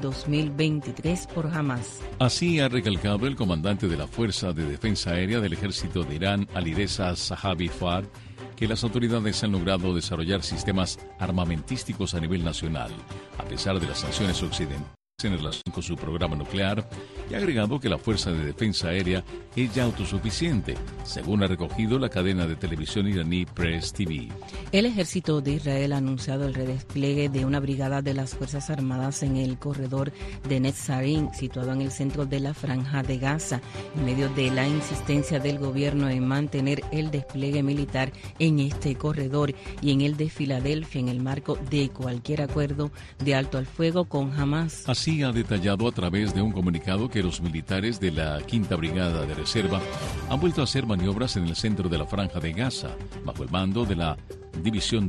2023 por Hamas. Así ha recalcado el comandante de la Fuerza de Defensa Aérea del Ejército de Irán, Alireza Zahavi Fard, que las autoridades han logrado desarrollar sistemas armamentísticos a nivel nacional, a pesar de las sanciones occidentales en relación con su programa nuclear, y ha agregado que la Fuerza de Defensa Aérea es ya autosuficiente, según ha recogido la cadena de televisión iraní Press TV. El ejército de Israel ha anunciado el redespliegue de una brigada de las Fuerzas Armadas en el corredor de Netzarim, situado en el centro de la Franja de Gaza, en medio de la insistencia del gobierno en mantener el despliegue militar en este corredor y en el de Filadelfia en el marco de cualquier acuerdo de alto al fuego con Hamas. Así ha detallado a través de un comunicado que los militares de la 5ª Brigada de Reserva han vuelto a hacer maniobras en el centro de la Franja de Gaza, bajo el mando de la División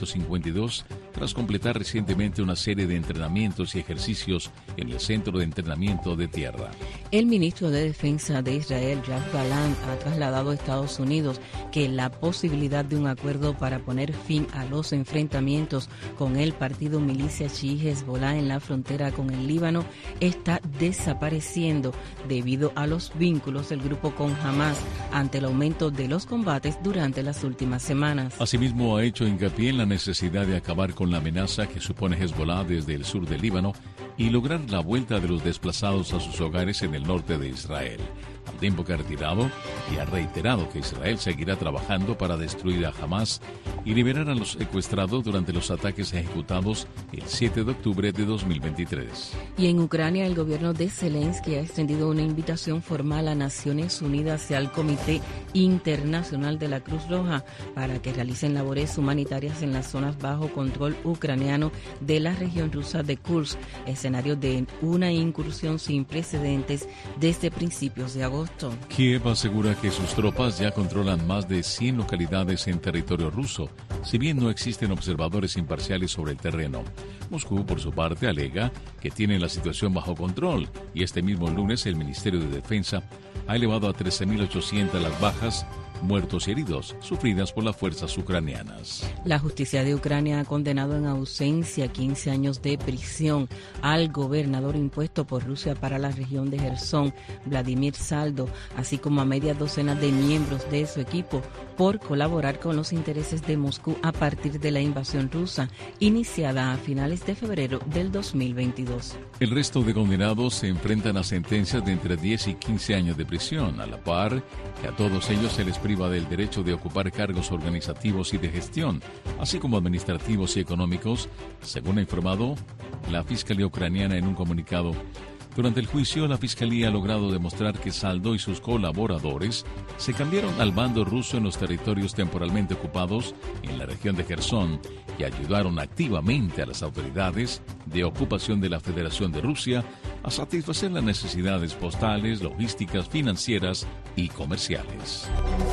252, tras completar recientemente una serie de entrenamientos y ejercicios en el centro de entrenamiento de tierra. El ministro de Defensa de Israel, Yoav Gallant, ha trasladado a Estados Unidos que la posibilidad de un acuerdo para poner fin a los enfrentamientos con el partido milicia chií Hezbollah en la frontera con el Líbano está desapareciendo debido a los vínculos del grupo con Hamas ante el aumento de los combates durante las últimas semanas. Asimismo, ha hecho hincapié en la necesidad de acabar con la amenaza que supone Hezbollah desde el sur del Líbano y lograr la vuelta de los desplazados a sus hogares en el norte de Israel, al tiempo que ha retirado y ha reiterado que Israel seguirá trabajando para destruir a Hamas y liberar a los secuestrados durante los ataques ejecutados el 7 de octubre de 2023. Y en Ucrania, el gobierno de Zelensky ha extendido una invitación formal a Naciones Unidas y al Comité Internacional de la Cruz Roja para que realicen labores humanitarias en las zonas bajo control ucraniano de la región rusa de Kursk, escenario de una incursión sin precedentes desde principios de agosto. Kiev asegura que sus tropas ya controlan más de 100 localidades en territorio ruso, si bien no existen observadores imparciales sobre el terreno. Moscú, por su parte, alega que tiene la situación bajo control y este mismo lunes el Ministerio de Defensa ha elevado a 13.800 las bajas, muertos y heridos sufridas por las fuerzas ucranianas. La justicia de Ucrania ha condenado en ausencia 15 años de prisión al gobernador impuesto por Rusia para la región de Jersón, Vladimir Saldo, así como a media docena de miembros de su equipo por colaborar con los intereses de Moscú a partir de la invasión rusa iniciada a finales de febrero del 2022. El resto de condenados se enfrentan a sentencias de entre 10 y 15 años de prisión, a la par que a todos ellos se les priva del derecho de ocupar cargos organizativos y de gestión, así como administrativos y económicos, según ha informado la Fiscalía ucraniana en un comunicado. Durante el juicio, la Fiscalía ha logrado demostrar que Saldo y sus colaboradores se cambiaron al bando ruso en los territorios temporalmente ocupados en la región de Jersón y ayudaron activamente a las autoridades de ocupación de la Federación de Rusia a satisfacer las necesidades postales, logísticas, financieras y comerciales.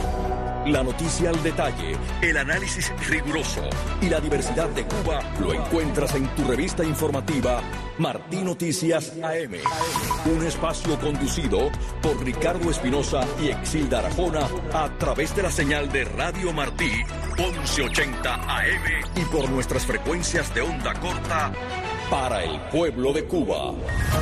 La noticia al detalle, el análisis riguroso y la diversidad de Cuba lo encuentras en tu revista informativa Martí Noticias AM. Un espacio conducido por Ricardo Espinosa y Exilda Arjona a través de la señal de Radio Martí 1180 AM y por nuestras frecuencias de onda corta para el pueblo de Cuba.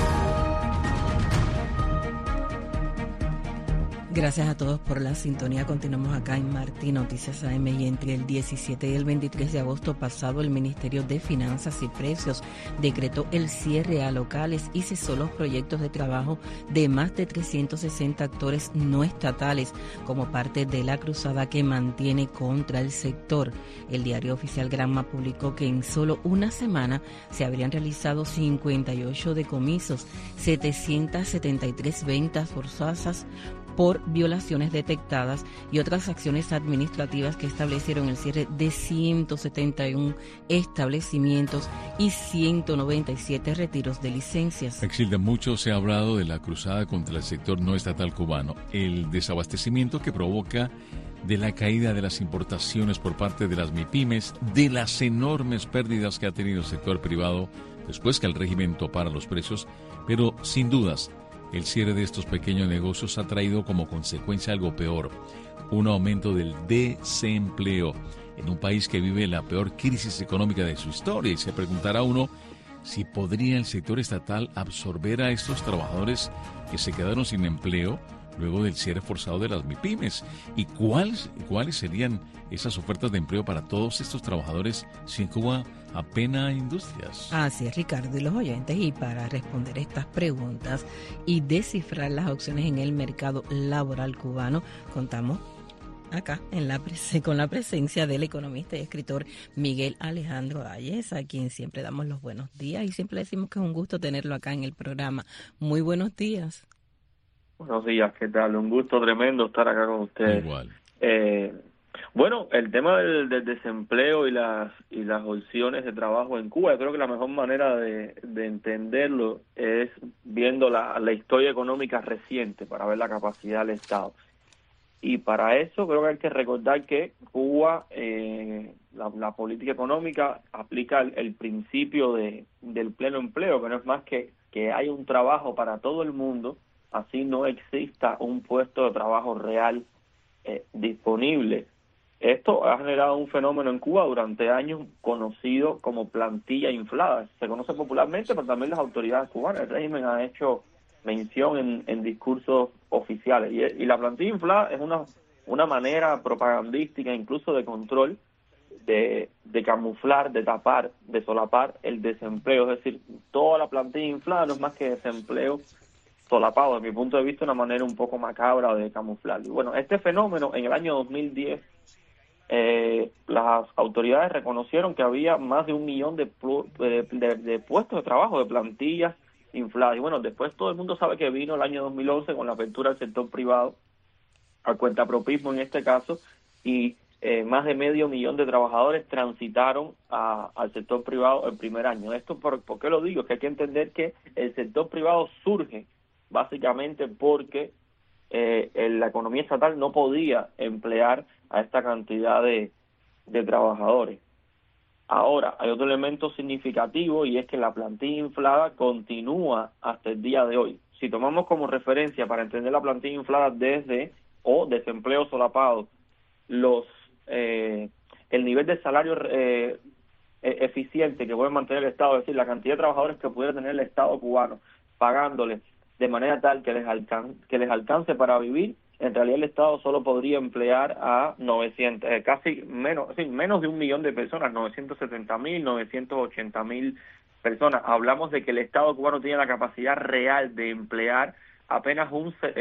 Gracias a todos por la sintonía. Continuamos acá en Martí Noticias AM y entre el 17 y el 23 de agosto pasado el Ministerio de Finanzas y Precios decretó el cierre a locales y cesó los proyectos de trabajo de más de 360 actores no estatales como parte de la cruzada que mantiene contra el sector. El diario oficial Granma publicó que en solo una semana se habrían realizado 58 decomisos, 773 ventas forzosas por violaciones detectadas y otras acciones administrativas que establecieron el cierre de 171 establecimientos y 197 retiros de licencias. Exilda, mucho se ha hablado de la cruzada contra el sector no estatal cubano, el desabastecimiento que provoca, de la caída de las importaciones por parte de las MIPYMES, de las enormes pérdidas que ha tenido el sector privado después que el régimen topara los precios, pero sin dudas, el cierre de estos pequeños negocios ha traído como consecuencia algo peor, un aumento del desempleo en un país que vive la peor crisis económica de su historia. Y se preguntará uno si podría el sector estatal absorber a estos trabajadores que se quedaron sin empleo luego del cierre forzado de las MIPYMES. ¿Y cuáles serían esas ofertas de empleo para todos estos trabajadores si en Cuba apenas industrias? Así es, Ricardo, y los oyentes, y para responder estas preguntas y descifrar las opciones en el mercado laboral cubano, contamos acá con la presencia del economista y escritor Miguel Alejandro Ayes, a quien siempre damos los buenos días y siempre decimos que es un gusto tenerlo acá en el programa. Muy buenos días. Buenos días, ¿qué tal? Un gusto tremendo estar acá con ustedes. Igual. Bueno, el tema del desempleo y las opciones de trabajo en Cuba, yo creo que la mejor manera de entenderlo es viendo la historia económica reciente para ver la capacidad del Estado. Y para eso creo que hay que recordar que Cuba, la política económica aplica el principio del pleno empleo, que no es más que hay un trabajo para todo el mundo, así no exista un puesto de trabajo real disponible. Esto ha generado un fenómeno en Cuba durante años conocido como plantilla inflada. Se conoce popularmente, pero también las autoridades cubanas. El régimen ha hecho mención en discursos oficiales. Y la plantilla inflada es una manera propagandística, incluso de control, de camuflar, de tapar, de solapar el desempleo. Es decir, toda la plantilla inflada no es más que desempleo solapado, desde mi punto de vista, una manera un poco macabra de camuflarlo. Y bueno, este fenómeno en el año 2010, las autoridades reconocieron que había más de 1 millón de puestos de trabajo, de plantillas infladas. Y bueno, después todo el mundo sabe que vino el año 2011 con la apertura del sector privado, al cuentapropismo en este caso, y más de 500,000 de trabajadores transitaron al sector privado el primer año. ¿Esto por qué lo digo? Es que hay que entender que el sector privado surge básicamente porque la economía estatal no podía emplear a esta cantidad de trabajadores. Ahora, hay otro elemento significativo y es que la plantilla inflada continúa hasta el día de hoy. Si tomamos como referencia para entender la plantilla inflada o desempleo solapado, el nivel de salario eficiente que puede mantener el Estado, es decir, la cantidad de trabajadores que pudiera tener el Estado cubano pagándoles de manera tal que les alcance para vivir, en realidad el Estado solo podría emplear a 900, menos de 1 millón de personas, 970,000, 980,000 personas. Hablamos de que el Estado cubano tiene la capacidad real de emplear apenas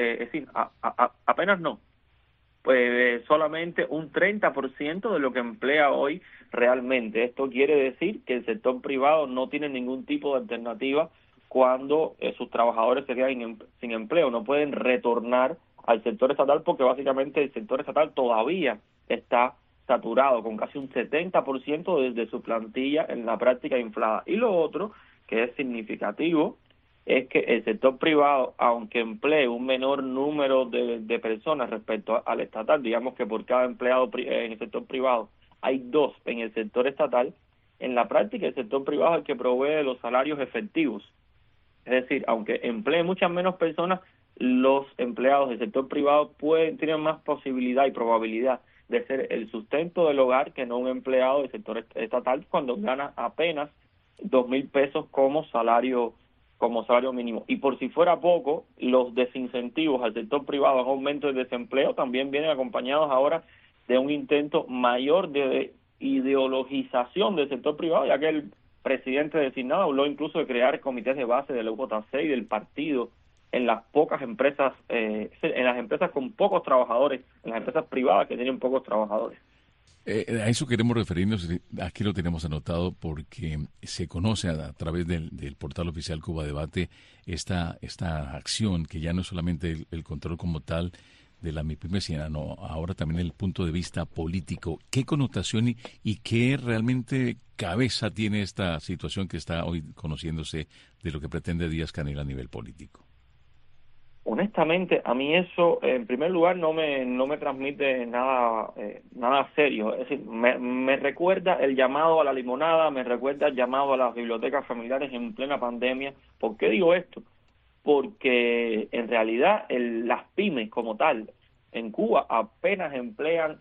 solamente un 30% de lo que emplea hoy realmente. Esto quiere decir que el sector privado no tiene ningún tipo de alternativa cuando sus trabajadores se quedan sin empleo. No pueden retornar al sector estatal porque básicamente el sector estatal todavía está saturado con casi un 70% de su plantilla en la práctica inflada. Y lo otro que es significativo es que el sector privado, aunque emplee un menor número de personas respecto al estatal, digamos que por cada empleado en el sector privado hay 2 en el sector estatal, en la práctica el sector privado es el que provee los salarios efectivos. Es decir, aunque emplee muchas menos personas, los empleados del sector privado tienen más posibilidad y probabilidad de ser el sustento del hogar que no un empleado del sector estatal cuando gana apenas 2,000 pesos como salario mínimo. Y por si fuera poco, los desincentivos al sector privado en aumento del desempleo también vienen acompañados ahora de un intento mayor de ideologización del sector privado, ya que el presidente designado habló incluso de crear comités de base de la UJC y del partido en las pocas empresas, en las empresas con pocos trabajadores, en las empresas privadas que tienen pocos trabajadores. A eso queremos referirnos, aquí lo tenemos anotado porque se conoce a través del portal oficial Cuba Debate esta acción que ya no es solamente el control como tal de la MIPYME, sino ahora también el punto de vista político. ¿Qué connotación y qué realmente cabeza tiene esta situación que está hoy conociéndose de lo que pretende Díaz-Canel a nivel político? Honestamente, a mí eso, en primer lugar, no me transmite nada serio. Es decir, me recuerda el llamado a la limonada, me recuerda el llamado a las bibliotecas familiares en plena pandemia. ¿Por qué digo esto? Porque en realidad las pymes como tal en Cuba apenas emplean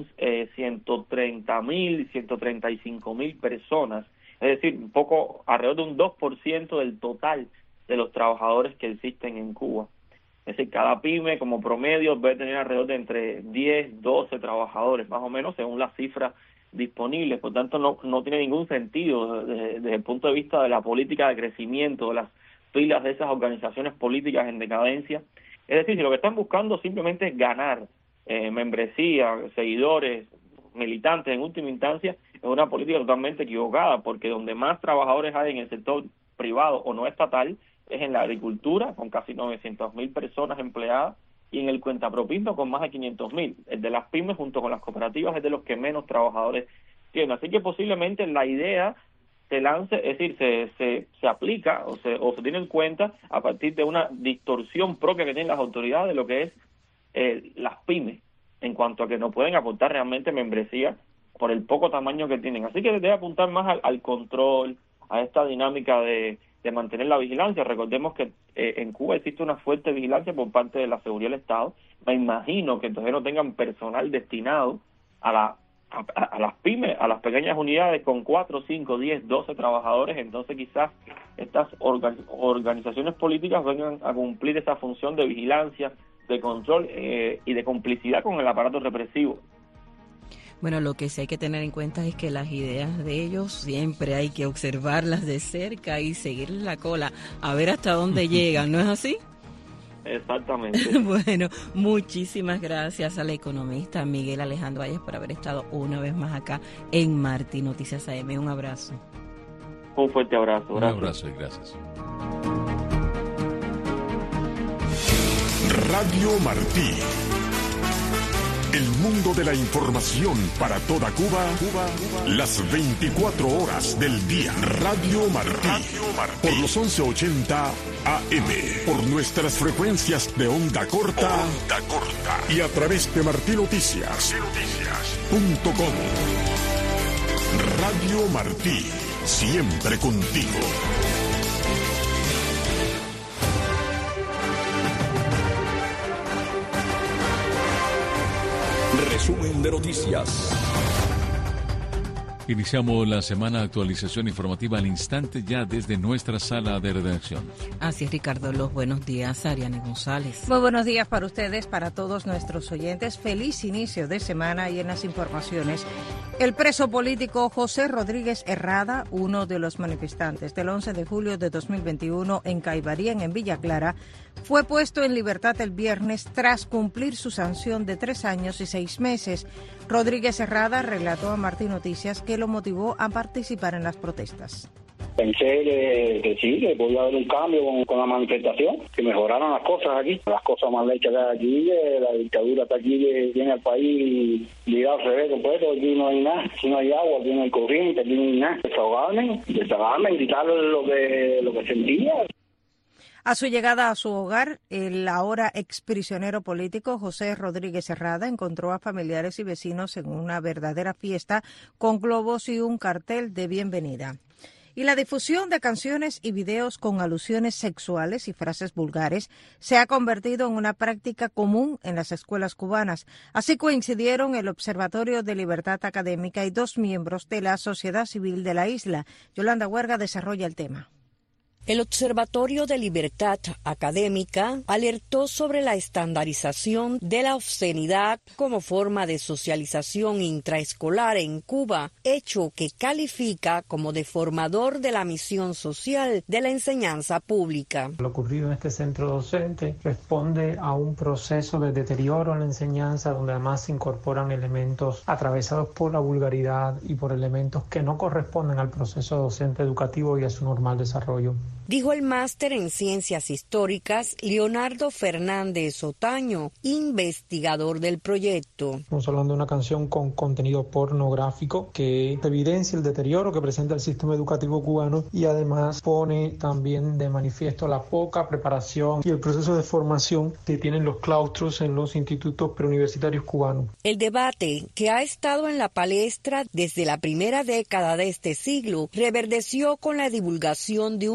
130,000, 135,000 personas. Es decir, alrededor de un 2% del total de los trabajadores que existen en Cuba. Es decir, cada pyme como promedio debe tener alrededor de entre 10, 12 trabajadores, más o menos, según las cifras disponibles. Por tanto, no tiene ningún sentido desde el punto de vista de la política de crecimiento de las filas de esas organizaciones políticas en decadencia. Es decir, si lo que están buscando simplemente es ganar membresía, seguidores, militantes en última instancia, es una política totalmente equivocada, porque donde más trabajadores hay en el sector privado o no estatal es en la agricultura, con casi 900.000 personas empleadas, y en el cuentapropismo con más de 500.000. El de las pymes junto con las cooperativas es de los que menos trabajadores tienen. Así que posiblemente la idea se lance, es decir, se aplica o se tiene en cuenta a partir de una distorsión propia que tienen las autoridades de lo que es las pymes, en cuanto a que no pueden aportar realmente membresía por el poco tamaño que tienen. Así que debe apuntar más al control, a esta dinámica de mantener la vigilancia. Recordemos que en Cuba existe una fuerte vigilancia por parte de la seguridad del Estado. Me imagino que entonces no tengan personal destinado a las pymes, a las pequeñas unidades con 4, 5, 10, 12 trabajadores. Entonces quizás estas organizaciones políticas vengan a cumplir esa función de vigilancia, de control y de complicidad con el aparato represivo. Bueno, lo que sí hay que tener en cuenta es que las ideas de ellos siempre hay que observarlas de cerca y seguirles la cola, a ver hasta dónde llegan, ¿no es así? Exactamente. Bueno, muchísimas gracias al economista Miguel Alejandro Ayes por haber estado una vez más acá en Martí Noticias AM. Un abrazo. Un fuerte abrazo. Un abrazo y gracias. Radio Martí. El mundo de la información para toda Cuba, las 24 horas del día. Radio Martí, por los 1180 AM, por nuestras frecuencias de onda corta, y a través de martinoticias.com. Radio Martí, siempre contigo. Resumen de noticias. Iniciamos la semana actualización informativa al instante ya desde nuestra sala de redacción. Así es, Ricardo. Los buenos días, Ariane González. Muy buenos días para ustedes, para todos nuestros oyentes. Feliz inicio de semana y en las informaciones. El preso político José Rodríguez Herrada, uno de los manifestantes del 11 de julio de 2021 en Caibarín, en Villa Clara, fue puesto en libertad el viernes tras cumplir su sanción de 3 años y 6 meses. Rodríguez Herrada relató a Martí Noticias que lo motivó a participar en las protestas. Pensé que sí, que podía haber un cambio con la manifestación, que mejoraran las cosas aquí. Las cosas más hechas que hay aquí, la dictadura está aquí, que tiene al país ligado al revés completo. Aquí no hay nada, aquí no hay agua, aquí no hay corriente, aquí no hay nada. Desahogarme, gritar lo que sentía. A su llegada a su hogar, el ahora exprisionero político José Rodríguez Herrada encontró a familiares y vecinos en una verdadera fiesta con globos y un cartel de bienvenida. Y la difusión de canciones y videos con alusiones sexuales y frases vulgares se ha convertido en una práctica común en las escuelas cubanas. Así coincidieron el Observatorio de Libertad Académica y 2 miembros de la sociedad civil de la isla. Yolanda Huerga desarrolla el tema. El Observatorio de Libertad Académica alertó sobre la estandarización de la obscenidad como forma de socialización intraescolar en Cuba, hecho que califica como deformador de la misión social de la enseñanza pública. Lo ocurrido en este centro docente responde a un proceso de deterioro en la enseñanza, donde además se incorporan elementos atravesados por la vulgaridad y por elementos que no corresponden al proceso docente educativo y a su normal desarrollo. Dijo el máster en Ciencias Históricas Leonardo Fernández Otaño, investigador del proyecto. Estamos hablando de una canción con contenido pornográfico que evidencia el deterioro que presenta el sistema educativo cubano y además pone también de manifiesto la poca preparación y el proceso de formación que tienen los claustros en los institutos preuniversitarios cubanos. El debate, que ha estado en la palestra desde la primera década de este siglo, reverdeció con la divulgación de un video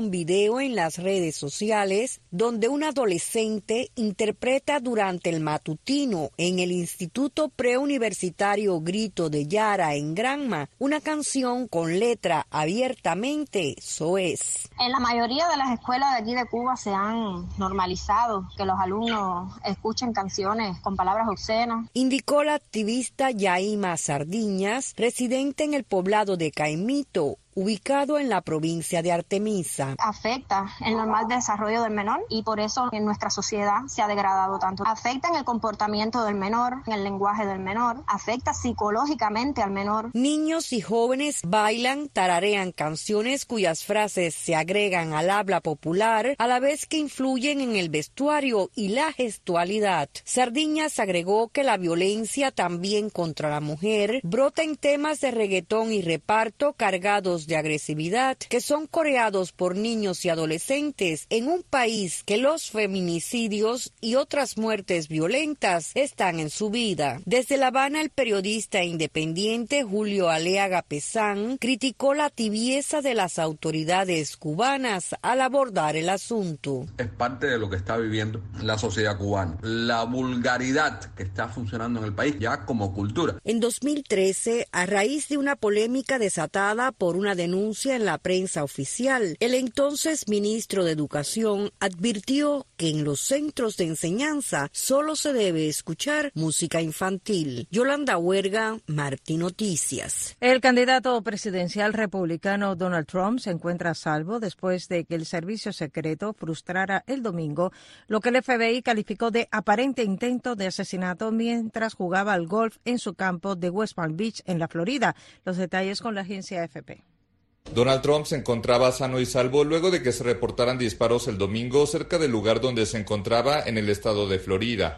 video en las redes sociales donde un adolescente interpreta durante el matutino en el Instituto Preuniversitario Grito de Yara en Granma una canción con letra abiertamente soez. En la mayoría de las escuelas de aquí de Cuba se han normalizado que los alumnos escuchen canciones con palabras obscenas. Indicó la activista Yaima Sardiñas, residente en el poblado de Caimito, ubicado en la provincia de Artemisa. Afecta el normal desarrollo del menor y por eso en nuestra sociedad se ha degradado tanto. Afecta en el comportamiento del menor, en el lenguaje del menor, afecta psicológicamente al menor. Niños y jóvenes bailan, tararean canciones cuyas frases se agregan al habla popular a la vez que influyen en el vestuario y la gestualidad. Sardiñas agregó que la violencia también contra la mujer brota en temas de reggaetón y reparto cargados de agresividad que son coreados por niños y adolescentes en un país que los feminicidios y otras muertes violentas están en su vida. Desde La Habana, el periodista independiente Julio Aleaga Pesán criticó la tibieza de las autoridades cubanas al abordar el asunto. Es parte de lo que está viviendo la sociedad cubana, la vulgaridad que está funcionando en el país ya como cultura. En 2013, a raíz de una polémica desatada por una denuncia en la prensa oficial, el entonces ministro de Educación advirtió que en los centros de enseñanza solo se debe escuchar música infantil. Yolanda Huerga, Martí Noticias. El candidato presidencial republicano Donald Trump se encuentra a salvo después de que el servicio secreto frustrara el domingo lo que el FBI calificó de aparente intento de asesinato mientras jugaba al golf en su campo de West Palm Beach, en la Florida. Los detalles con la agencia AFP. Donald Trump se encontraba sano y salvo luego de que se reportaran disparos el domingo cerca del lugar donde se encontraba en el estado de Florida.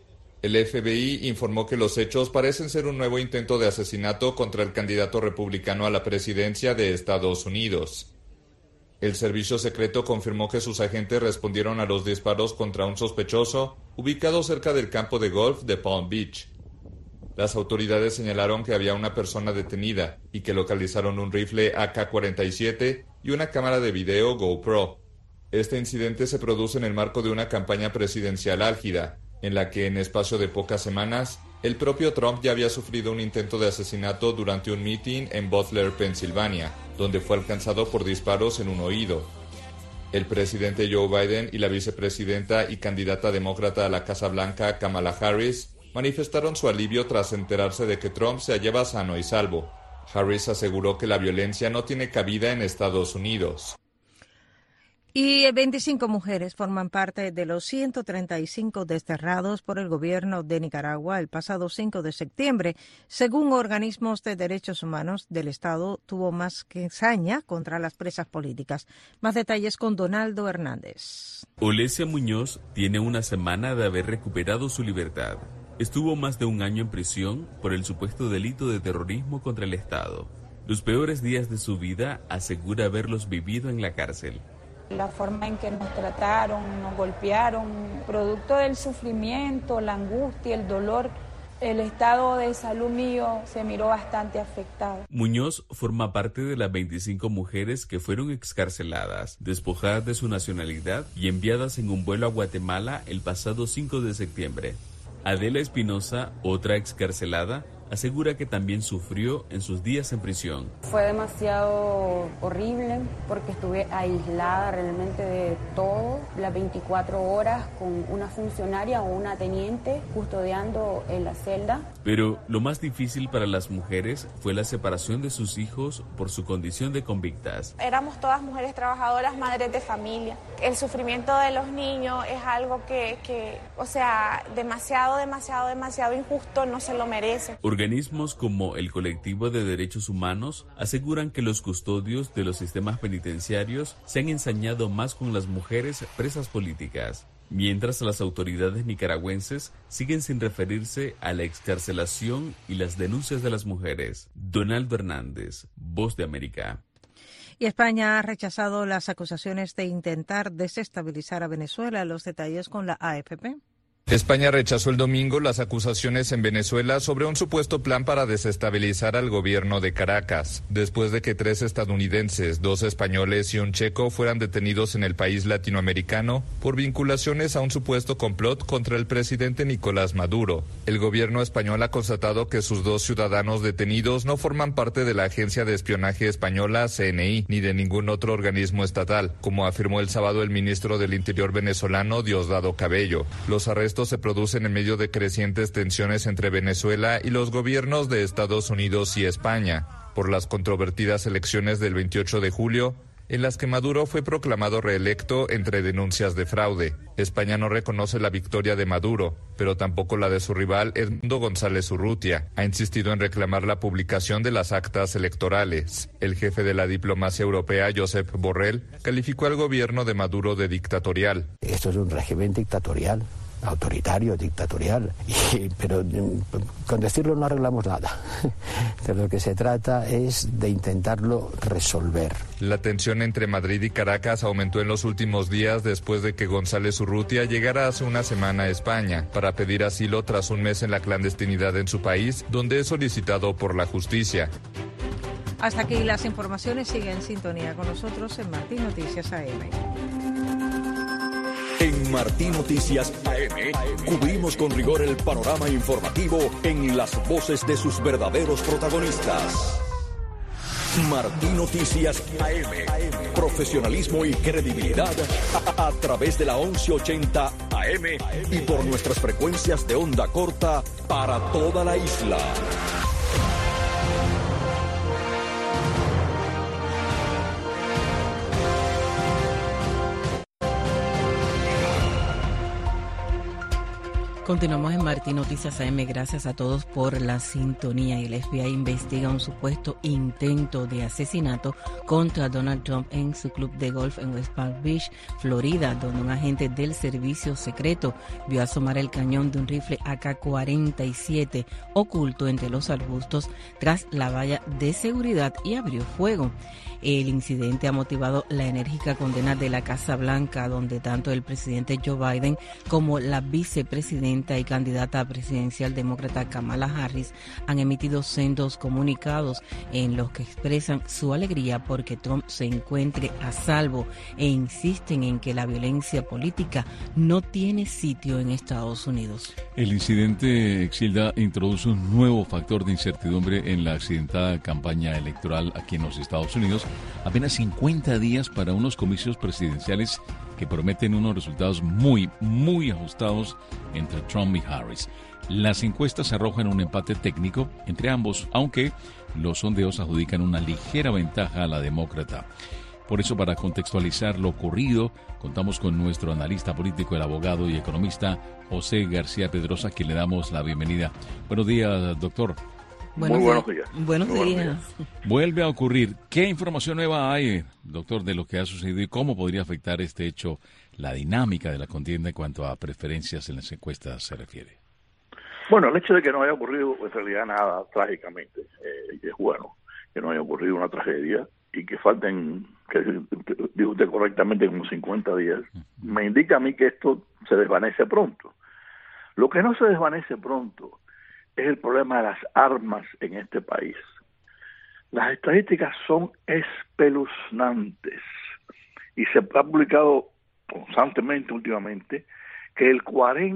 El FBI informó que los hechos parecen ser un nuevo intento de asesinato contra el candidato republicano a la presidencia de Estados Unidos. El servicio secreto confirmó que sus agentes respondieron a los disparos contra un sospechoso ubicado cerca del campo de golf de Palm Beach. Las autoridades señalaron que había una persona detenida y que localizaron un rifle AK-47 y una cámara de video GoPro. Este incidente se produce en el marco de una campaña presidencial álgida, en la que en espacio de pocas semanas, el propio Trump ya había sufrido un intento de asesinato durante un mitin en Butler, Pensilvania, donde fue alcanzado por disparos en un oído. El presidente Joe Biden y la vicepresidenta y candidata demócrata a la Casa Blanca, Kamala Harris, manifestaron su alivio tras enterarse de que Trump se hallaba sano y salvo. Harris aseguró que la violencia no tiene cabida en Estados Unidos. Y 25 mujeres forman parte de los 135 desterrados por el gobierno de Nicaragua el pasado 5 de septiembre. Según organismos de derechos humanos del Estado, tuvo más que saña contra las presas políticas. Más detalles con Donaldo Hernández. Olesia Muñoz tiene una semana de haber recuperado su libertad. Estuvo más de un año en prisión por el supuesto delito de terrorismo contra el Estado. Los peores días de su vida asegura haberlos vivido en la cárcel. La forma en que nos trataron, nos golpearon, producto del sufrimiento, la angustia, el dolor, el estado de salud mío se miró bastante afectado. Muñoz forma parte de las 25 mujeres que fueron excarceladas, despojadas de su nacionalidad y enviadas en un vuelo a Guatemala el pasado 5 de septiembre. Adela Espinosa, otra excarcelada, asegura que también sufrió en sus días en prisión. Fue demasiado horrible porque estuve aislada realmente de todo, las 24 horas con una funcionaria o una teniente custodiando en la celda. Pero lo más difícil para las mujeres fue la separación de sus hijos por su condición de convictas. Éramos todas mujeres trabajadoras, madres de familia. El sufrimiento de los niños es algo que demasiado injusto, no se lo merece. Organismos como el Colectivo de Derechos Humanos aseguran que los custodios de los sistemas penitenciarios se han ensañado más con las mujeres presas políticas, mientras las autoridades nicaragüenses siguen sin referirse a la excarcelación y las denuncias de las mujeres. Donaldo Hernández, Voz de América. Y España ha rechazado las acusaciones de intentar desestabilizar a Venezuela. Los detalles con la AFP. España rechazó el domingo las acusaciones en Venezuela sobre un supuesto plan para desestabilizar al gobierno de Caracas, después de que 3 estadounidenses, 2 españoles y un checo fueran detenidos en el país latinoamericano por vinculaciones a un supuesto complot contra el presidente Nicolás Maduro. El gobierno español ha constatado que sus 2 ciudadanos detenidos no forman parte de la agencia de espionaje española CNI ni de ningún otro organismo estatal, como afirmó el sábado el ministro del Interior venezolano Diosdado Cabello. Los arrestos se producen en medio de crecientes tensiones entre Venezuela y los gobiernos de Estados Unidos y España, por las controvertidas elecciones del 28 de julio, en las que Maduro fue proclamado reelecto entre denuncias de fraude. España no reconoce la victoria de Maduro, pero tampoco la de su rival Edmundo González Urrutia. Ha insistido en reclamar la publicación de las actas electorales. El jefe de la diplomacia europea, Josep Borrell, calificó al gobierno de Maduro de dictatorial. Esto es un régimen dictatorial. Autoritario, dictatorial, pero con decirlo no arreglamos nada. De lo que se trata es de intentarlo resolver. La tensión entre Madrid y Caracas aumentó en los últimos días después de que González Urrutia llegara hace una semana a España para pedir asilo tras un mes en la clandestinidad en su país, donde es solicitado por la justicia. Hasta aquí las informaciones. Sigue en sintonía con nosotros en Martín Noticias AM. En Martín Noticias AM cubrimos con rigor el panorama informativo en las voces de sus verdaderos protagonistas. Martín Noticias AM. Profesionalismo y credibilidad a través de la 1180 AM y por nuestras frecuencias de onda corta para toda la isla. Continuamos en Martín Noticias AM. Gracias a todos por la sintonía. El FBI investiga un supuesto intento de asesinato contra Donald Trump en su club de golf en West Palm Beach, Florida, donde un agente del servicio secreto vio asomar el cañón de un rifle AK-47 oculto entre los arbustos tras la valla de seguridad y abrió fuego. El incidente ha motivado la enérgica condena de la Casa Blanca, donde tanto el presidente Joe Biden como la vicepresidenta y candidata presidencial demócrata Kamala Harris han emitido sendos comunicados en los que expresan su alegría porque Trump se encuentre a salvo e insisten en que la violencia política no tiene sitio en Estados Unidos. El incidente, Exilda, introduce un nuevo factor de incertidumbre en la accidentada campaña electoral aquí en los Estados Unidos. Apenas 50 días para unos comicios presidenciales que prometen unos resultados muy ajustados entre Trump y Harris. Las encuestas arrojan un empate técnico entre ambos, aunque los sondeos adjudican una ligera ventaja a la demócrata. Por eso, para contextualizar lo ocurrido, contamos con nuestro analista político, el abogado y economista José García Pedrosa, a quien le damos la bienvenida. Buenos días, doctor. Muy buenos días. Buenos días. Vuelve a ocurrir. ¿Qué información nueva hay, doctor, de lo que ha sucedido y cómo podría afectar este hecho la dinámica de la contienda en cuanto a preferencias en las encuestas se refiere? Bueno, el hecho de que no haya ocurrido en realidad nada trágicamente, es bueno que no haya ocurrido una tragedia y que falten, que dijo usted correctamente, como 50 días, me indica a mí que esto se desvanece pronto. Lo que no se desvanece pronto es el problema de las armas en este país. Las estadísticas son espeluznantes y se ha publicado constantemente últimamente que el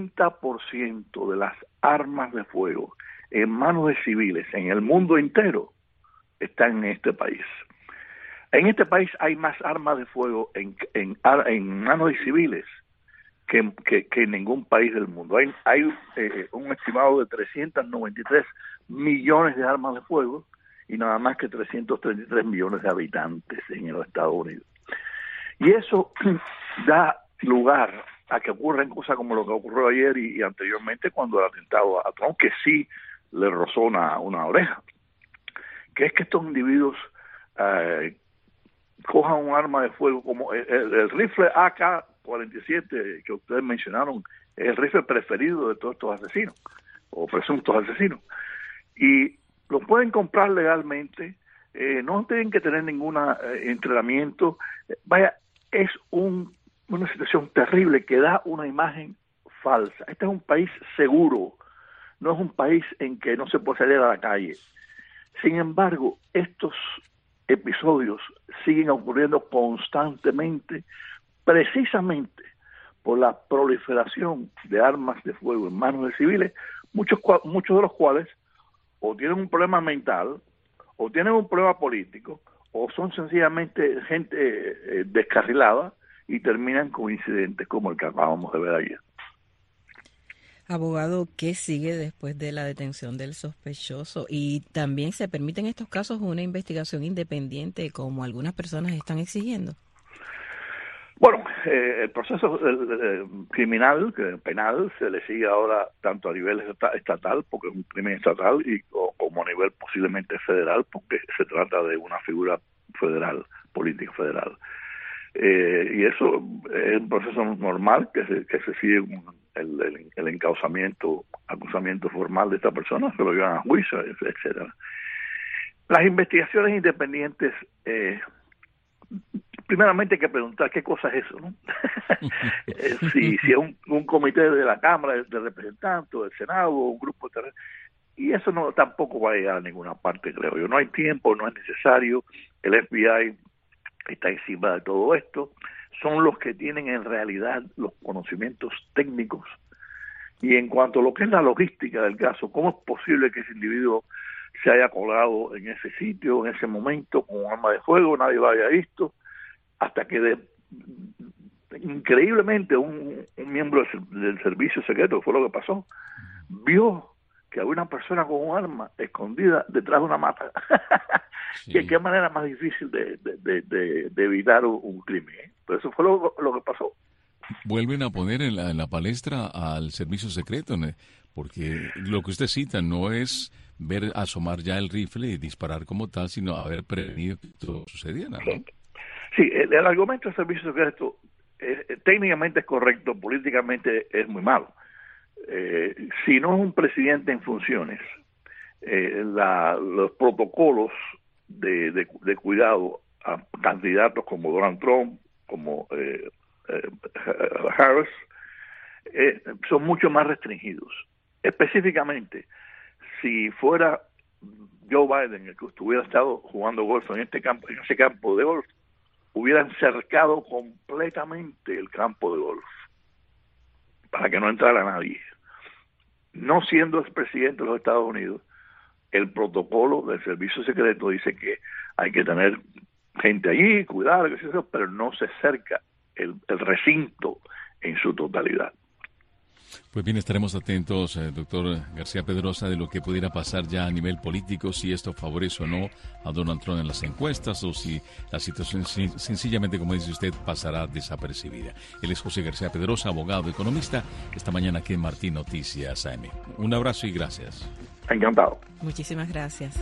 40% de las armas de fuego en manos de civiles en el mundo entero están en este país. En este país hay más armas de fuego en manos de civiles que en ningún país del mundo. Hay un estimado de 393 millones de armas de fuego y nada más que 333 millones de habitantes en los Estados Unidos. Y eso da lugar a que ocurran cosas como lo que ocurrió ayer y anteriormente cuando el atentado a Trump, que sí le rozó una oreja, que es que estos individuos cojan un arma de fuego como el rifle AK-47 que ustedes mencionaron, es el rifle preferido de todos estos asesinos o presuntos asesinos, y lo pueden comprar legalmente, no tienen que tener ningún entrenamiento. Vaya, es una situación terrible que da una imagen falsa. Este es un país seguro, no es un país en que no se puede salir a la calle. Sin embargo, estos episodios siguen ocurriendo constantemente, precisamente por la proliferación de armas de fuego en manos de civiles, muchos de los cuales o tienen un problema mental, o tienen un problema político, o son sencillamente gente descarrilada y terminan con incidentes como el que acabamos de ver ayer. Abogado, ¿qué sigue después de la detención del sospechoso? Y también se permite en estos casos una investigación independiente como algunas personas están exigiendo. Bueno, el proceso criminal, penal, se le sigue ahora tanto a nivel estatal, porque es un crimen estatal, y como a nivel posiblemente federal, porque se trata de una figura federal, política federal. Y eso es un proceso normal que se sigue el encauzamiento, acusamiento formal de esta persona, se lo llevan a juicio, etcétera. Las investigaciones independientes, primeramente hay que preguntar qué cosa es eso, ¿no? si es un comité de la Cámara de Representantes, del Senado, un grupo de... Y eso no tampoco va a llegar a ninguna parte, creo yo. No hay tiempo, no es necesario. El FBI está encima de todo esto. Son los que tienen en realidad los conocimientos técnicos. Y en cuanto a lo que es la logística del caso, ¿cómo es posible que ese individuo se haya colado en ese sitio, en ese momento, con un arma de fuego, nadie lo haya visto? Hasta que increíblemente un miembro del servicio secreto, que fue lo que pasó, vio que había una persona con un arma escondida detrás de una mata. Sí. ¿Qué manera más difícil de evitar un crimen? Pero eso fue lo que pasó. Vuelven a poner en la palestra al servicio secreto, ¿no? Porque lo que usted cita no es ver asomar ya el rifle y disparar como tal, sino haber prevenido que todo sucediera, ¿no? Sí, el argumento del servicio secreto técnicamente es correcto, políticamente es muy malo. Si no es un presidente en funciones, los protocolos de cuidado a candidatos como Donald Trump, como Harris, son mucho más restringidos. Específicamente, si fuera Joe Biden el que hubiera estado jugando golf en ese campo de golf, hubieran cercado completamente el campo de golf para que no entrara nadie. No siendo el presidente de los Estados Unidos, el protocolo del servicio secreto dice que hay que tener gente allí, cuidar, pero no se cerca el recinto en su totalidad. Pues bien, estaremos atentos, doctor García Pedrosa, de lo que pudiera pasar ya a nivel político, si esto favorece o no a Donald Trump en las encuestas o si la situación sencillamente, como dice usted, pasará desapercibida. Él es José García Pedrosa, abogado, economista, esta mañana aquí en Martín Noticias AM. Un abrazo y gracias. Encantado. Muchísimas gracias.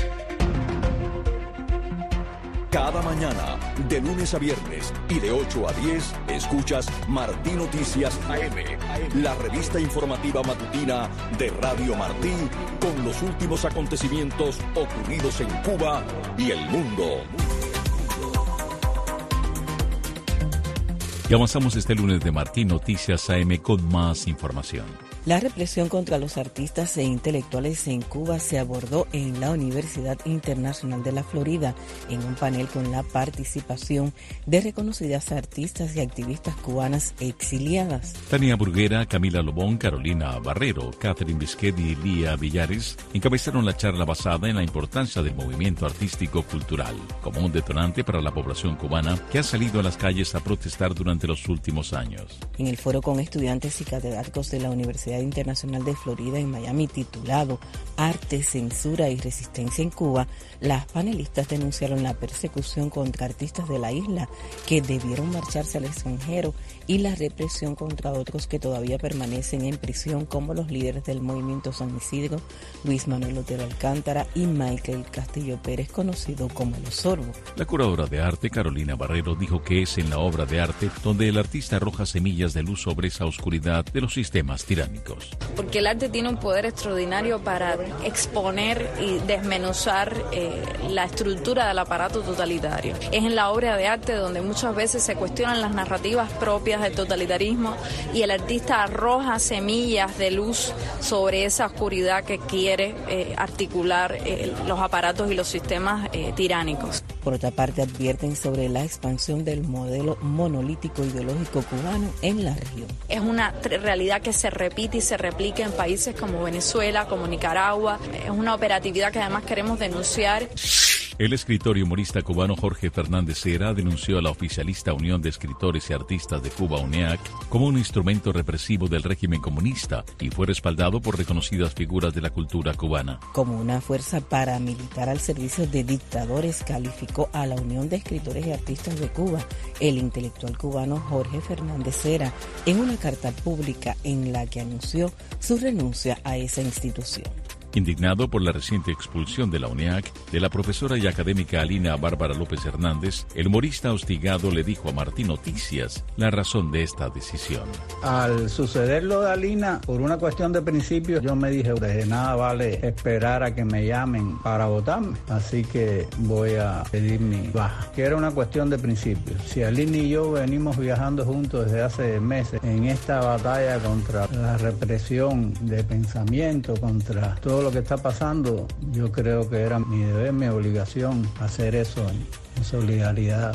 Cada mañana, de lunes a viernes y de 8 a 10, escuchas Martín Noticias AM, la revista informativa matutina de Radio Martí, con los últimos acontecimientos ocurridos en Cuba y el mundo. Y avanzamos este lunes de Martín Noticias AM con más información. La represión contra los artistas e intelectuales en Cuba se abordó en la Universidad Internacional de la Florida en un panel con la participación de reconocidas artistas y activistas cubanas exiliadas. Tania Burguera, Camila Lobón, Carolina Barrero, Catherine Bisquet y Lía Villares encabezaron la charla basada en la importancia del movimiento artístico-cultural como un detonante para la población cubana que ha salido a las calles a protestar durante los últimos años. En el foro con estudiantes y catedráticos de la Universidad Internacional de Florida en Miami, titulado Arte, Censura y Resistencia en Cuba, las panelistas denunciaron la persecución contra artistas de la isla que debieron marcharse al extranjero y la represión contra otros que todavía permanecen en prisión, como los líderes del movimiento San Isidro, Luis Manuel Otero Alcántara y Michael Castillo Pérez, conocido como Los Sorbos. La curadora de arte, Carolina Barrero, dijo que es en la obra de arte donde el artista arroja semillas de luz sobre esa oscuridad de los sistemas tiránicos. Porque el arte tiene un poder extraordinario para exponer y desmenuzar la estructura del aparato totalitario. Es en la obra de arte donde muchas veces se cuestionan las narrativas propias del totalitarismo y el artista arroja semillas de luz sobre esa oscuridad que quiere articular los aparatos y los sistemas tiránicos. Por otra parte, advierten sobre la expansión del modelo monolítico ideológico cubano en la región. Es una realidad que se repite y se replica en países como Venezuela, como Nicaragua. Es una operatividad que además queremos denunciar. El escritor y humorista cubano Jorge Fernández Cera denunció a la oficialista Unión de Escritores y Artistas de Cuba, UNEAC, como un instrumento represivo del régimen comunista y fue respaldado por reconocidas figuras de la cultura cubana. Como una fuerza paramilitar al servicio de dictadores, calificó a la Unión de Escritores y Artistas de Cuba el intelectual cubano Jorge Fernández Cera en una carta pública en la que anunció su renuncia a esa institución. Indignado por la reciente expulsión de la UNEAC de la profesora y académica Alina Bárbara López Hernández, el humorista hostigado le dijo a Martín Noticias la razón de esta decisión. Al suceder lo de Alina, por una cuestión de principio, yo me dije, de nada vale esperar a que me llamen para votarme, así que voy a pedir mi baja, que era una cuestión de principio. Si Alina y yo venimos viajando juntos desde hace meses en esta batalla contra la represión de pensamiento, contra todo lo que está pasando, yo creo que era mi deber, mi obligación hacer eso en solidaridad.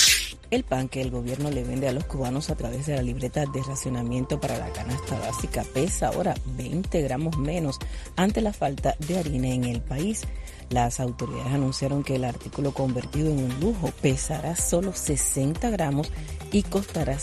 El pan que el gobierno le vende a los cubanos a través de la libreta de racionamiento para la canasta básica pesa ahora 20 gramos menos ante la falta de harina en el país. Las autoridades anunciaron que el artículo convertido en un lujo pesará solo 60 gramos y costará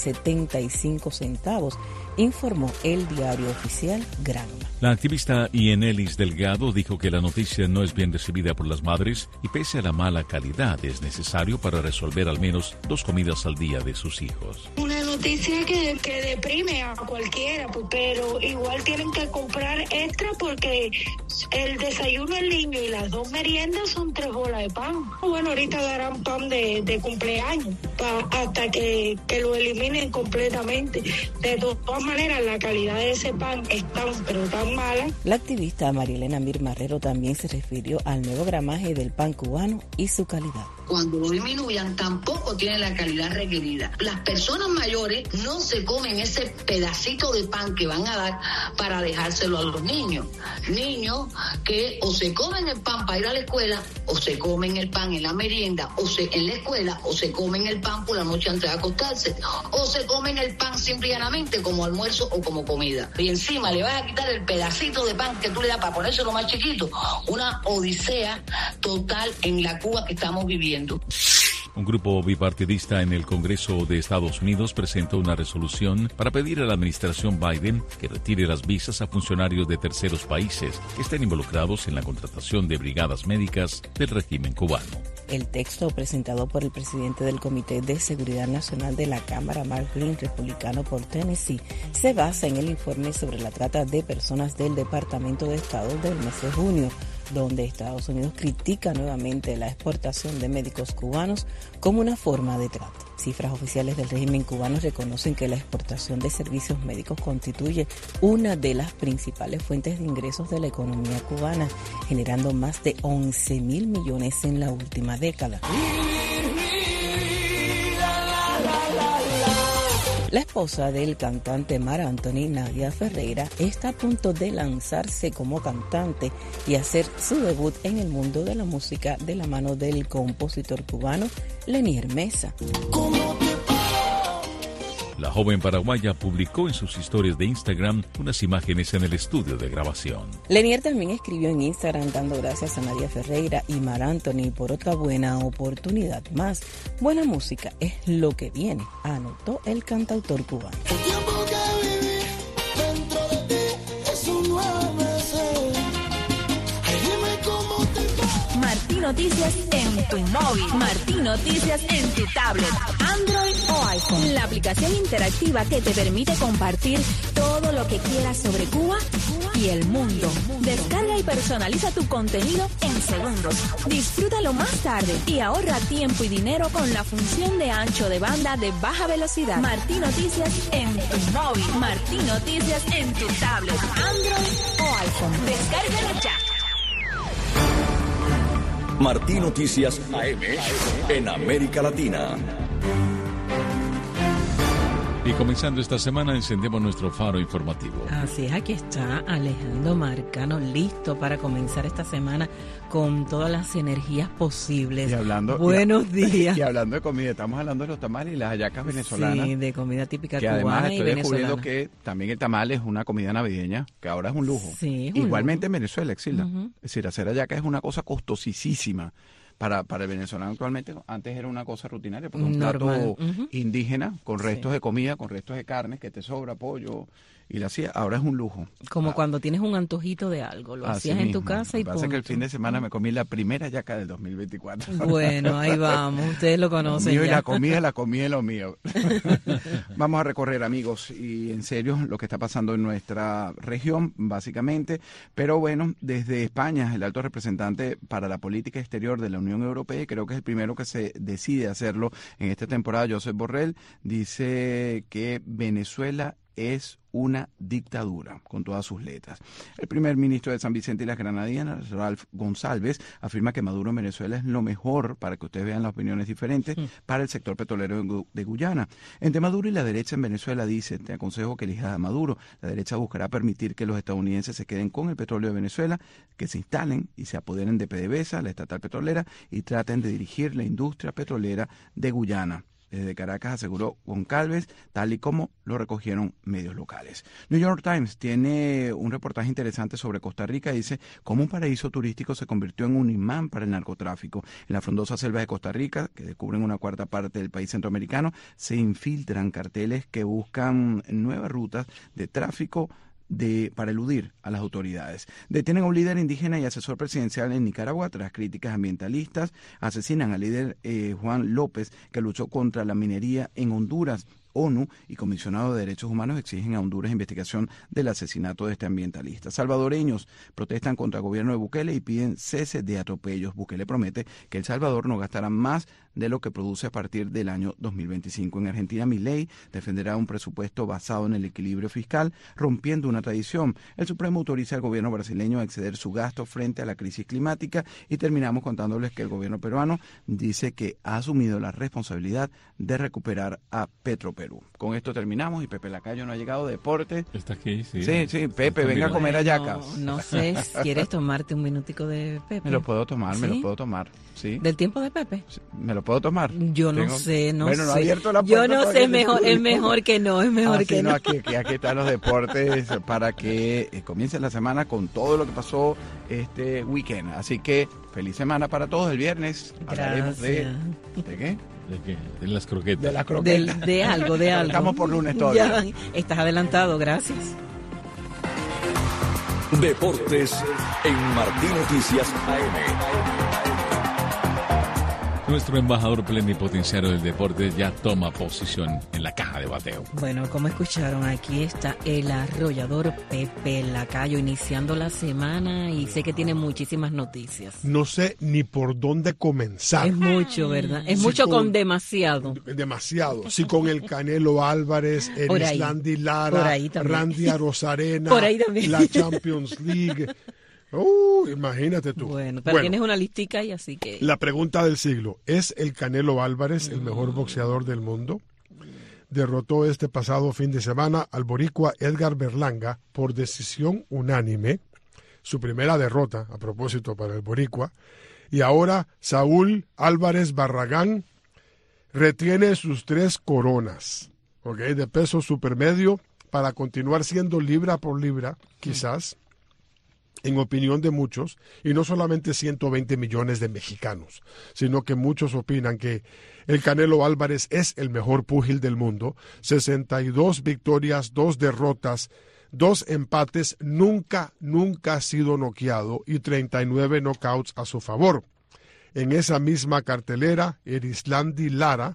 75 centavos, informó el diario oficial Granma. La activista Ienelis Delgado dijo que la noticia no es bien recibida por las madres y pese a la mala calidad es necesario para resolver al menos 2 comidas al día de sus hijos. Una noticia que deprime a cualquiera, pero igual tienen que comprar extra porque el desayuno del niño y las 2 meriendas son 3 bolas de pan. Bueno, ahorita darán pan de cumpleaños hasta que lo eliminen completamente. De todas maneras, la calidad de ese pan es tan mala. La activista Marielena Mir Marrero también se refirió al nuevo gramaje del pan cubano y su calidad. Cuando lo disminuyan, tampoco tiene la calidad requerida. Las personas mayores no se comen ese pedacito de pan que van a dar para dejárselo a los niños. Niños que o se comen el pan para ir a la escuela, o se comen el pan en la merienda, en la escuela, o se comen el pan por la noche antes de acostarse, o se comen el pan simple y llanamente como almuerzo o como comida. Y encima le vas a quitar el pedacito de pan que tú le das para ponérselo más chiquito. Una odisea total en la Cuba que estamos viviendo. Un grupo bipartidista en el Congreso de Estados Unidos presentó una resolución para pedir a la administración Biden que retire las visas a funcionarios de terceros países que estén involucrados en la contratación de brigadas médicas del régimen cubano. El texto presentado por el presidente del Comité de Seguridad Nacional de la Cámara, Mark Green, republicano por Tennessee, se basa en el informe sobre la trata de personas del Departamento de Estado del mes de junio, donde Estados Unidos critica nuevamente la exportación de médicos cubanos como una forma de trata. Cifras oficiales del régimen cubano reconocen que la exportación de servicios médicos constituye una de las principales fuentes de ingresos de la economía cubana, generando más de 11.000 millones en la última década. La esposa del cantante Marc Anthony, Nadia Ferreira, está a punto de lanzarse como cantante y hacer su debut en el mundo de la música de la mano del compositor cubano Lenier Mesa. La joven paraguaya publicó en sus historias de Instagram unas imágenes en el estudio de grabación. Lenier también escribió en Instagram dando gracias a Nadia Ferreira y Marc Anthony por otra buena oportunidad más. Buena música es lo que viene, anotó el cantautor cubano. Martín Noticias en tu móvil, Martín Noticias en tu tablet, Android o iPhone. iPhone, la aplicación interactiva que te permite compartir todo lo que quieras sobre Cuba y el mundo. Descarga y personaliza tu contenido en segundos. Disfrútalo más tarde y ahorra tiempo y dinero con la función de ancho de banda de baja velocidad. Martí Noticias en tu móvil. Martí Noticias en tu tablet, Android o iPhone. Descárgalo ya. Martí Noticias AM en América Latina. Y comenzando esta semana encendemos nuestro faro informativo. Así es, aquí está Alejandro Marcano, listo para comenzar esta semana con todas las energías posibles. Y hablando, buenos días. Y hablando de comida, estamos hablando de los tamales y las hallacas venezolanas. Sí, de comida típica que cubana además y venezolana. estoy descubriendo que también el tamal es una comida navideña, que ahora es un lujo. Sí, igualmente en Venezuela, Exilda. Es decir, hacer hallaca es una cosa costosísima. Para el venezolano actualmente, antes era una cosa rutinaria, porque un plato indígena con restos de comida, con restos de carne, que te sobra, pollo, y la hacía, ahora es un lujo. Como cuando tienes un antojito de algo, lo hacías en tu casa y punto. Lo que pasa es que el fin de semana me comí la primera hallaca del 2024. Bueno, ahí vamos, ustedes lo conocen lo mío ya. Y la comida es lo mío. Vamos a recorrer, amigos, y en serio, lo que está pasando en nuestra región, básicamente. Pero bueno, desde España, el alto representante para la política exterior de la Unión Europea, y creo que es el primero que se decide hacerlo en esta temporada, Josep Borrell, dice que Venezuela es una dictadura, con todas sus letras. El primer ministro de San Vicente y las Granadinas, Ralph González, afirma que Maduro en Venezuela es lo mejor, para que ustedes vean las opiniones diferentes, para el sector petrolero de Guyana. Entre Maduro y la derecha en Venezuela dice: te aconsejo que elijas a Maduro. La derecha buscará permitir que los estadounidenses se queden con el petróleo de Venezuela, que se instalen y se apoderen de PDVSA, la estatal petrolera, y traten de dirigir la industria petrolera de Guyana. Desde Caracas, aseguró Goncalves, tal y como lo recogieron medios locales. New York Times tiene un reportaje interesante sobre Costa Rica. Dice cómo un paraíso turístico se convirtió en un imán para el narcotráfico. En la frondosa selva de Costa Rica, que descubren una cuarta parte del país centroamericano, se infiltran carteles que buscan nuevas rutas de tráfico para eludir a las autoridades. Detienen a un líder indígena y asesor presidencial en Nicaragua tras críticas ambientalistas. Asesinan al líder Juan López, que luchó contra la minería en Honduras. ONU y Comisionado de Derechos Humanos exigen a Honduras investigación del asesinato de este ambientalista. Salvadoreños protestan contra el gobierno de Bukele y piden cese de atropellos. Bukele promete que El Salvador no gastará más de lo que produce a partir del año 2025. En Argentina, Milei defenderá un presupuesto basado en el equilibrio fiscal, rompiendo una tradición. El Supremo autoriza al gobierno brasileño a exceder su gasto frente a la crisis climática. Y terminamos contándoles que el gobierno peruano dice que ha asumido la responsabilidad de recuperar a Petroperú. Con esto terminamos y Pepe Lacayo no ha llegado de deporte. Está aquí, sí. Sí, Pepe, venga a comer hallacas. No sé, ¿quieres tomarte un minutico de Pepe? Me lo puedo tomar, ¿Sí? me lo puedo tomar. Sí. ¿Del tiempo de Pepe? Sí, ¿me lo puedo tomar? Yo no sé, no sé. No ha abierto la puerta. Yo no sé, es mejor que no, es mejor que no. Aquí están los deportes para que comience la semana con todo lo que pasó este weekend. Así que feliz semana para todos. El viernes hablaremos ¿de qué? De las croquetas. De las croquetas. De algo. Estamos por lunes todavía. Ya, estás adelantado, gracias. Deportes en Martí Noticias AM. Nuestro embajador plenipotenciario del deporte ya toma posición en la caja de bateo. Bueno, como escucharon, aquí está el arrollador Pepe Lacayo iniciando la semana y sé que tiene muchísimas noticias. No sé ni por dónde comenzar. Es mucho, ¿verdad? Es mucho con demasiado. Demasiado. Sí, con el Canelo Álvarez, Erislandy Lara, Randy Arozarena, la Champions League. Imagínate tú. Bueno, pero tienes una listica y así que... La pregunta del siglo: ¿es el Canelo Álvarez el mejor boxeador del mundo? Derrotó este pasado fin de semana al boricua Edgar Berlanga por decisión unánime, su primera derrota, a propósito, para el boricua, y ahora Saúl Álvarez Barragán retiene sus 3 coronas, de peso supermedio, para continuar siendo libra por libra, quizás, en opinión de muchos, y no solamente 120 millones de mexicanos, sino que muchos opinan que el Canelo Álvarez es el mejor púgil del mundo. 62 victorias, 2 derrotas, 2 empates, nunca ha sido noqueado y 39 knockouts a su favor. En esa misma cartelera, Erislandy Lara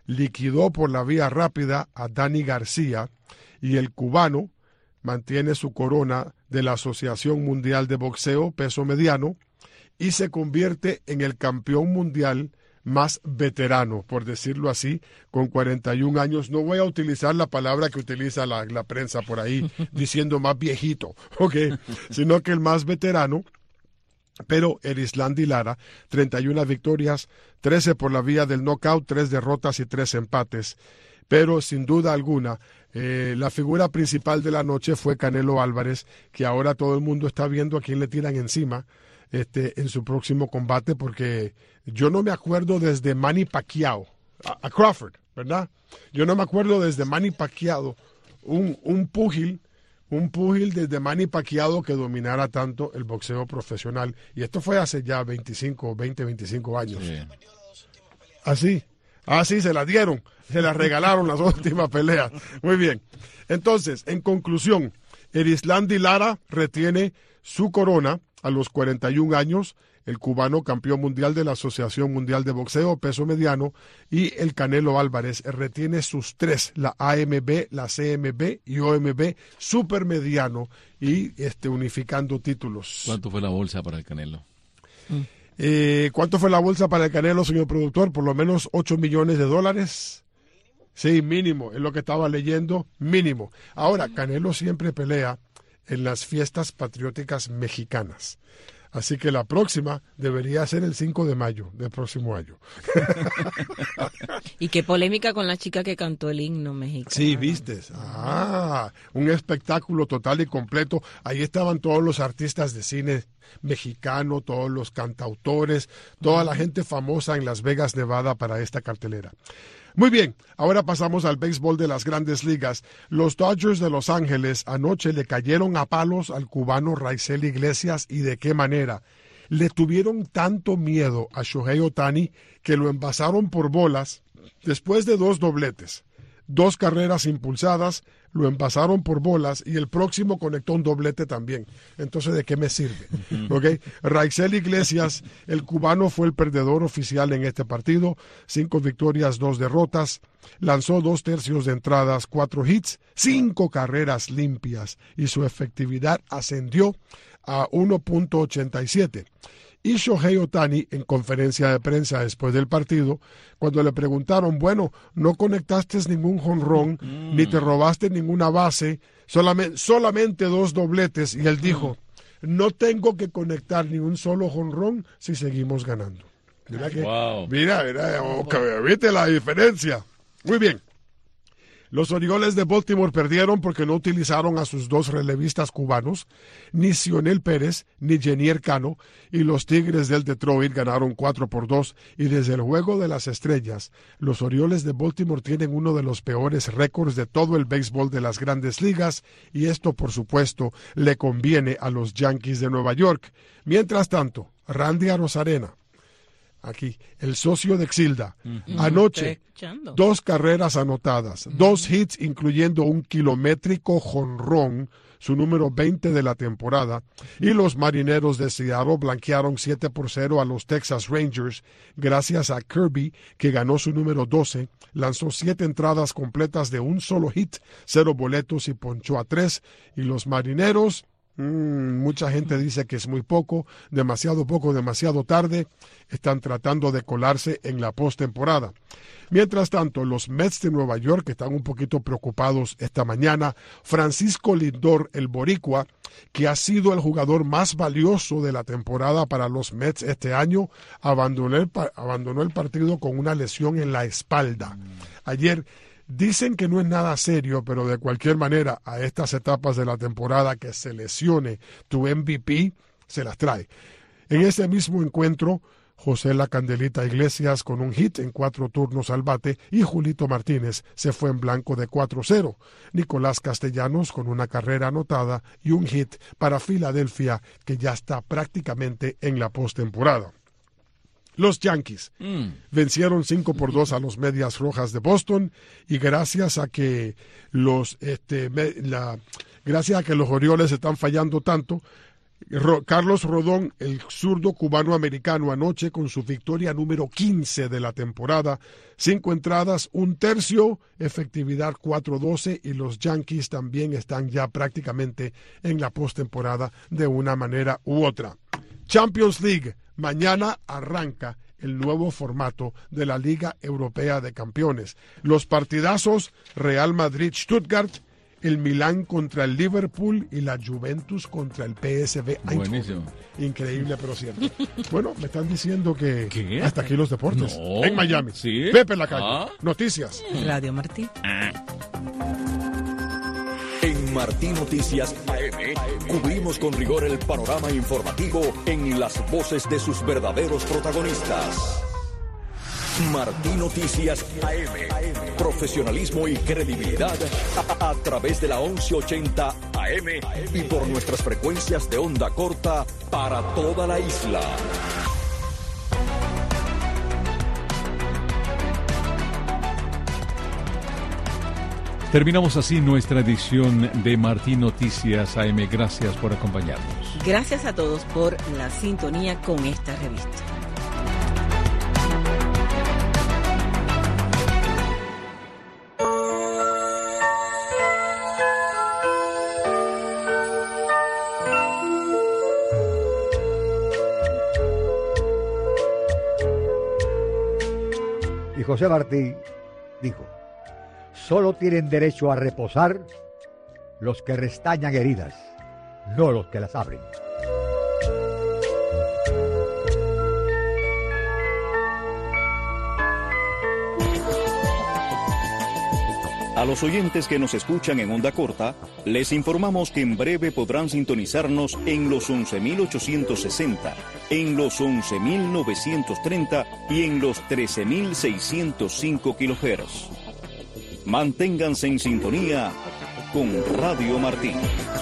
liquidó por la vía rápida a Dani García y el cubano mantiene su corona de la Asociación Mundial de Boxeo peso mediano y se convierte en el campeón mundial más veterano, por decirlo así, con 41 años. No voy a utilizar la palabra que utiliza la prensa por ahí, diciendo más viejito, ¿ok? Sino que el más veterano. Pero Erislandy Lara, 31 victorias, 13 por la vía del knockout, 3 derrotas y 3 empates. Pero sin duda alguna, la figura principal de la noche fue Canelo Álvarez, que ahora todo el mundo está viendo a quién le tiran encima en su próximo combate, porque yo no me acuerdo desde Manny Pacquiao, a Crawford, ¿verdad? Yo no me acuerdo desde Manny Pacquiao, un púgil desde Manny Pacquiao que dominara tanto el boxeo profesional. Y esto fue hace ya 25 años. Sí. Así se la dieron, se la regalaron las últimas peleas. Muy bien. Entonces, en conclusión, Erislandy Lara retiene su corona a los 41 años, el cubano campeón mundial de la Asociación Mundial de Boxeo peso mediano, y el Canelo Álvarez retiene sus 3, la AMB, la CMB y OMB supermediano, y unificando títulos. ¿Cuánto fue la bolsa para el Canelo? ¿Cuánto fue la bolsa para el Canelo, señor productor? Por lo menos $8 millones. Sí, mínimo, es lo que estaba leyendo, mínimo. Ahora, Canelo siempre pelea en las fiestas patrióticas mexicanas. Así que la próxima debería ser el 5 de mayo del próximo año. Y qué polémica con la chica que cantó el himno mexicano. Sí, vistes. Un espectáculo total y completo. Ahí estaban todos los artistas de cine mexicano, todos los cantautores, toda la gente famosa en Las Vegas, Nevada, para esta cartelera. Muy bien, ahora pasamos al béisbol de las Grandes Ligas. Los Dodgers de Los Ángeles anoche le cayeron a palos al cubano Raisel Iglesias, y de qué manera. Le tuvieron tanto miedo a Shohei Ohtani que lo envasaron por bolas después de 2 dobletes. 2 carreras impulsadas, lo envasaron por bolas y el próximo conectó un doblete también. Entonces, ¿de qué me sirve? ¿Okay? Raisel Iglesias, el cubano, fue el perdedor oficial en este partido. 5 victorias, 2 derrotas. Lanzó 2 tercios de entradas, 4 hits, 5 carreras limpias y su efectividad ascendió a 1.87. Y Shohei Ohtani, en conferencia de prensa después del partido, cuando le preguntaron, bueno, no conectaste ningún jonrón, ni te robaste ninguna base, solamente 2 dobletes, y él dijo, no tengo que conectar ni un solo jonrón si seguimos ganando. Mira que, mira, ¿viste la diferencia? Muy bien. Los Orioles de Baltimore perdieron porque no utilizaron a sus 2 relevistas cubanos, ni Cionel Pérez ni Jenier Cano, y los Tigres del Detroit ganaron 4-2, y desde el Juego de las Estrellas, los Orioles de Baltimore tienen uno de los peores récords de todo el béisbol de las Grandes Ligas, y esto, por supuesto, le conviene a los Yankees de Nueva York. Mientras tanto, Randy Arozarena, aquí, el socio de Exilda, anoche, 2 carreras anotadas, 2 hits, incluyendo un kilométrico jonrón, su número 20 de la temporada, y los Marineros de Seattle blanquearon 7-0 a los Texas Rangers, gracias a Kirby, que ganó su número 12, lanzó 7 entradas completas de un solo hit, 0 boletos y ponchó a 3, y los Marineros... mucha gente dice que es muy poco, demasiado tarde. Están tratando de colarse en la postemporada. Mientras tanto, los Mets de Nueva York están un poquito preocupados esta mañana. Francisco Lindor, el boricua, que ha sido el jugador más valioso de la temporada para los Mets este año, abandonó el partido con una lesión en la espalda. Ayer dicen que no es nada serio, pero de cualquier manera, a estas etapas de la temporada, que se lesione tu MVP, se las trae. En ese mismo encuentro, José La Candelita Iglesias con un hit en 4 turnos al bate, y Julito Martínez se fue en blanco de 4-0. Nicolás Castellanos con una carrera anotada y un hit para Filadelfia, que ya está prácticamente en la postemporada. Los Yankees vencieron 5-2 a los Medias Rojas de Boston, y gracias a que los Orioles están fallando tanto, Carlos Rodón, el zurdo cubano-americano, anoche con su victoria número 15 de la temporada, 5 entradas, 1/3, efectividad 4.12, y los Yankees también están ya prácticamente en la postemporada de una manera u otra. Champions League, mañana arranca el nuevo formato de la Liga Europea de Campeones. Los partidazos: Real Madrid-Stuttgart, el Milán contra el Liverpool y la Juventus contra el PSV Eindhoven. Buenísimo. Increíble, pero cierto. Bueno, me están diciendo que ¿Qué? hasta aquí los deportes. No. En Miami. ¿Sí? Pepe Lacalle. Noticias. Radio Martí. En Martí Noticias AM cubrimos con rigor el panorama informativo en las voces de sus verdaderos protagonistas. Martí Noticias AM. Profesionalismo y credibilidad a través de la 1180 AM y por nuestras frecuencias de onda corta para toda la isla. Terminamos así nuestra edición de Martí Noticias AM. Gracias por acompañarnos. Gracias a todos por la sintonía con esta revista. Y José Martí dijo: solo tienen derecho a reposar los que restañan heridas, no los que las abren. A los oyentes que nos escuchan en onda corta, les informamos que en breve podrán sintonizarnos en los 11.860, en los 11.930 y en los 13.605 kHz. Manténganse en sintonía con Radio Martí.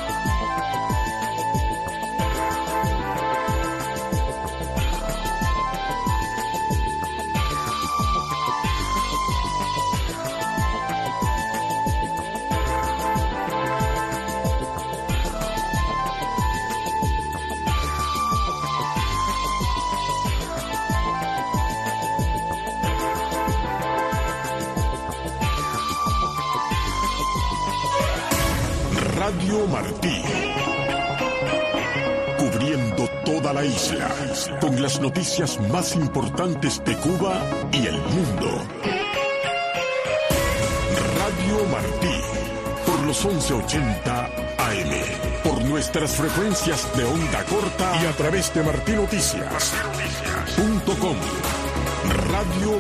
Radio Martí, cubriendo toda la isla, con las noticias más importantes de Cuba y el mundo. Radio Martí, por los 1180 AM, por nuestras frecuencias de onda corta y a través de martinoticias.com. Radio